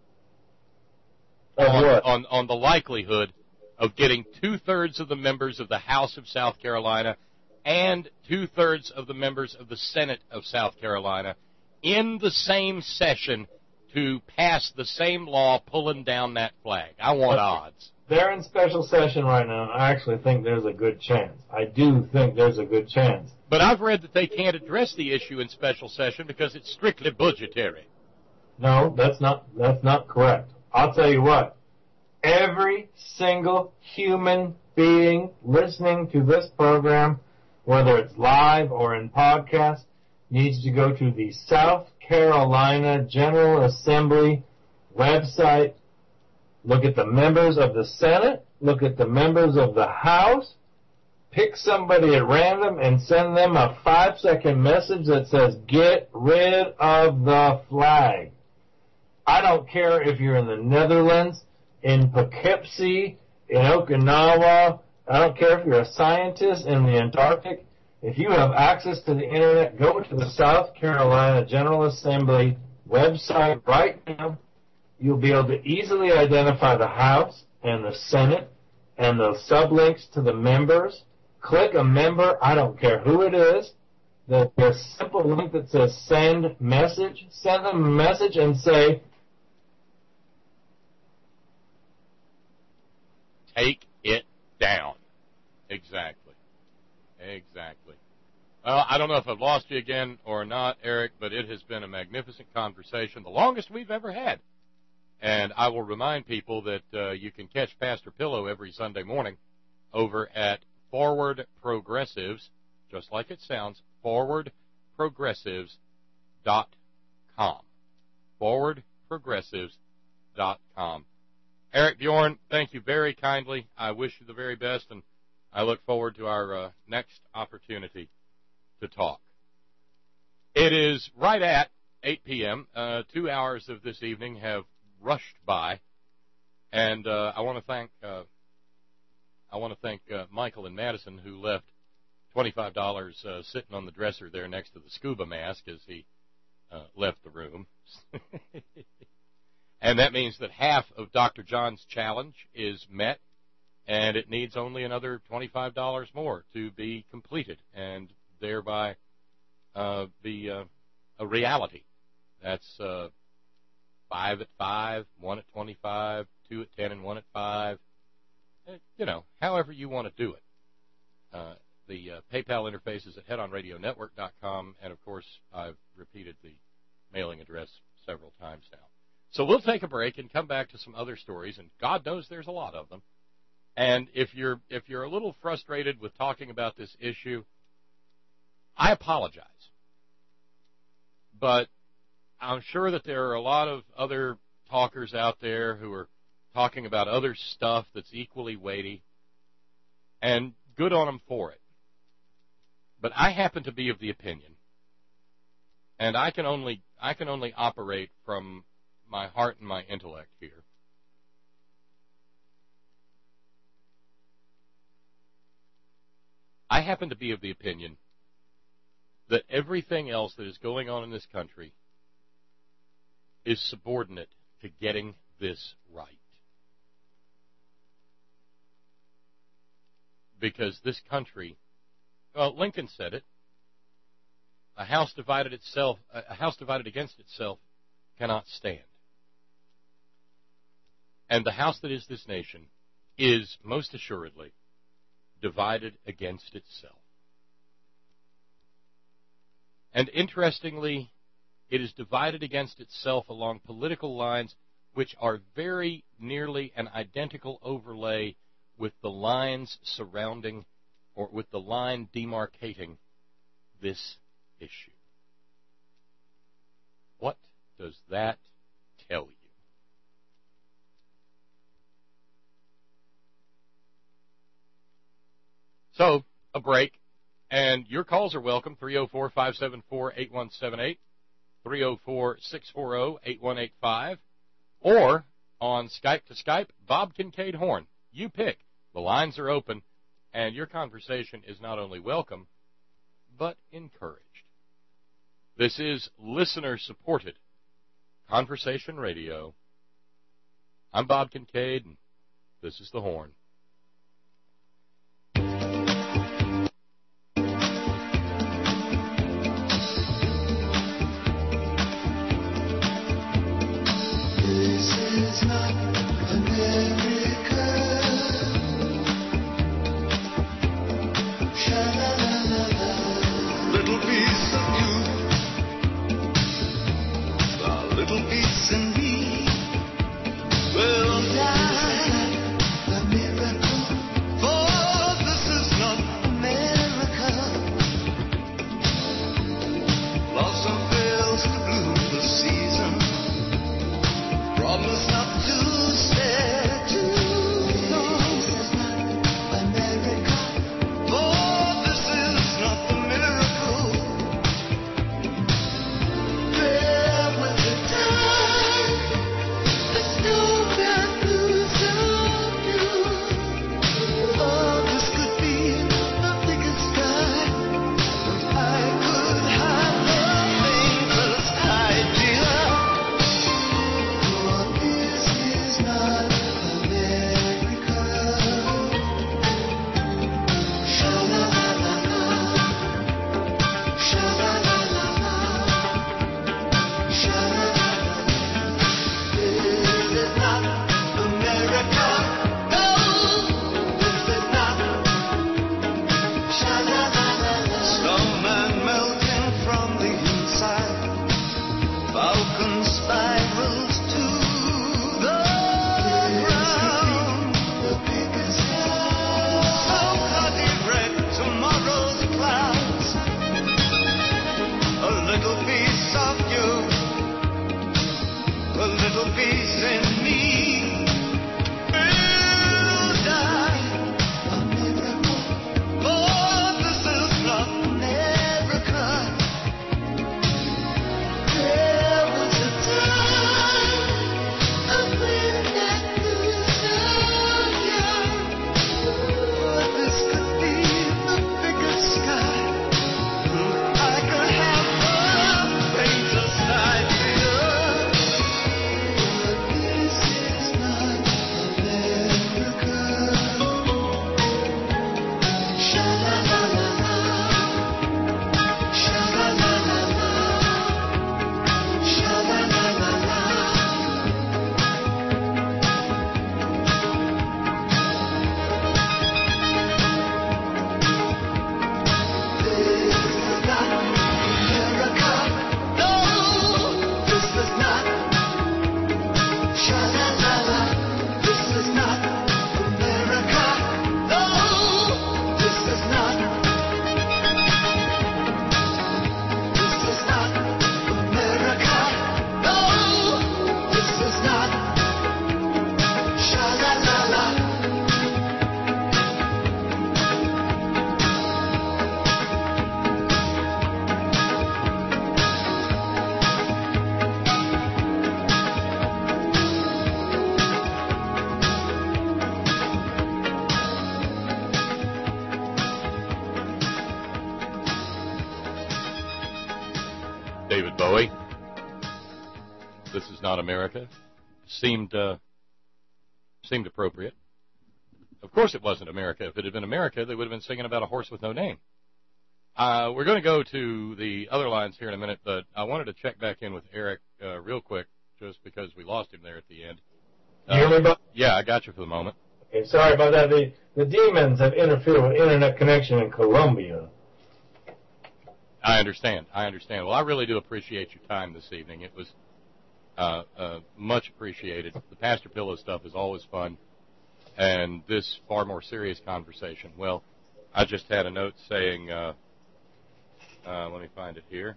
on the likelihood of getting 2/3 of the members of the House of South Carolina and 2/3 of the members of the Senate of South Carolina in the same session to pass the same law pulling down that flag. I want odds. They're in special session right now, and I actually think there's a good chance. I do think there's a good chance. But I've read that they can't address the issue in special session because it's strictly budgetary. No, that's not correct. I'll tell you what. Every single human being listening to this program, whether it's live or in podcast, needs to go to the South Carolina General Assembly website, look at the members of the Senate, look at the members of the House, pick somebody at random and send them a 5-second message that says, get rid of the flag. I don't care if you're in the Netherlands, in Poughkeepsie, in Okinawa. I don't care if you're a scientist in the Antarctic. If you have access to the Internet, go to the South Carolina General Assembly website right now. You'll be able to easily identify the House and the Senate and the sublinks to the members. Click a member, I don't care who it is. There's a simple link that says send message. Send them a message and say, take it down. Exactly. Well, I don't know if I've lost you again or not, Eric, but it has been a magnificent conversation, the longest we've ever had. And I will remind people that you can catch Pastor Pillow every Sunday morning over at Forward Progressives, just like it sounds, forwardprogressives.com. Forwardprogressives.com. Eric Bjorn, thank you very kindly. I wish you the very best, and I look forward to our next opportunity to talk. It is right at 8 p.m. 2 hours of this evening have rushed by, and I want to thank Michael in Madison, who left $25 sitting on the dresser there next to the scuba mask as he left the room. And that means that half of Dr. John's challenge is met, and it needs only another $25 more to be completed and thereby be a reality. That's 5 at 5, 1 at 25, 2 at 10, and 1 at 5. However you want to do it. The PayPal interface is at headonradionetwork.com, and, of course, I've repeated the mailing address several times now. So we'll take a break and come back to some other stories, and God knows there's a lot of them. And if you're a little frustrated with talking about this issue, I apologize. But I'm sure that there are a lot of other talkers out there who are talking about other stuff that's equally weighty, and good on them for it. But I happen to be of the opinion, and I can only operate from my heart and my intellect here. I happen to be of the opinion that everything else that is going on in this country is subordinate to getting this right. Because this country, well, Lincoln said it, a house divided against itself cannot stand. And the house that is this nation is most assuredly divided against itself. And interestingly, it is divided against itself along political lines which are very nearly an identical overlay with the lines surrounding, or with the line demarcating this issue. What does that tell you? So, a break, and your calls are welcome, 304-574-8178, 304-640-8185, or on Skype to Skype, Bob Kincaid Horn. You pick. The lines are open, and your conversation is not only welcome, but encouraged. This is listener-supported Conversation Radio. I'm Bob Kincaid, and this is The Horn. The mirror David Bowie. This is not America. Seemed appropriate. Of course it wasn't America. If it had been America, they would have been singing about a horse with no name. We're going to go to the other lines here in a minute, but I wanted to check back in with Eric real quick, just because we lost him there at the end. You hear me, Bob? Yeah, I got you for the moment. Okay, sorry about that. The demons have interfered with internet connection in Colombia. I understand. Well, I really do appreciate your time this evening. It was much appreciated. The Pastor Pillow stuff is always fun, and this far more serious conversation. Well, I just had a note saying, let me find it here.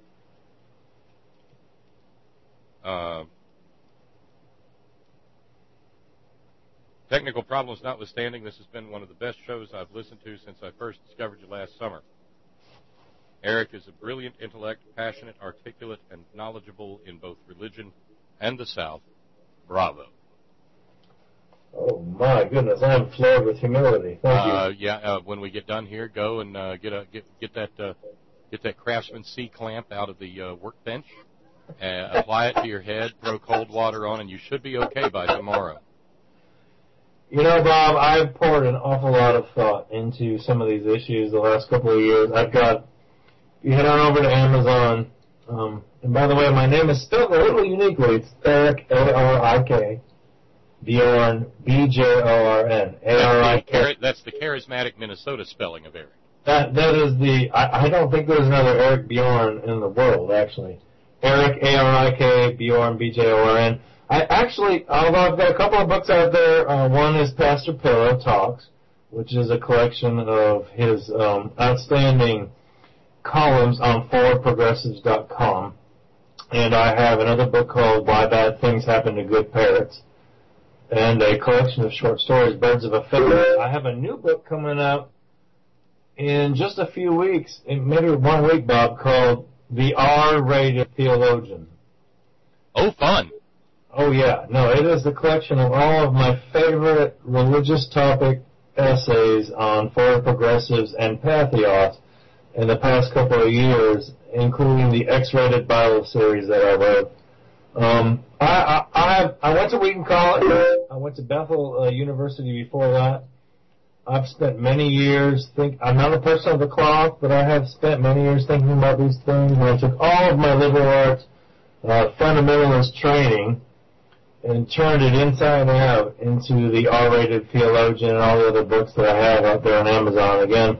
Technical problems notwithstanding, this has been one of the best shows I've listened to since I first discovered you last summer. Eric is a brilliant intellect, passionate, articulate, and knowledgeable in both religion and the South. Bravo. Oh, my goodness. I am floored with humility. Thank you. When we get done here, go and get that Craftsman C-clamp out of the workbench, apply it to your head, throw cold water on, and you should be okay by tomorrow. You know, Bob, I've poured an awful lot of thought into some of these issues the last couple of years. You head on over to Amazon, and by the way, my name is spelled a little uniquely. It's Eric, A-R-I-K, Bjorn, B-J-O-R-N, A-R-I-K. That's the charismatic Minnesota spelling of Eric. That is I don't think there's another Eric Bjorn in the world, actually. Eric, A-R-I-K, Bjorn, B-J-O-R-N. Although I've got a couple of books out there, one is Pastor Pillow Talks, which is a collection of his outstanding columns on forwardprogressives.com. And I have another book called Why Bad Things Happen to Good Parrots, and a collection of short stories, Birds of a Feather. I have a new book coming out in just a few weeks, maybe 1 week, Bob, called The R-Rated Theologian. Oh, fun. Oh, yeah. No, it is the collection of all of my favorite religious topic essays on forward progressives and pathos in the past couple of years, including the X-Rated Bible series that I wrote. I went to Wheaton College. I went to Bethel University before that. I've spent many years I'm not a person of the cloth, but I have spent many years thinking about these things. And I took all of my liberal arts fundamentalist training and turned it inside out into the R-Rated Theologian and all the other books that I have out there on Amazon. Again,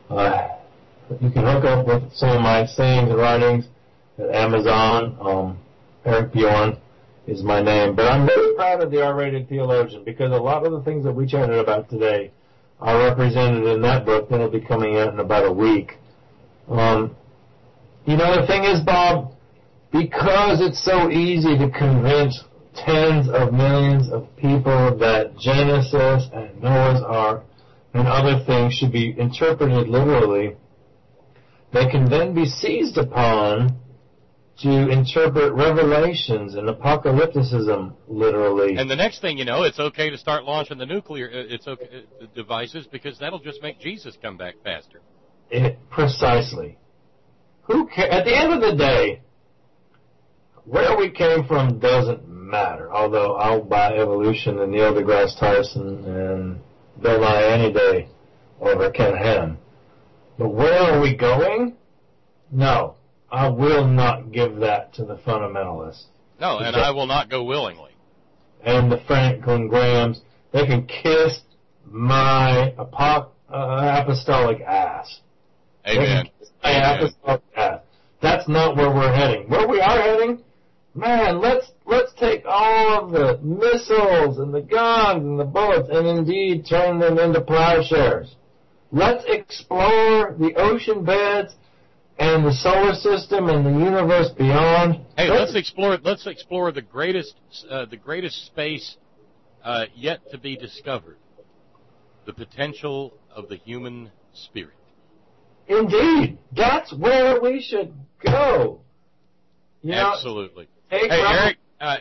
you can hook up with some of my sayings and writings at Amazon. Eric Bjorn is my name. But I'm very proud of the R-Rated Theologian because a lot of the things that we chatted about today are represented in that book that'll be coming out in about a week. The thing is, Bob, because it's so easy to convince tens of millions of people that Genesis and Noah's Ark and other things should be interpreted literally, they can then be seized upon to interpret Revelations and apocalypticism literally. And the next thing you know, it's okay to start launching the nuclear devices because that'll just make Jesus come back faster. Precisely. Who cares? At the end of the day, where we came from doesn't matter, although I'll buy evolution and Neil deGrasse Tyson and Bill Nye any day over Ken Ham. But where are we going? No, I will not give that to the fundamentalists. No, and I will not go willingly. And the Franklin Grahams, they can kiss my apostolic ass. Amen. Apostolic ass. That's not where we're heading. Where we are heading, man, let's take all of the missiles and the guns and the bullets and indeed turn them into plowshares. Let's explore the ocean beds and the solar system and the universe beyond. Hey, let's explore the greatest space yet to be discovered. The potential of the human spirit. Indeed, that's where we should go. Absolutely. Hey, Eric,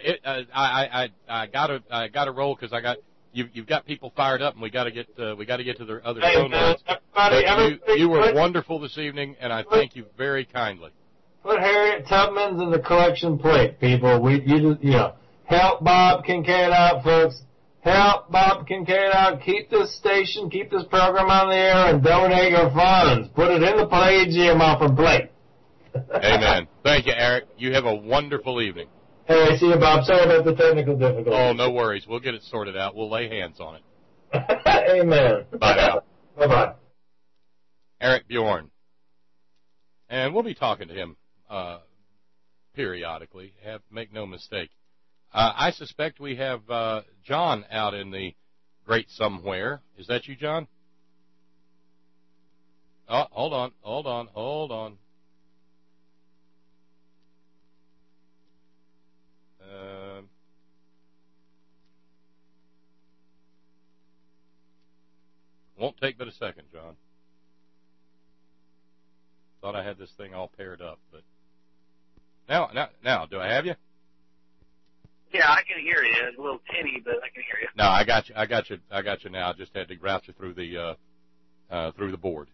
I gotta roll because you've got people fired up, and we gotta get to the other phone lines. Everybody, you were wonderful this evening, and I thank you very kindly. Put Harriet Tubman's in the collection plate, people. Help Bob Kincaid out, folks. Help Bob Kincaid out. Keep this station, keep this program on the air, and donate your funds. Put it in the Palladium off a plate. Amen. Thank you, Eric. You have a wonderful evening. Hey, see you, Bob. Sorry about the technical difficulties. Oh, no worries. We'll get it sorted out. We'll lay hands on it. Amen. Bye now. Bye-bye. Eric Bjorn. And we'll be talking to him periodically. Make no mistake. I suspect we have John out in the great somewhere. Is that you, John? Oh, hold on. Won't take but a second, John. Thought I had this thing all paired up, but now, do I have you? Yeah, I can hear you. It's a little tinny, but I can hear you. No, I got you now. I just had to route you through the board.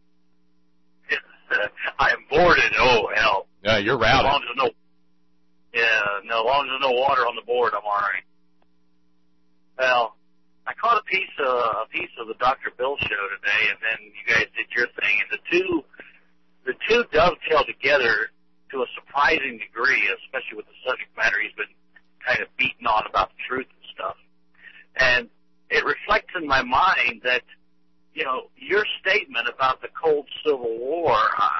I'm boarded. Oh hell. Yeah, you're routed. As long as there's no water on the board, I'm all right. Well, I caught a piece of the Dr. Bill show today, and then you guys did your thing, and the two dovetail together to a surprising degree, especially with the subject matter he's been kind of beaten on about the truth and stuff. And it reflects in my mind that, your statement about the Cold Civil War,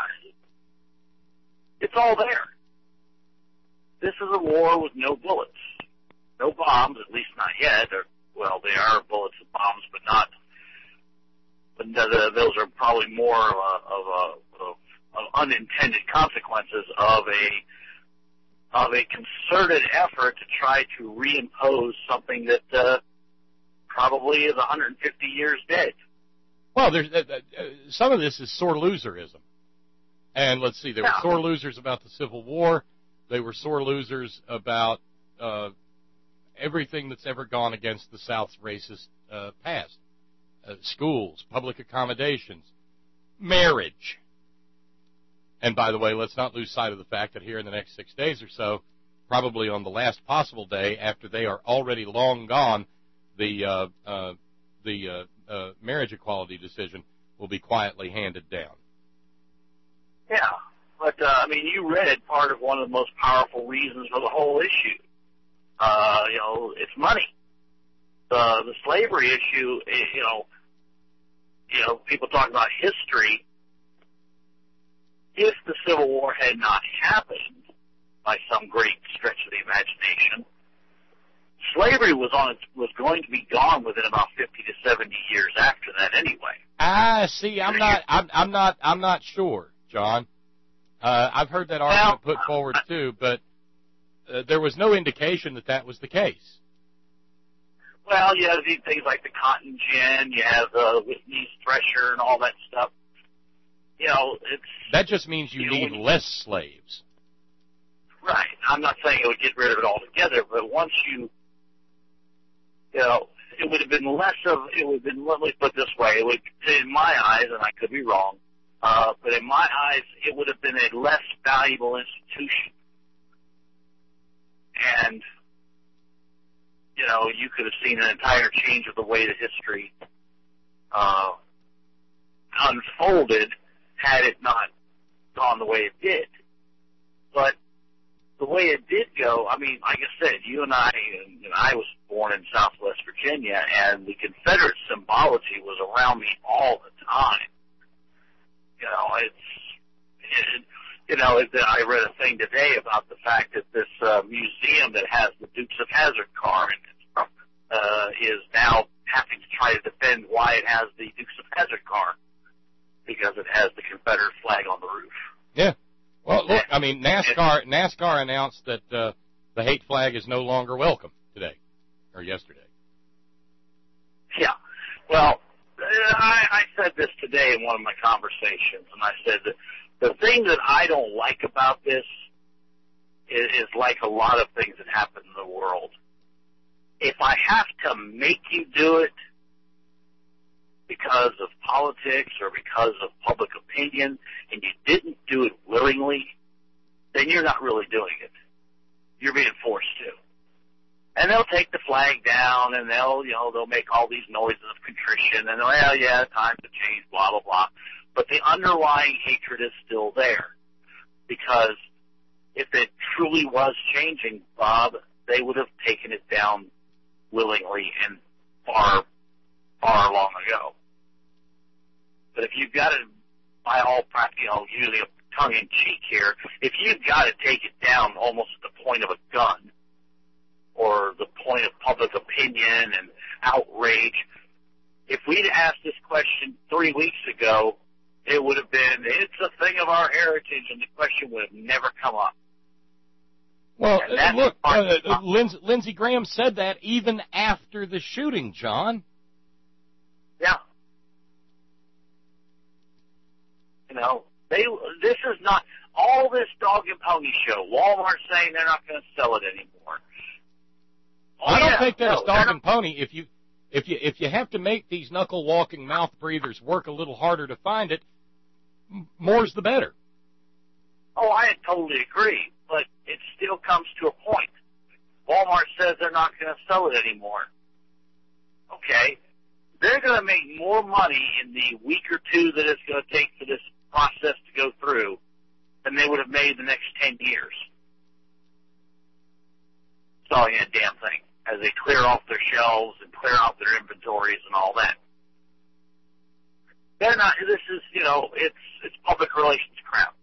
it's all there. This is a war with no bullets, no bombs, at least not yet. Well, they are bullets and bombs, but not. But those are probably more of unintended consequences of a concerted effort to try to reimpose something that probably is 150 years dead. Well, there's some of this is sore loserism, and let's see, they were sore losers about the Civil War. They were sore losers about everything that's ever gone against the South's racist past. Schools, public accommodations, marriage. And by the way, let's not lose sight of the fact that here in the next 6 days or so, probably on the last possible day after they are already long gone, the marriage equality decision will be quietly handed down. Yeah, but you read part of one of the most powerful reasons for the whole issue. It's money. The slavery issue, people talk about history. If the Civil War had not happened by some great stretch of the imagination, slavery was going to be gone within about 50 to 70 years after that anyway. See, I'm not sure, John. I've heard that argument put forward too, but there was no indication that was the case. Well, you have these things like the cotton gin, you have Whitney's thresher and all that stuff. That just means you need less slaves. Right. I'm not saying it would get rid of it altogether, but once it would have been let me put it this way, it would, in my eyes, and I could be wrong, but in my eyes, it would have been a less valuable institution. And, you could have seen an entire change of the way that history unfolded had it not gone the way it did. But the way it did go, like I said, you and I was born in Southwest Virginia, and the Confederate symbology was around me all the time. I read a thing today about the fact that this museum that has the Dukes of Hazzard car in it is now having to try to defend why it has the Dukes of Hazzard car, because it has the Confederate flag on the roof. Yeah. Well, look, NASCAR announced that the hate flag is no longer welcome today, or yesterday. Yeah. Well, I said this today in one of my conversations, and I said that the thing that I don't like about this is like a lot of things that happen in the world. If I have to make you do it because of politics or because of public opinion, and you didn't do it willingly, then you're not really doing it. You're being forced to. And they'll take the flag down, and they'll make all these noises of contrition, and well, yeah, times have changed, blah, blah, blah. But the underlying hatred is still there. Because if it truly was changing, Bob, they would have taken it down willingly and far, far long ago. But if you've got to, by all practice, using a tongue-in-cheek here, if you've got to take it down almost at the point of a gun, or the point of public opinion and outrage, if we'd asked this question 3 weeks ago, it would have been, it's a thing of our heritage, and the question would have never come up. Well, look, Lindsey Graham said that even after the shooting, John. Yeah. This is not, all this dog and pony show, Walmart saying they're not going to sell it anymore. I don't think that it's dog and pony. If you have to make these knuckle-walking mouth breathers work a little harder to find it, more's the better. Oh, I totally agree, but it still comes to a point. Walmart says they're not going to sell it anymore. Okay? They're going to make more money in the week or two that it's going to take for this process to go through than they would have made the next 10 years. Selling a damn thing as they clear off their shelves and clear out their inventories and all that. They're not, this is, it's public relations crap.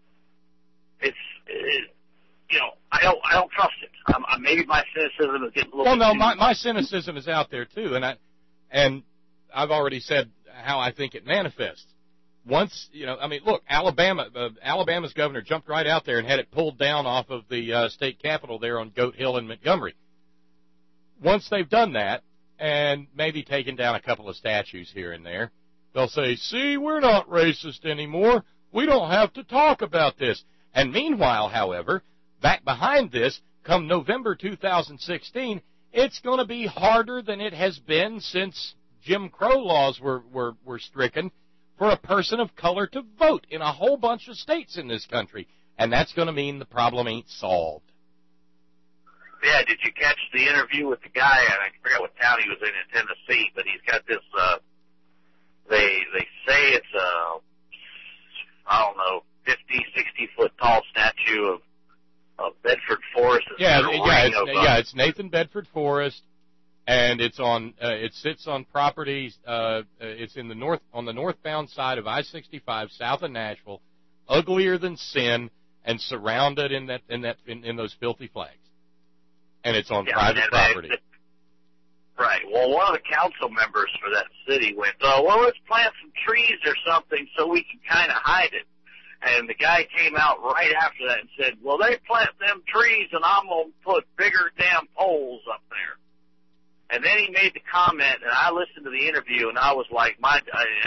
I don't trust it. Maybe my cynicism is getting a little bit Well, no, my cynicism is out there too, and I've already said how I think it manifests. Once, look, Alabama's governor jumped right out there and had it pulled down off of the state capitol there on Goat Hill in Montgomery. Once they've done that, and maybe taken down a couple of statues here and there, they'll say, see, we're not racist anymore. We don't have to talk about this. And meanwhile, however, back behind this, come November 2016, it's going to be harder than it has been since Jim Crow laws were stricken for a person of color to vote in a whole bunch of states in this country. And that's going to mean the problem ain't solved. Yeah, did you catch the interview with the guy? I forget what town he was in Tennessee, but he's got this, they say it's a, 50, 60-foot tall statue of Bedford Forrest. It's Nathan Bedford Forrest, and it's on, it sits on properties, it's in the on the northbound side of I-65 south of Nashville, uglier than sin, and surrounded in those filthy flags. And it's on private property. Right. Well, one of the council members for that city went, let's plant some trees or something so we can kind of hide it. And the guy came out right after that and said, well, they plant them trees and I'm going to put bigger damn poles up there. And then he made the comment, and I listened to the interview, and I was like, I'm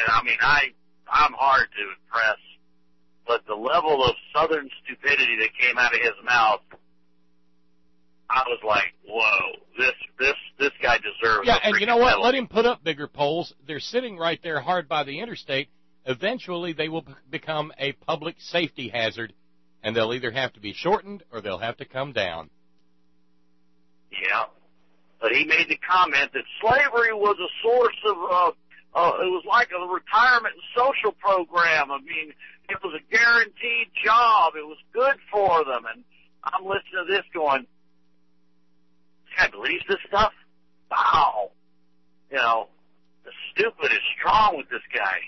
hard to impress, but the level of Southern stupidity that came out of his mouth, I was like, whoa, this guy deserves. Yeah, and you know what? Medal. Let him put up bigger poles. They're sitting right there hard by the interstate. Eventually, they will become a public safety hazard, and they'll either have to be shortened or they'll have to come down. Yeah, but he made the comment that slavery was a source of, it was like a retirement and social program. I mean, it was a guaranteed job. It was good for them. And I'm listening to this going, this guy believes this stuff? Wow. The stupid is strong with this guy.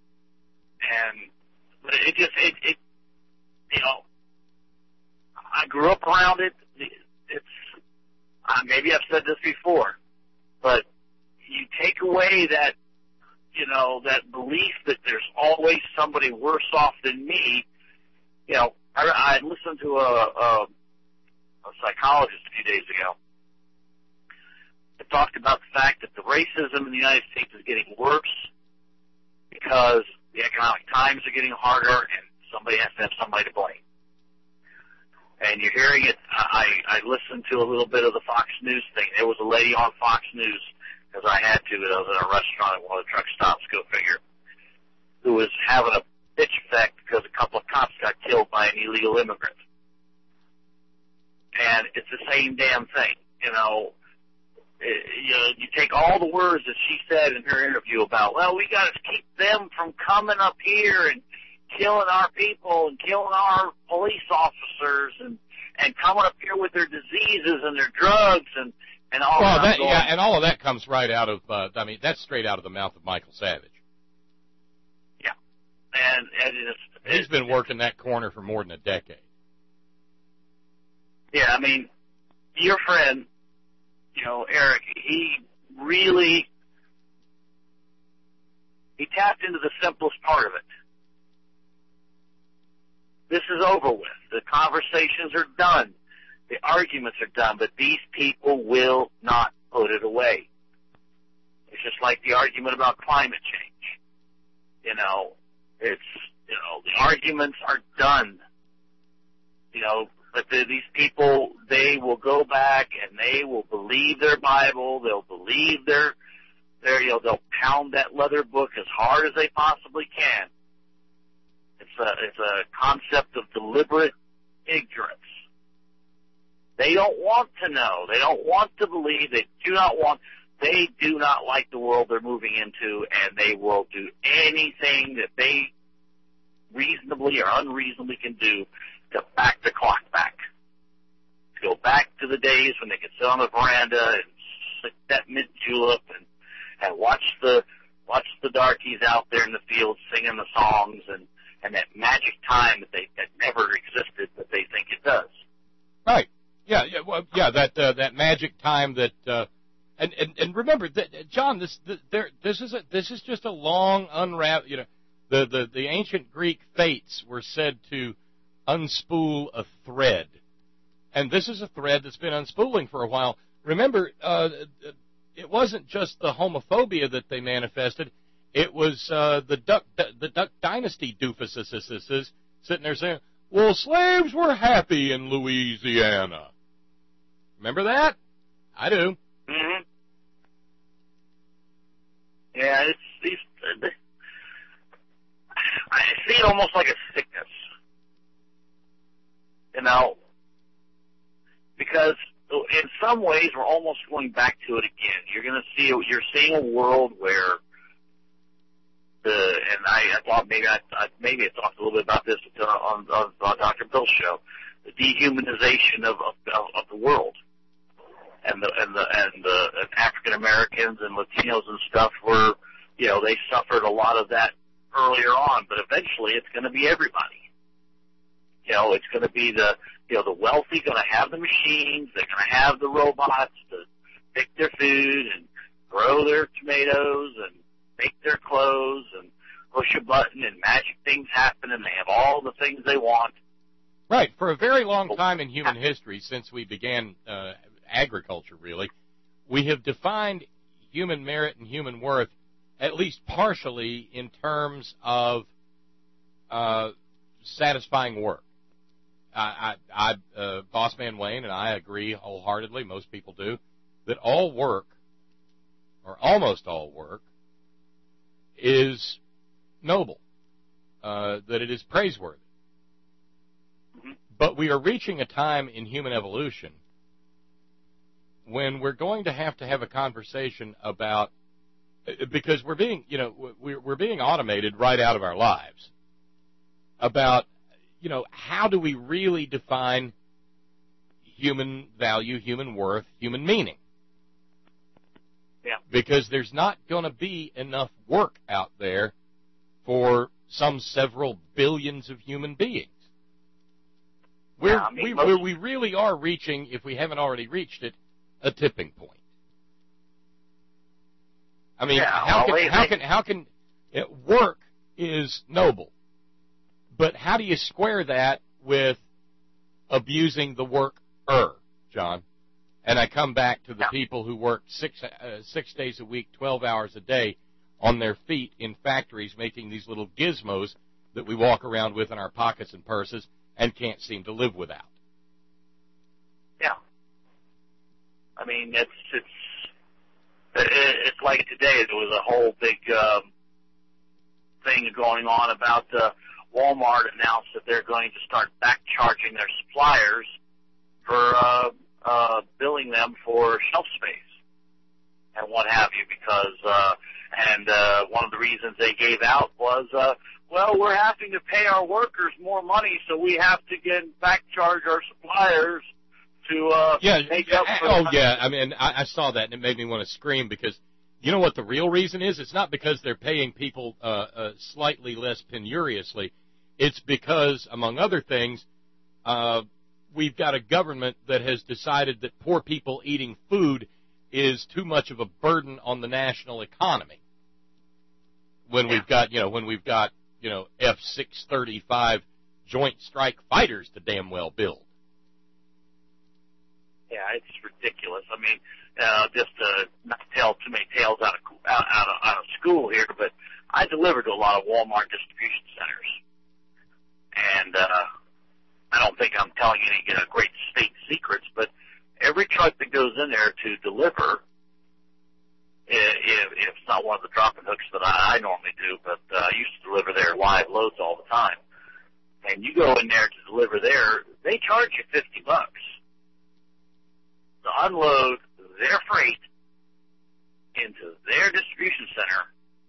But I grew up around it. Maybe I've said this before, but you take away that, that belief that there's always somebody worse off than me. I listened to a psychologist a few days ago that talked about the fact that the racism in the United States is getting worse because the economic times are getting harder and somebody has to have somebody to blame. And you're hearing it. I listened to a little bit of the Fox News thing. There was a lady on Fox News, because I had to, I was in a restaurant at one of the truck stops, go figure, who was having a bitch effect because a couple of cops got killed by an illegal immigrant. and it's the same damn thing. You take all the words that she said in her interview about, well, we got to keep them from coming up here and killing our people and killing our police officers and coming up here with their diseases and their drugs and all that. Well, and all of that comes right out of, that's straight out of the mouth of Michael Savage. Yeah. And he's been working that corner for more than a decade. Yeah, your friend, Eric, he tapped into the simplest part of it. This is over with. The conversations are done. The arguments are done, but these people will not put it away. It's just like the argument about climate change. The arguments are done. But these people, they will go back and they will believe their Bible. They'll believe they'll pound that leather book as hard as they possibly can. It's a concept of deliberate ignorance. They don't want to know. They don't want to believe. They do not like the world they're moving into, and they will do anything that they reasonably or unreasonably can do to back the clock back. To go back to the days when they could sit on the veranda and sip that mint julep and watch the darkies out there in the field singing the songs and that magic time that never existed, but they think it does. Right. That magic time that and remember that, John, this is just a long unravel. The ancient Greek fates were said to unspool a thread, and this is a thread that's been unspooling for a while. Remember, it wasn't just the homophobia that they manifested. It was the Duck Dynasty doofuses sitting there saying, well, slaves were happy in Louisiana. Remember that? I do. Mm-hmm. Yeah, I see it almost like a sickness. Because in some ways we're almost going back to it again. You're seeing a world where I thought maybe I talked a little bit about this on Dr. Bill's show, the dehumanization of the world, and African Americans and Latinos and stuff were, they suffered a lot of that earlier on, but eventually it's going to be everybody. It's going to be the wealthy going to have the machines, they're going to have the robots to pick their food and grow their tomatoes and make their clothes and push a button and magic things happen and they have all the things they want. Right. For a very long time in human history, since we began agriculture, really, we have defined human merit and human worth at least partially in terms of satisfying work. Boss Man Wayne and I agree wholeheartedly, most people do, that all work, or almost all work, is noble, that it is praiseworthy. Mm-hmm. But we are reaching a time in human evolution when we're going to have a conversation about, because we're being automated right out of our lives, about, how do we really define human value, human worth, human meaning? Yeah. Because there's not going to be enough work out there for some several billions of human beings. We really are reaching, if we haven't already reached it, a tipping point. How can work is noble, but how do you square that with abusing the worker, John? And I come back to the people who work 6 days a week, 12 hours a day, on their feet in factories making these little gizmos that we walk around with in our pockets and purses and can't seem to live without. Yeah. It's like today there was a whole big thing going on about Walmart announced that they're going to start back charging their suppliers billing them for shelf space and what have you, because one of the reasons they gave out was, well, we're having to pay our workers more money, so we have to back charge our suppliers to make up for. Oh yeah, I mean, I saw that and it made me want to scream, because you know what the real reason is? It's not because they're paying people slightly less penuriously. It's because, among other things, we've got a government that has decided that poor people eating food is too much of a burden on the national economy. When we've got F-635 Joint Strike Fighters to damn well build. Yeah, it's ridiculous. I mean, just to not tell too many tales out of school here, but I deliver to a lot of Walmart distribution centers, and I don't think I'm telling any great state secrets, but every truck that goes in there to deliver, if it's not one of the dropping hooks that I normally do, but I used to deliver their live loads all the time, and you go in there to deliver there, they charge you $50 to unload their freight into their distribution center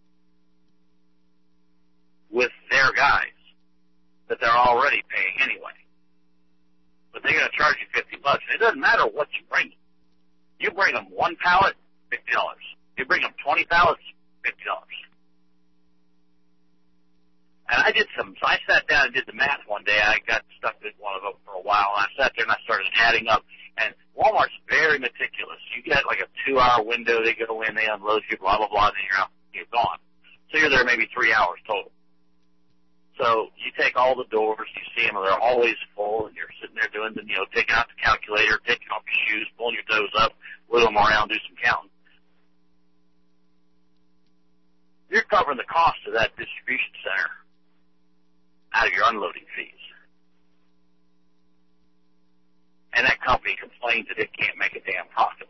with their guys that they're already paying anyway. But they're going to charge you $50. It doesn't matter what you bring. You bring them one pallet, $50. You bring them 20 pallets, $50. And so I sat down and did the math one day. I got stuck with one of them for a while, and I sat there and I started adding up. And Walmart's very meticulous. You get like a 2-hour window. They go in, they unload you, blah, blah, blah, and then you're gone. So you're there maybe 3 hours total. So you take all the doors, you see them, they're always full, and you're sitting there doing taking out the calculator, taking off your shoes, pulling your toes up, wiggle them around, do some counting. You're covering the cost of that distribution center out of your unloading fees. And that company complains that it can't make a damn profit.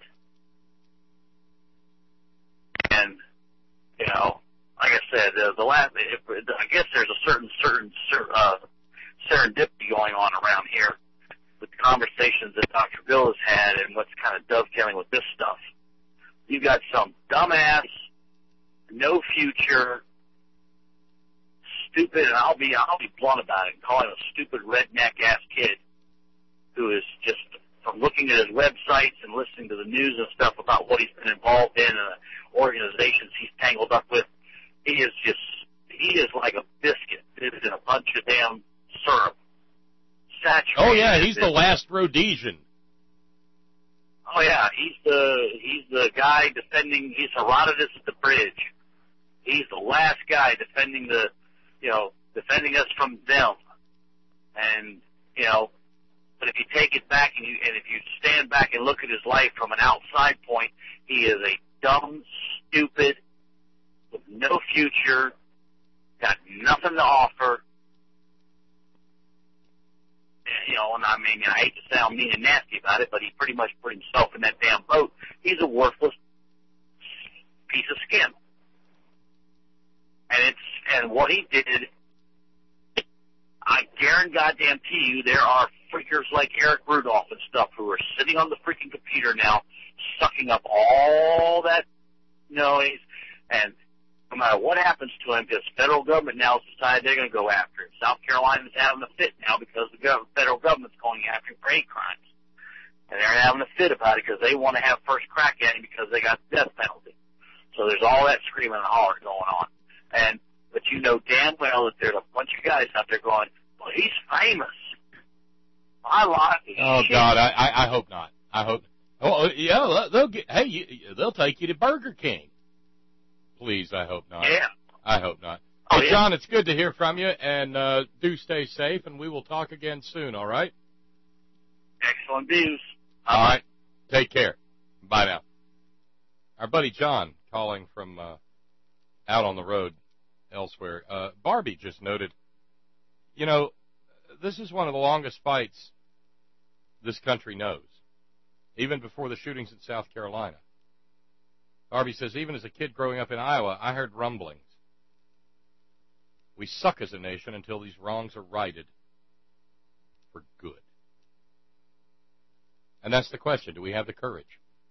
And, like I said, I guess there's a certain serendipity going on around here with the conversations that Dr. Bill has had and what's kind of dovetailing with this stuff. You got some dumbass, no future, stupid, and I'll be blunt about it and call him a stupid redneck ass kid who is just, from looking at his websites and listening to the news and stuff about what he's been involved in and the organizations he's tangled up with, he is like a biscuit dipped in a bunch of damn syrup. Saturated. Oh yeah, he's the last Rhodesian. Oh yeah, he's the guy defending. He's Herodotus at the bridge. He's the last guy defending defending us from them. And but if you take it back and if you stand back and look at his life from an outside point, he is a dumb, stupid, with no future, got nothing to offer. And I mean, I hate to sound mean and nasty about it, but he pretty much put himself in that damn boat. He's a worthless piece of skin. And what he did, I guarantee you there are freakers like Eric Rudolph and stuff who are sitting on the freaking computer now, sucking up all that noise, and no matter what happens to him, because the federal government now has decided they're going to go after him. South Carolina's having a fit now because the federal government's going after him for hate crimes. And they're having a fit about it because they want to have first crack at him because they got the death penalty. So there's all that screaming and hollering going on. But you know damn well that there's a bunch of guys out there going, well, he's famous. My life is shit. God, I hope not. I hope. Oh yeah, they'll take you to Burger King. Please, I hope not. Yeah. I hope not. Oh, Hey, yeah. John, it's good to hear from you, and do stay safe, and we will talk again soon, all right? Excellent views. All right. Take care. Bye now. Our buddy John calling from out on the road elsewhere. Barbie just noted, this is one of the longest fights this country knows, even before the shootings in South Carolina. Barbie says, even as a kid growing up in Iowa, I heard rumblings. We suck as a nation until these wrongs are righted for good. And that's the question. Do we have the courage?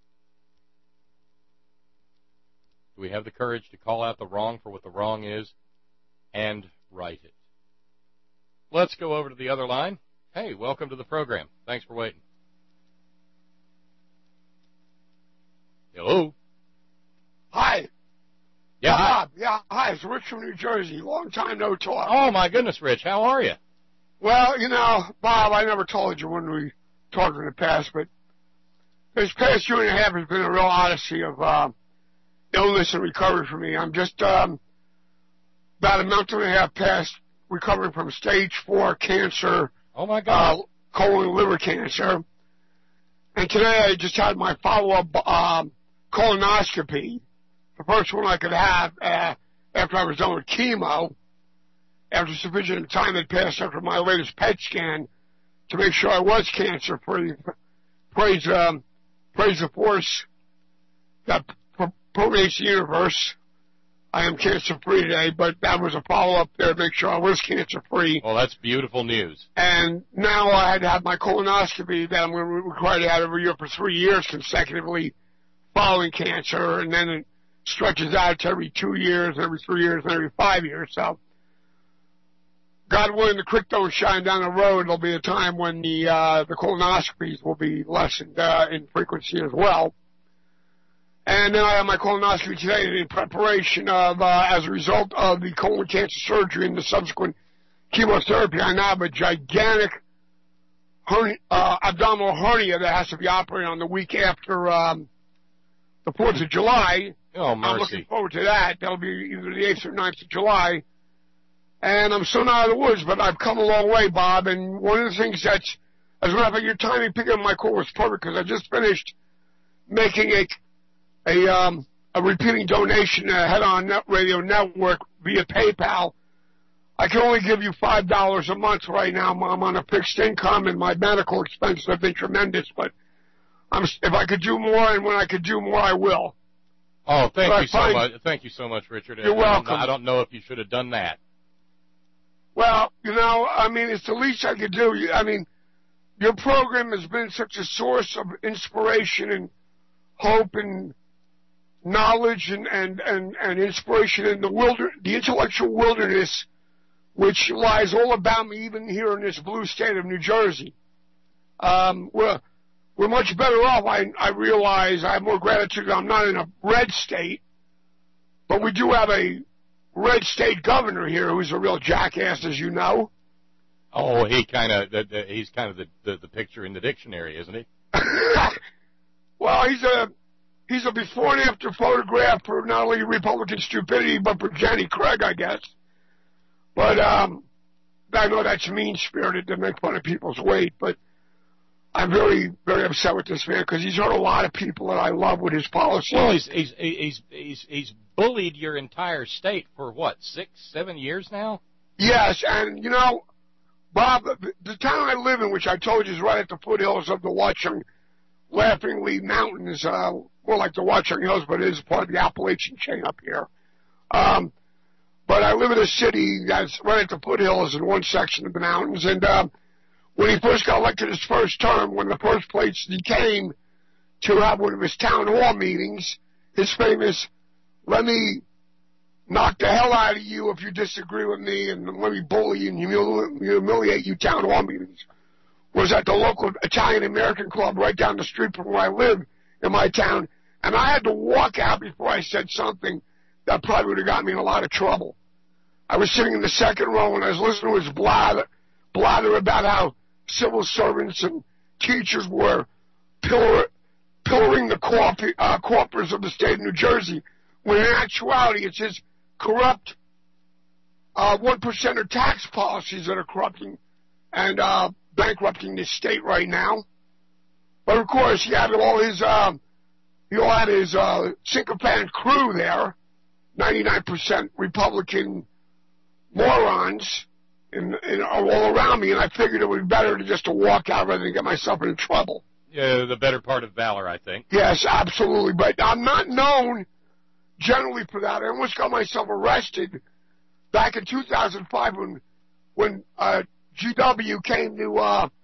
Do we have the courage to call out the wrong for what the wrong is and right it? Let's go over to the other line. Hey, welcome to the program. Thanks for waiting. Hello? Hi. Yeah, hi. Bob. Yeah, hi. It's Rich from New Jersey. Long time no talk. Oh, my goodness, Rich. How are you? Well, Bob, I never told you when we talked in the past, but this past year and a half has been a real odyssey of illness and recovery for me. I'm just about a month and a half past recovering from stage 4 cancer. Oh, my God. Colon and liver cancer. And today I just had my follow-up colonoscopy, the first one I could have after I was done with chemo, after sufficient time had passed after my latest PET scan to make sure I was cancer-free. Praise the force that permeates the universe. I am cancer-free today, but that was a follow-up there to make sure I was cancer-free. Well, that's beautiful news. And now I had to have my colonoscopy that I'm going to be required to have every year for 3 years consecutively following cancer, and then it stretches out to every 2 years, every 3 years, and every 5 years. So, God willing, the creek don't shine down the road. There'll be a time when the colonoscopies will be lessened in frequency as well. And then I have my colonoscopy today in preparation of, as a result of the colon cancer surgery and the subsequent chemotherapy, I now have a gigantic abdominal hernia that has to be operated on the week after the 4th of July. Oh, mercy. I'm looking forward to that. That'll be either the 8th or 9th of July. And I'm still not out of the woods, but I've come a long way, Bob. And one of the things that's, as a matter of fact, your timing picking up my call was perfect because I just finished making a repeating donation to Head On Net Radio Network via PayPal. I can only give you $5 a month right now. I'm on a fixed income, and my medical expenses have been tremendous. But if I could do more, and when I could do more, I will. Oh, thank you so much. Thank you so much, Richard. You're welcome. I don't know if you should have done that. Well, it's the least I could do. Your program has been such a source of inspiration and hope and knowledge and inspiration in the intellectual wilderness which lies all about me, even here in this blue state of New Jersey. We're much better off. I realize I have more gratitude. I'm not in a red state, but we do have a red state governor here who's a real jackass, as you know. Oh, he's kind of the picture in the dictionary, isn't he? Well, he's a before and after photograph for not only Republican stupidity, but for Jenny Craig, I guess. But I know that's mean-spirited to make fun of people's weight, but I'm very, very upset with this man because he's hurt a lot of people that I love with his policies. Well, he's bullied your entire state for what, 6, 7 years now? Yes, and Bob, the town I live in, which I told you is right at the foothills of the Watchung Laughingly Mountains, more like the Watchung Hills, but it is part of the Appalachian chain up here. But I live in a city that's right at the foothills in one section of the mountains, and when he first got elected his first term, one of the first places he came to have one of his town hall meetings, his famous, let me knock the hell out of you if you disagree with me, and let me bully you and humiliate you town hall meetings, was at the local Italian-American club right down the street from where I live in my town, and I had to walk out before I said something that probably would have got me in a lot of trouble. I was sitting in the second row, and I was listening to his blather about how civil servants and teachers were pillaring the coffers of the state of New Jersey, when in actuality it's his corrupt 1%er tax policies that are corrupting and bankrupting this state right now. But of course, he had all his sycophant crew there, 99% Republican morons all around me, and I figured it would be better just to walk out rather than get myself into trouble. Yeah, the better part of valor, I think. Yes, absolutely. But I'm not known generally for that. I almost got myself arrested back in 2005 when GW came to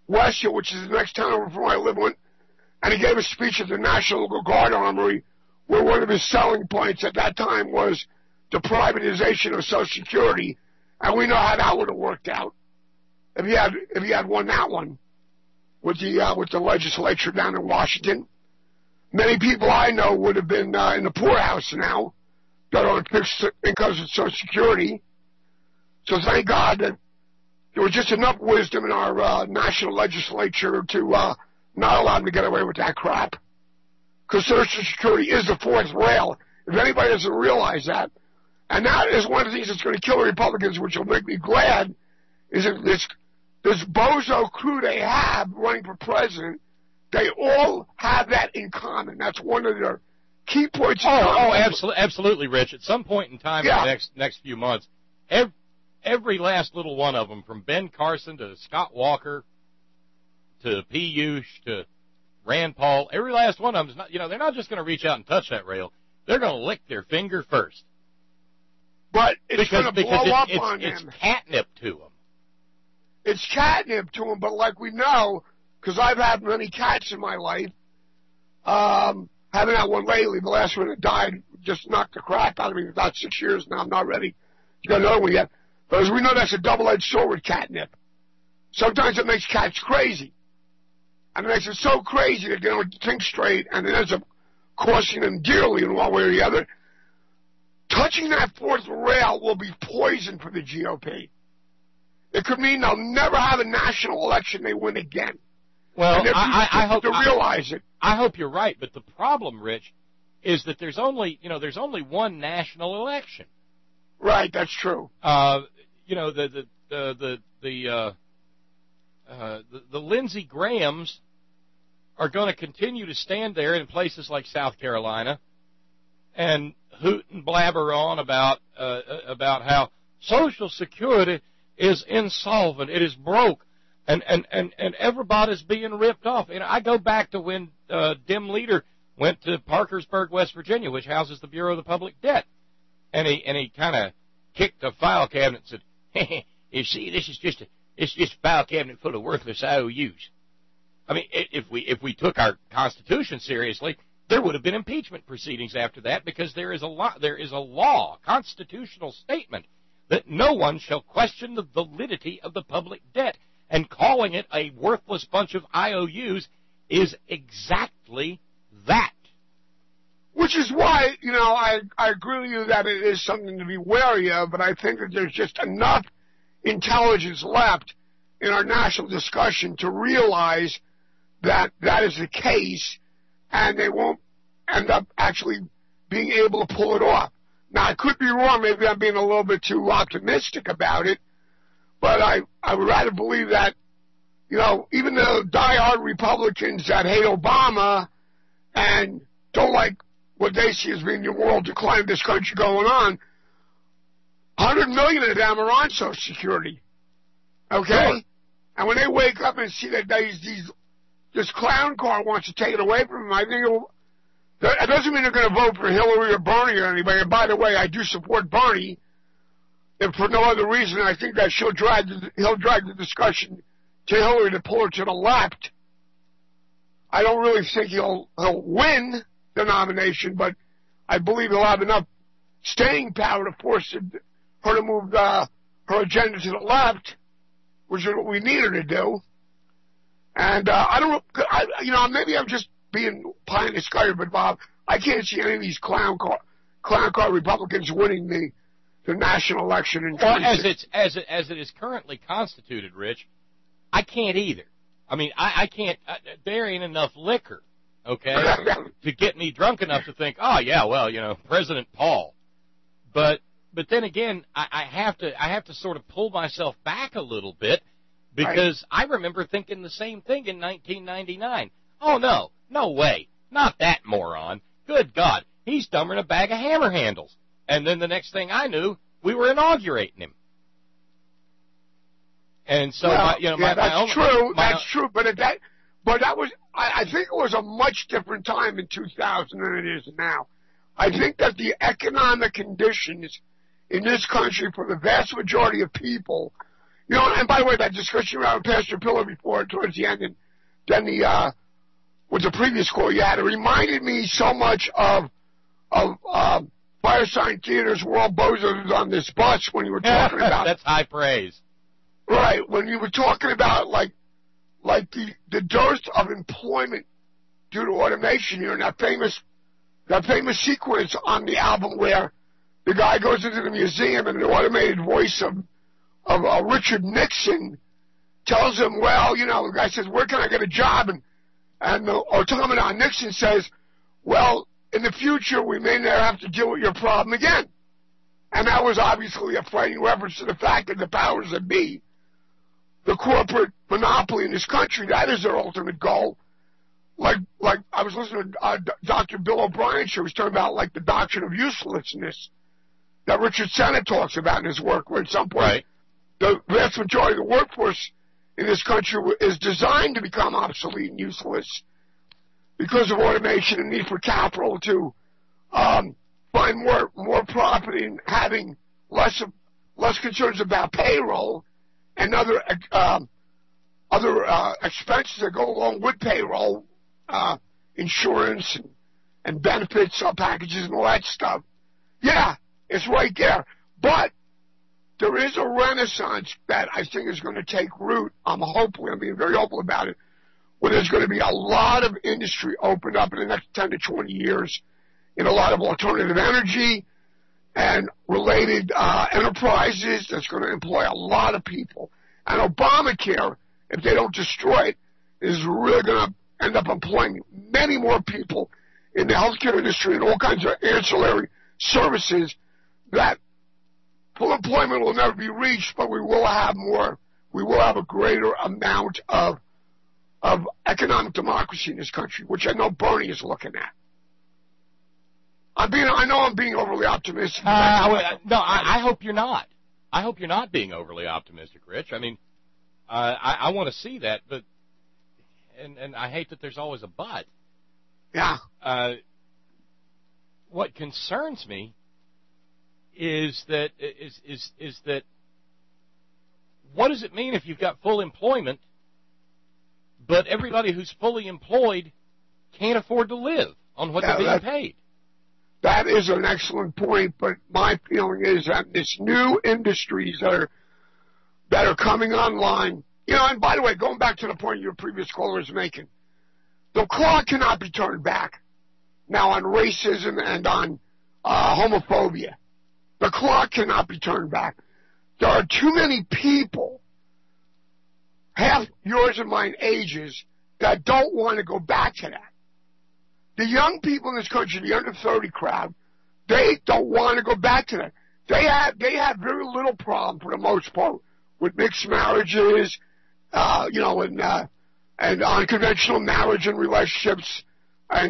Westfield, which is the next town over from where I live, and he gave a speech at the National Guard Armory, where one of his selling points at that time was the privatization of Social Security, and we know how that would have worked out if he had won that one with the legislature down in Washington. Many people I know would have been in the poorhouse now that are fixed because of Social Security. So thank God that there was just enough wisdom in our national legislature to not allow them to get away with that crap. Because Social Security is the fourth rail. If anybody doesn't realize that, and that is one of the things that's going to kill the Republicans, which will make me glad, is that this bozo crew they have running for president, they all have that in common. That's one of their key points. Absolutely, Rich. At some point in time in the next few months, every last little one of them, from Ben Carson to Scott Walker to Piyush to Rand Paul, every last one of them is not. They're not just going to reach out and touch that rail. They're going to lick their finger first. But it's going to blow up on them. It's catnip to them. It's catnip to them, but like we know, because I've had many cats in my life, haven't had one lately. The last one that died just knocked the crap out of me for about 6 years now. I'm not ready to get another one yet. But as we know, that's a double-edged sword with catnip. Sometimes it makes cats crazy. And it makes them so crazy that they don't think straight, and it ends up costing them dearly in one way or the other. Touching that fourth rail will be poison for the GOP. It could mean they'll never have a national election they win again. Well, I hope to realize it. I hope you're right, but the problem, Rich, is that there's only one national election. Right, that's true. The Lindsey Grahams are going to continue to stand there in places like South Carolina and hoot and blabber on about how Social Security is insolvent, it is broke, and everybody's being ripped off. I go back to when Dim Leader went to Parkersburg, West Virginia, which houses the Bureau of the Public Debt, and he kind of kicked a file cabinet and said, "Hey, you see, it's just a file cabinet full of worthless IOUs." I mean, if we took our Constitution seriously, there would have been impeachment proceedings after that, because there is a law, constitutional statement, that no one shall question the validity of the public debt, and calling it a worthless bunch of IOUs is exactly that. Which is why, I agree with you that it is something to be wary of, but I think that there's just enough intelligence left in our national discussion to realize that that is the case, and they won't end up actually being able to pull it off. Now, I could be wrong. Maybe I'm being a little bit too optimistic about it, but I would rather believe that, even the diehard Republicans that hate Obama and don't like what they see as being the moral decline of this country going on, 100 million of them are on Social Security. Okay? Sure. And when they wake up and see that this clown car wants to take it away from them, I think that doesn't mean they're going to vote for Hillary or Bernie or anybody. And by the way, I do support Bernie, and for no other reason. I think that he'll drag the discussion to Hillary to pull her to the left. I don't really think he'll win the nomination, but I believe he'll have enough staying power to force her to move her agenda to the left, which is what we need her to do. And I don't know, maybe I'm just being pie in the sky, but Bob, I can't see any of these clown car Republicans winning the national election in 2016. Well, as it is currently constituted, Rich, I can't either. I mean, I can't. There ain't enough liquor, okay, to get me drunk enough to think, oh yeah, well, President Paul. But then again, I have to sort of pull myself back a little bit, because I remember thinking the same thing in 1999. Oh no way, not that moron. Good God, he's dumber than a bag of hammer handles. And then the next thing I knew, we were inaugurating him. And so, that's true. But that was, I think it was a much different time in 2000 than it is now. I think that the economic conditions in this country for the vast majority of people You know, and by the way, that discussion around Pastor Pillow before, towards the end, and then with the previous call you had, it reminded me so much of Firesign Theater's We're All Bozos on This Bus when you were talking about... That's high praise. Right, when you were talking about, like the dearth of employment due to automation here, and that famous sequence on the album where the guy goes into the museum and the automated voice of Richard Nixon tells him, well, you know, the guy says, where can I get a job? And the automaton Nixon says, well, in the future, we may never have to deal with your problem again. And that was obviously a frightening reference to the fact that the powers that be, the corporate monopoly in this country, that is their ultimate goal. Like I was listening to Dr. Bill O'Brien show. He was talking about, like, the doctrine of uselessness that Richard Sennett talks about in his work, where at some point, right, the vast majority of the workforce in this country is designed to become obsolete and useless because of automation and need for capital to find more profit in having less concerns about payroll and other expenses that go along with payroll, insurance and benefits packages and all that stuff. Yeah, it's right there. But there is a renaissance that I think is going to take root. I'm being very hopeful about it, where there's going to be a lot of industry opened up in the next 10 to 20 years in a lot of alternative energy and related enterprises that's going to employ a lot of people. And Obamacare, if they don't destroy it, is really going to end up employing many more people in the healthcare industry and all kinds of ancillary services that full employment will never be reached, but we will have a greater amount of economic democracy in this country, which I know Bernie is looking at. I know I'm being overly optimistic. I hope you're not. I hope you're not being overly optimistic, Rich. I mean, I want to see that, but and I hate that there's always a but. Yeah. What concerns me is that what does it mean if you've got full employment, but everybody who's fully employed can't afford to live on what they're being paid? That is an excellent point, but my feeling is that this new industries that are coming online, you know, and by the way, going back to the point your previous caller was making, the clock cannot be turned back now on racism and on homophobia. The clock cannot be turned back. There are too many people, half yours and mine ages, that don't want to go back to that. The young people in this country, the under 30 crowd, they don't want to go back to that. They have very little problem for the most part with mixed marriages, and unconventional marriage and relationships, and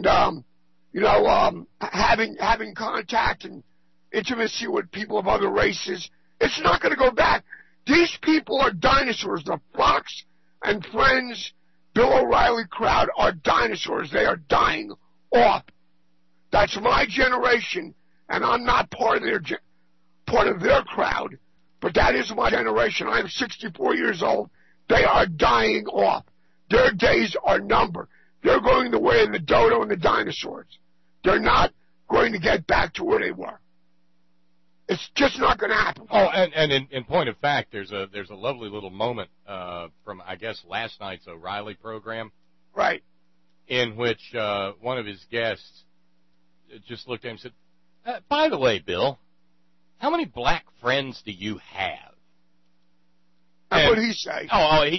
having contact and intimacy with people of other races. It's not going to go back. These people are dinosaurs. The Fox and Friends, Bill O'Reilly crowd are dinosaurs. They are dying off. That's my generation, and I'm not part of their crowd, but that is my generation. I'm 64 years old. They are dying off. Their days are numbered. They're going the way of the dodo and the dinosaurs. They're not going to get back to where they were. It's just not going to happen. Oh, and in point of fact, there's a lovely little moment from, I guess, last night's O'Reilly program. Right. In which one of his guests just looked at him and said, by the way, Bill, how many black friends do you have? And what did he say?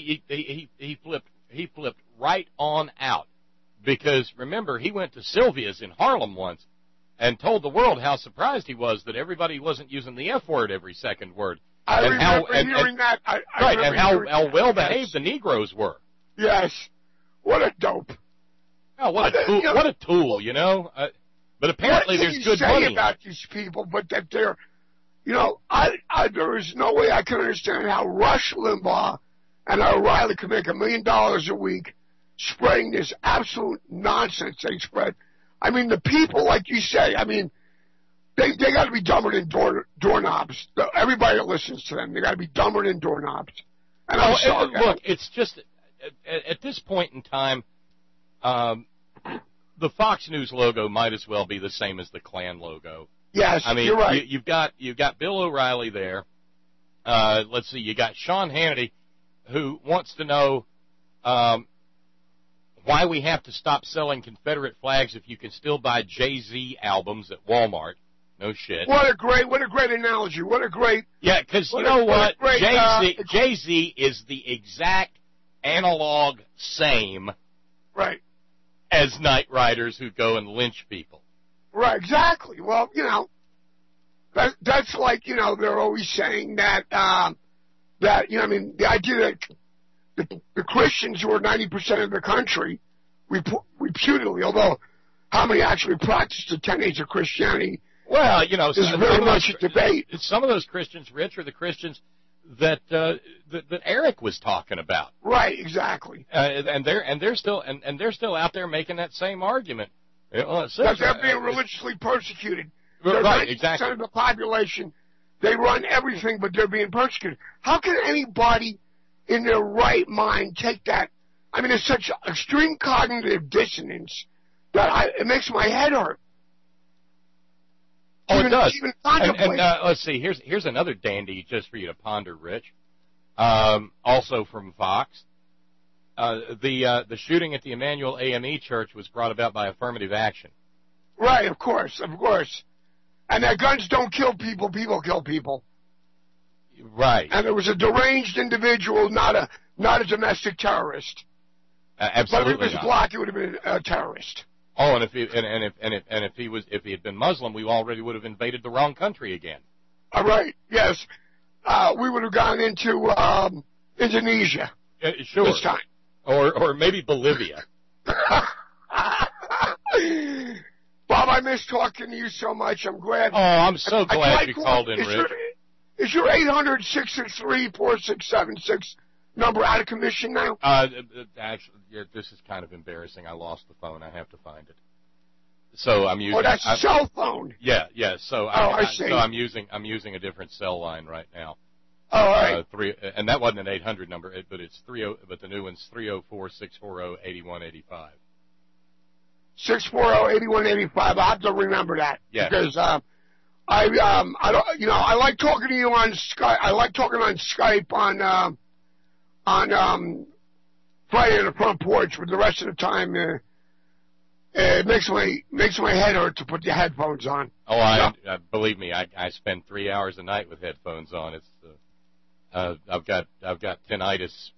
He flipped right on out. Because, remember, he went to Sylvia's in Harlem once and told the world how surprised he was that everybody wasn't using the F word every second word. I remember hearing that. And how well-behaved the Negroes were. Yes. What a dope. Oh, what a tool, you know. But apparently there's good money. What can you say about these people, but that they're, you know, there is no way I can understand how Rush Limbaugh and O'Reilly can make $1 million a week spreading this absolute nonsense they spread. I mean, the people, like you say, I mean, they got to be dumber than doorknobs. Everybody that listens to them, they got to be dumber than doorknobs. And I'm sorry. Look, it's just at this point in time, the Fox News logo might as well be the same as the Klan logo. Yes, I mean, you're right. You've got Bill O'Reilly there. Let's see, you got Sean Hannity, who wants to know why we have to stop selling Confederate flags if you can still buy Jay-Z albums at Walmart. No shit. What a great analogy. What a great. Yeah, because you know what? Great, Jay-Z is the exact analog same right as Knight Riders who go and lynch people. Right, exactly. Well, you know, that's like, you know, they're always saying that, you know, I mean, the idea that the Christians who are 90% of the country, reputedly, although how many actually practice the tenets of Christianity, well, you know, is very much a debate. Some of those Christians, Rich, are the Christians that Eric was talking about. Right, exactly. And they're still out there making that same argument. Well, that they're being religiously persecuted. They're right, 90% exactly. of the population. They run everything, but they're being persecuted. How can anybody in their right mind take that? I mean, it's such extreme cognitive dissonance that it makes my head hurt. Oh, it does. Even and let's see. Here's another dandy just for you to ponder, Rich. Also from Fox. The shooting at the Emmanuel AME Church was brought about by affirmative action. Right, of course. And that guns don't kill people; people kill people. Right. And it was a deranged individual, not a domestic terrorist. Absolutely. But if he was black, it would have been a terrorist. Oh, and if he had been Muslim, we already would have invaded the wrong country again. All right. Yes. We would have gone into Indonesia. Sure. This time. Or maybe Bolivia. Bob, I miss talking to you so much. I'm glad. Oh, I'm so glad you called in, Rich. Is your 800-663-4676 number out of commission now? Actually, yeah, this is kind of embarrassing. I lost the phone. I have to find it. So I'm using. Oh, that's a cell phone. Yeah. So I see. So I'm using a different cell line right now. Oh, all right. And that wasn't an 800 number, but it's 30. But the new one's 304-640-8185. 640-8185. I have to remember that. Yeah. Because I don't, you know, I like talking to you on Skype. I like talking on Skype on Friday on the front porch, but the rest of the time, it makes my head hurt to put the headphones on. Oh, believe me, I spend 3 hours a night with headphones on. It's I've got tinnitus.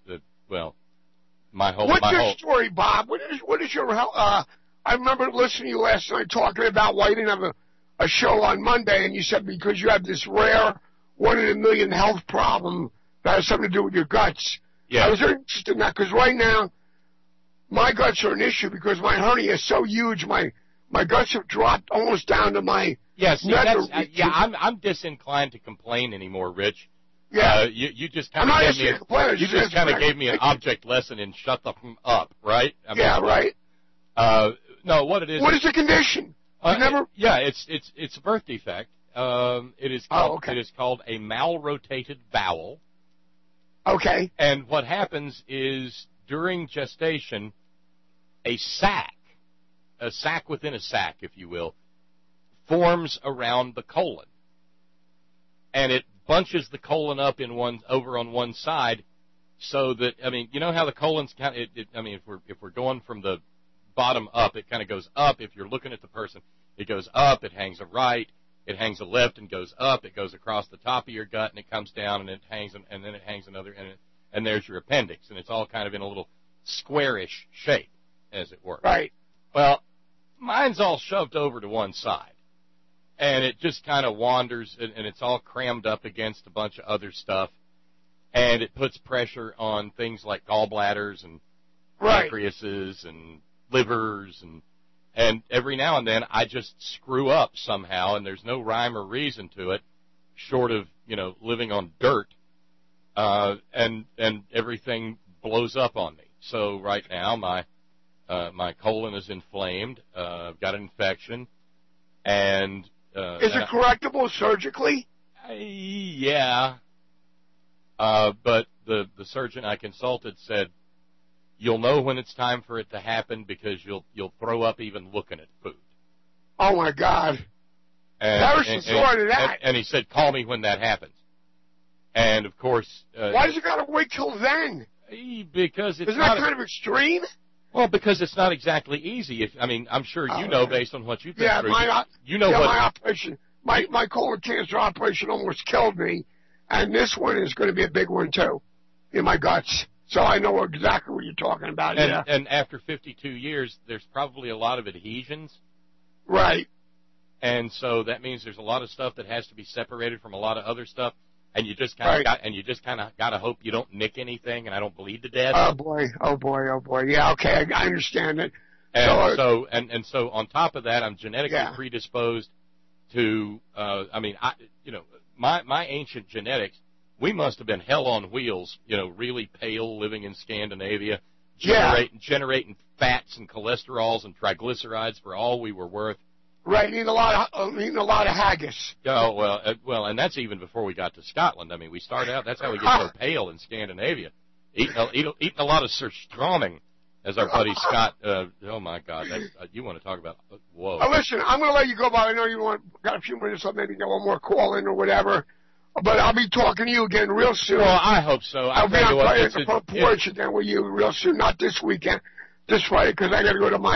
My whole. What's your story, Bob? What is your I remember listening to you last night talking about why you didn't have a show on Monday, and you said because you have this rare 1 in a million health problem that has something to do with your guts. Yeah. I was very interested in that because right now my guts are an issue because my hernia is so huge. My guts have dropped almost down to my I'm disinclined to complain anymore, Rich. Yeah. You just kind of gave me an object lesson in shut the up, right? I mean, right. No, what it is. What is the condition? It's a birth defect. It is called a malrotated bowel. Okay. And what happens is during gestation, a sac within a sac, if you will, forms around the colon, and it bunches the colon up over on one side, so that you know how the colon's kind of. If we're going from the bottom up, it kind of goes up. If you're looking at the person, it goes up. It hangs a right. It hangs a left and goes up. It goes across the top of your gut and it comes down and it hangs, and then it hangs another, and there's your appendix, and it's all kind of in a little squarish shape, as it were. Right. Well, mine's all shoved over to one side, and it just kind of wanders, and it's all crammed up against a bunch of other stuff, and it puts pressure on things like gallbladders and pancreases and livers, and every now and then I just screw up somehow, and there's no rhyme or reason to it, short of living on dirt, and everything blows up on me. So right now my colon is inflamed. I've got an infection, and is it correctable surgically? Yeah. But the surgeon I consulted said, you'll know when it's time for it to happen because you'll throw up even looking at food. Oh, my God. There's the story to that. And he said, call me when that happens. And, of course... why does it got to wait till then? Because it's Isn't that kind of extreme? Well, because it's not exactly easy. I'm sure you know based on what you've been through. My operation, my colon cancer operation almost killed me, and this one is going to be a big one, too, in my guts. So I know exactly what you're talking about. And after 52 years, there's probably a lot of adhesions. Right. And so that means there's a lot of stuff that has to be separated from a lot of other stuff, and you just kind of got to hope you don't nick anything, and I don't bleed to death. Oh boy. Yeah, okay, I understand it. And so on top of that, I'm genetically predisposed to. My ancient genetics. We must have been hell on wheels, really pale, living in Scandinavia, generating fats and cholesterols and triglycerides for all we were worth. Right, eating a lot of haggis. Oh well, and that's even before we got to Scotland. I mean, we start out. That's how we get so pale in Scandinavia, eating a lot of surströmming, as our buddy Scott. Oh my God, you want to talk about? Whoa. Listen, I'm going to let you go, Bob. I know you got a few minutes, so maybe get one more call in or whatever. But I'll be talking to you again real soon. Well, I hope so. I'll be on the front porch again with you real soon. Not this weekend, this Friday, because I got to go to my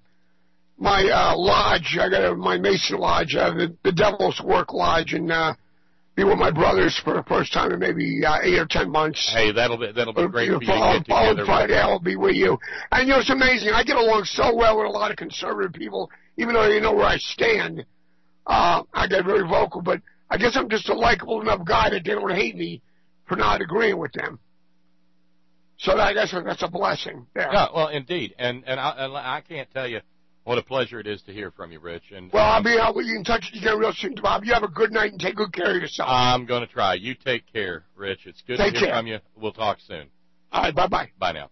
lodge. I got to my Mason Lodge, the Devil's Work Lodge, and be with my brothers for the first time in maybe 8 or 10 months. Hey, that'll be great for you to get together. Friday, I'll be with you. And it's amazing. I get along so well with a lot of conservative people, even though they know where I stand. I get very vocal, but I guess I'm just a likable enough guy that they don't hate me for not agreeing with them. So I guess that's a blessing. Yeah, well, indeed. And I can't tell you what a pleasure it is to hear from you, Rich. And well, I'll be out with you in touch with you again real soon, Bob. You have a good night and take good care of yourself. I'm going to try. You take care, Rich. It's good to hear from you. We'll talk soon. All right, bye-bye. Bye now.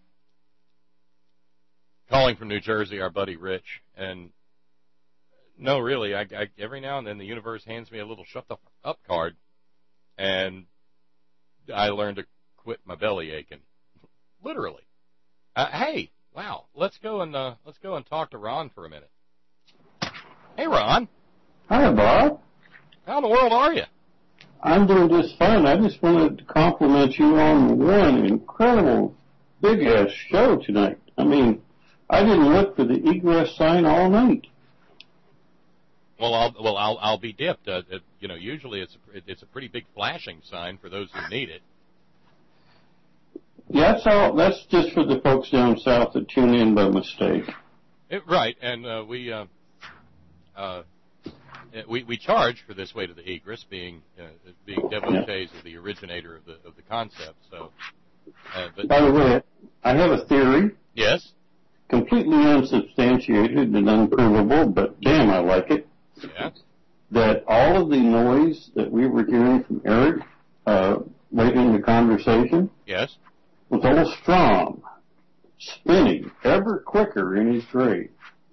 Calling from New Jersey, our buddy Rich. And no, really, I every now and then the universe hands me a little shut the up card, and I learn to quit my belly aching. Literally. Hey, wow. Let's go and talk to Ron for a minute. Hey, Ron. Hi, Bob. How in the world are you? I'm doing just fine. I just wanted to compliment you on one incredible big-ass show tonight. I mean, I didn't look for the egress sign all night. Well, I'll be dipped. Usually it's a pretty big flashing sign for those who need it. Yeah, that's just for the folks down south that tune in by mistake. Right, and we charge for this way to the egress, being devotees of the originator of the concept. So, but by the way, I have a theory. Yes. Completely unsubstantiated and unprovable, but damn, I like it. Yeah. That all of the noise that we were hearing from Eric late in the conversation. Yes. Was old Strom spinning ever quicker in his grave.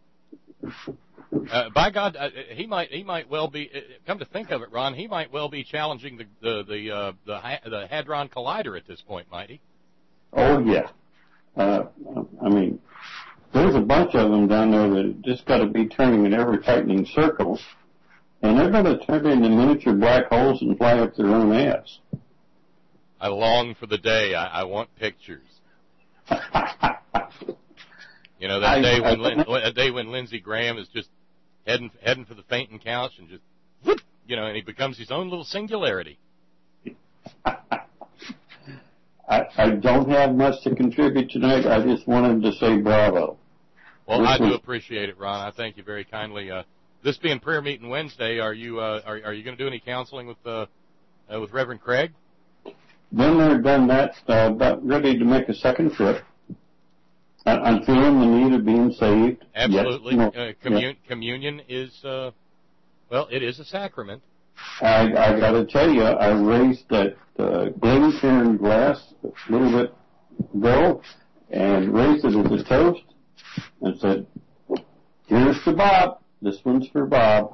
By God, he might well be. Come to think of it, Ron, he might well be challenging the Hadron Collider at this point, might he? Oh yeah. I mean, there's a bunch of them down there that just got to be turning in ever tightening circles, and they're going to turn into miniature black holes and fly up their own ass. I long for the day. I want pictures. That day when Lindsey Graham is just heading for the fainting couch and just, whoop, and he becomes his own little singularity. I don't have much to contribute tonight. I just wanted to say bravo. Well, I do appreciate it, Ron. I thank you very kindly. This being prayer meeting Wednesday, are you going to do any counseling with Reverend Craig? Been there, done that. About ready to make a second trip. I'm feeling the need of being saved. Absolutely. Yes. Communion is, it is a sacrament. I got to tell you, I raised that Glencairn glass a little bit ago and raised it as a toast and said, "Here's to Bob. This one's for Bob."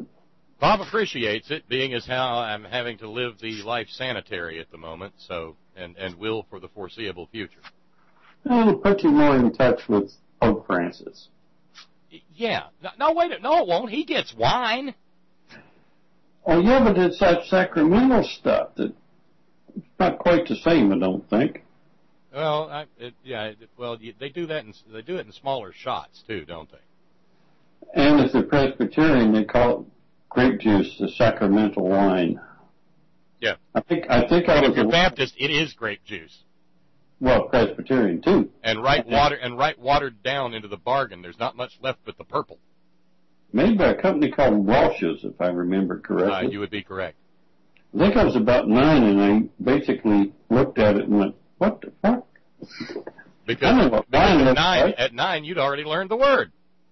Bob appreciates it, being as how I'm having to live the life sanitary at the moment. So, and will for the foreseeable future. It'll put you more in touch with Pope Francis. Yeah. No, wait. No, it won't. He gets wine. Oh, yeah, but it's that sacramental stuff that it's not quite the same, I don't think. Well, they do that. They do it in smaller shots too, don't they? And if they're Presbyterian, they call it grape juice, the sacramental wine. Yeah. I think if you're Baptist, it is grape juice. Well, Presbyterian too. And watered down into the bargain. There's not much left but the purple. Made by a company called Walsh's, if I remember correctly. You would be correct. I think I was about 9, and I basically looked at it and went, "What the fuck?" Because at 9, you'd already learned the word.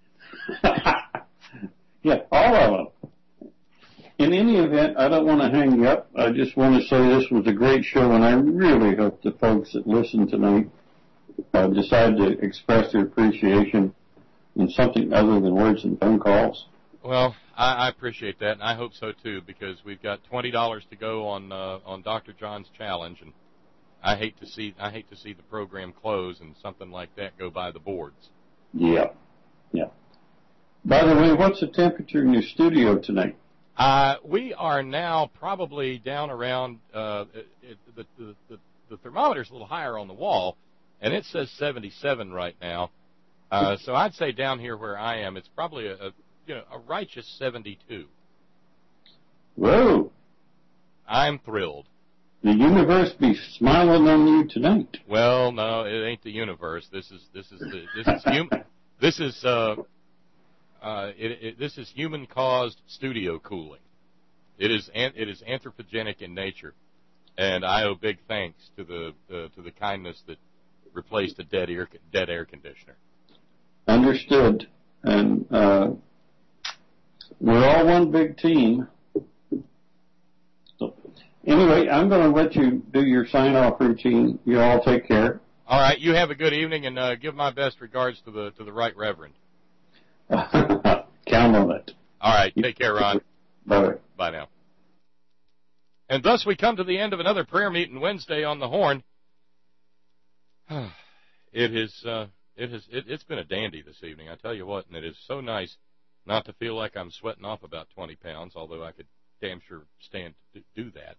Yeah, all of them. In any event, I don't want to hang you up. I just want to say this was a great show, and I really hope the folks that listened tonight decide to express their appreciation in something other than words and phone calls. Well, I appreciate that, and I hope so too, because we've got $20 to go on Dr. John's challenge, and I hate to see the program close and something like that go by the boards. Yeah. By the way, what's the temperature in your studio tonight? We are now probably down around the thermometer's a little higher on the wall, and it says 77 right now. So I'd say down here where I am, it's probably a righteous 72. Whoa! I'm thrilled. The universe be smiling on you tonight. Well, no, it ain't the universe. This is human-caused studio cooling. It is anthropogenic in nature, and I owe big thanks to the kindness that replaced a dead air conditioner. Understood. And we're all one big team. So, anyway, I'm going to let you do your sign-off routine. You all take care. All right. You have a good evening, and give my best regards to the Right Reverend. Count on it. All right. Take care, Ron. Bye. Bye now. And thus we come to the end of another prayer meeting Wednesday on the Horn. It's been a dandy this evening, I tell you what, and it is so nice not to feel like I'm sweating off about 20 pounds, although I could damn sure stand to do that.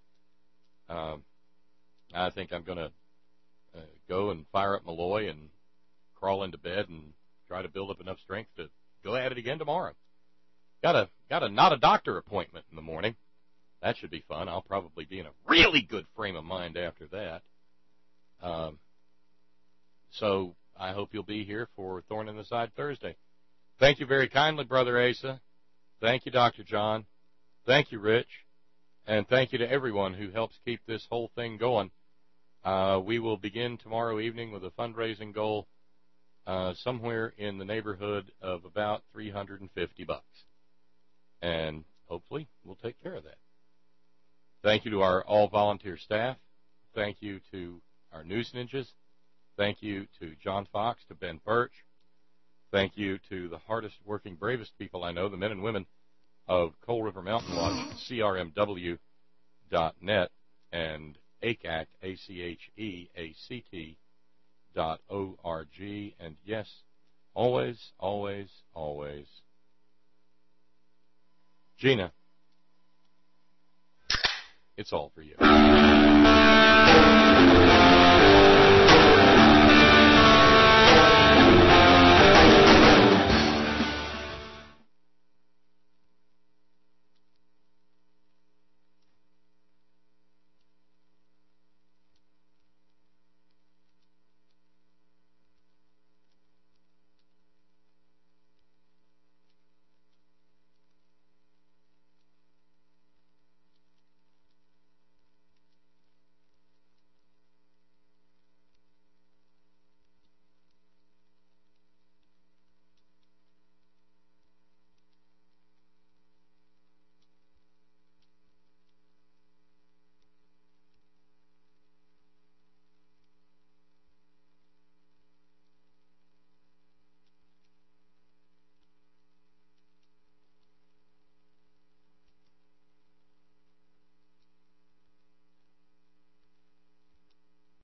I think I'm going to go and fire up Malloy and crawl into bed and try to build up enough strength to go at it again tomorrow. Got a not a doctor appointment in the morning. That should be fun. I'll probably be in a really good frame of mind after that. So I hope you'll be here for Thorn in the Side Thursday. Thank you very kindly, Brother Asa. Thank you, Dr. John. Thank you, Rich. And thank you to everyone who helps keep this whole thing going. We will begin tomorrow evening with a fundraising goal somewhere in the neighborhood of about $350. And hopefully we'll take care of that. Thank you to our all-volunteer staff. Thank you to our news ninjas. Thank you to John Fox, to Ben Birch. Thank you to the hardest-working, bravest people I know, the men and women of Coal River Mountain Watch, CRMW.net, and ACAC, ACHEACT.org. And yes, always, always, always, Gina, it's all for you.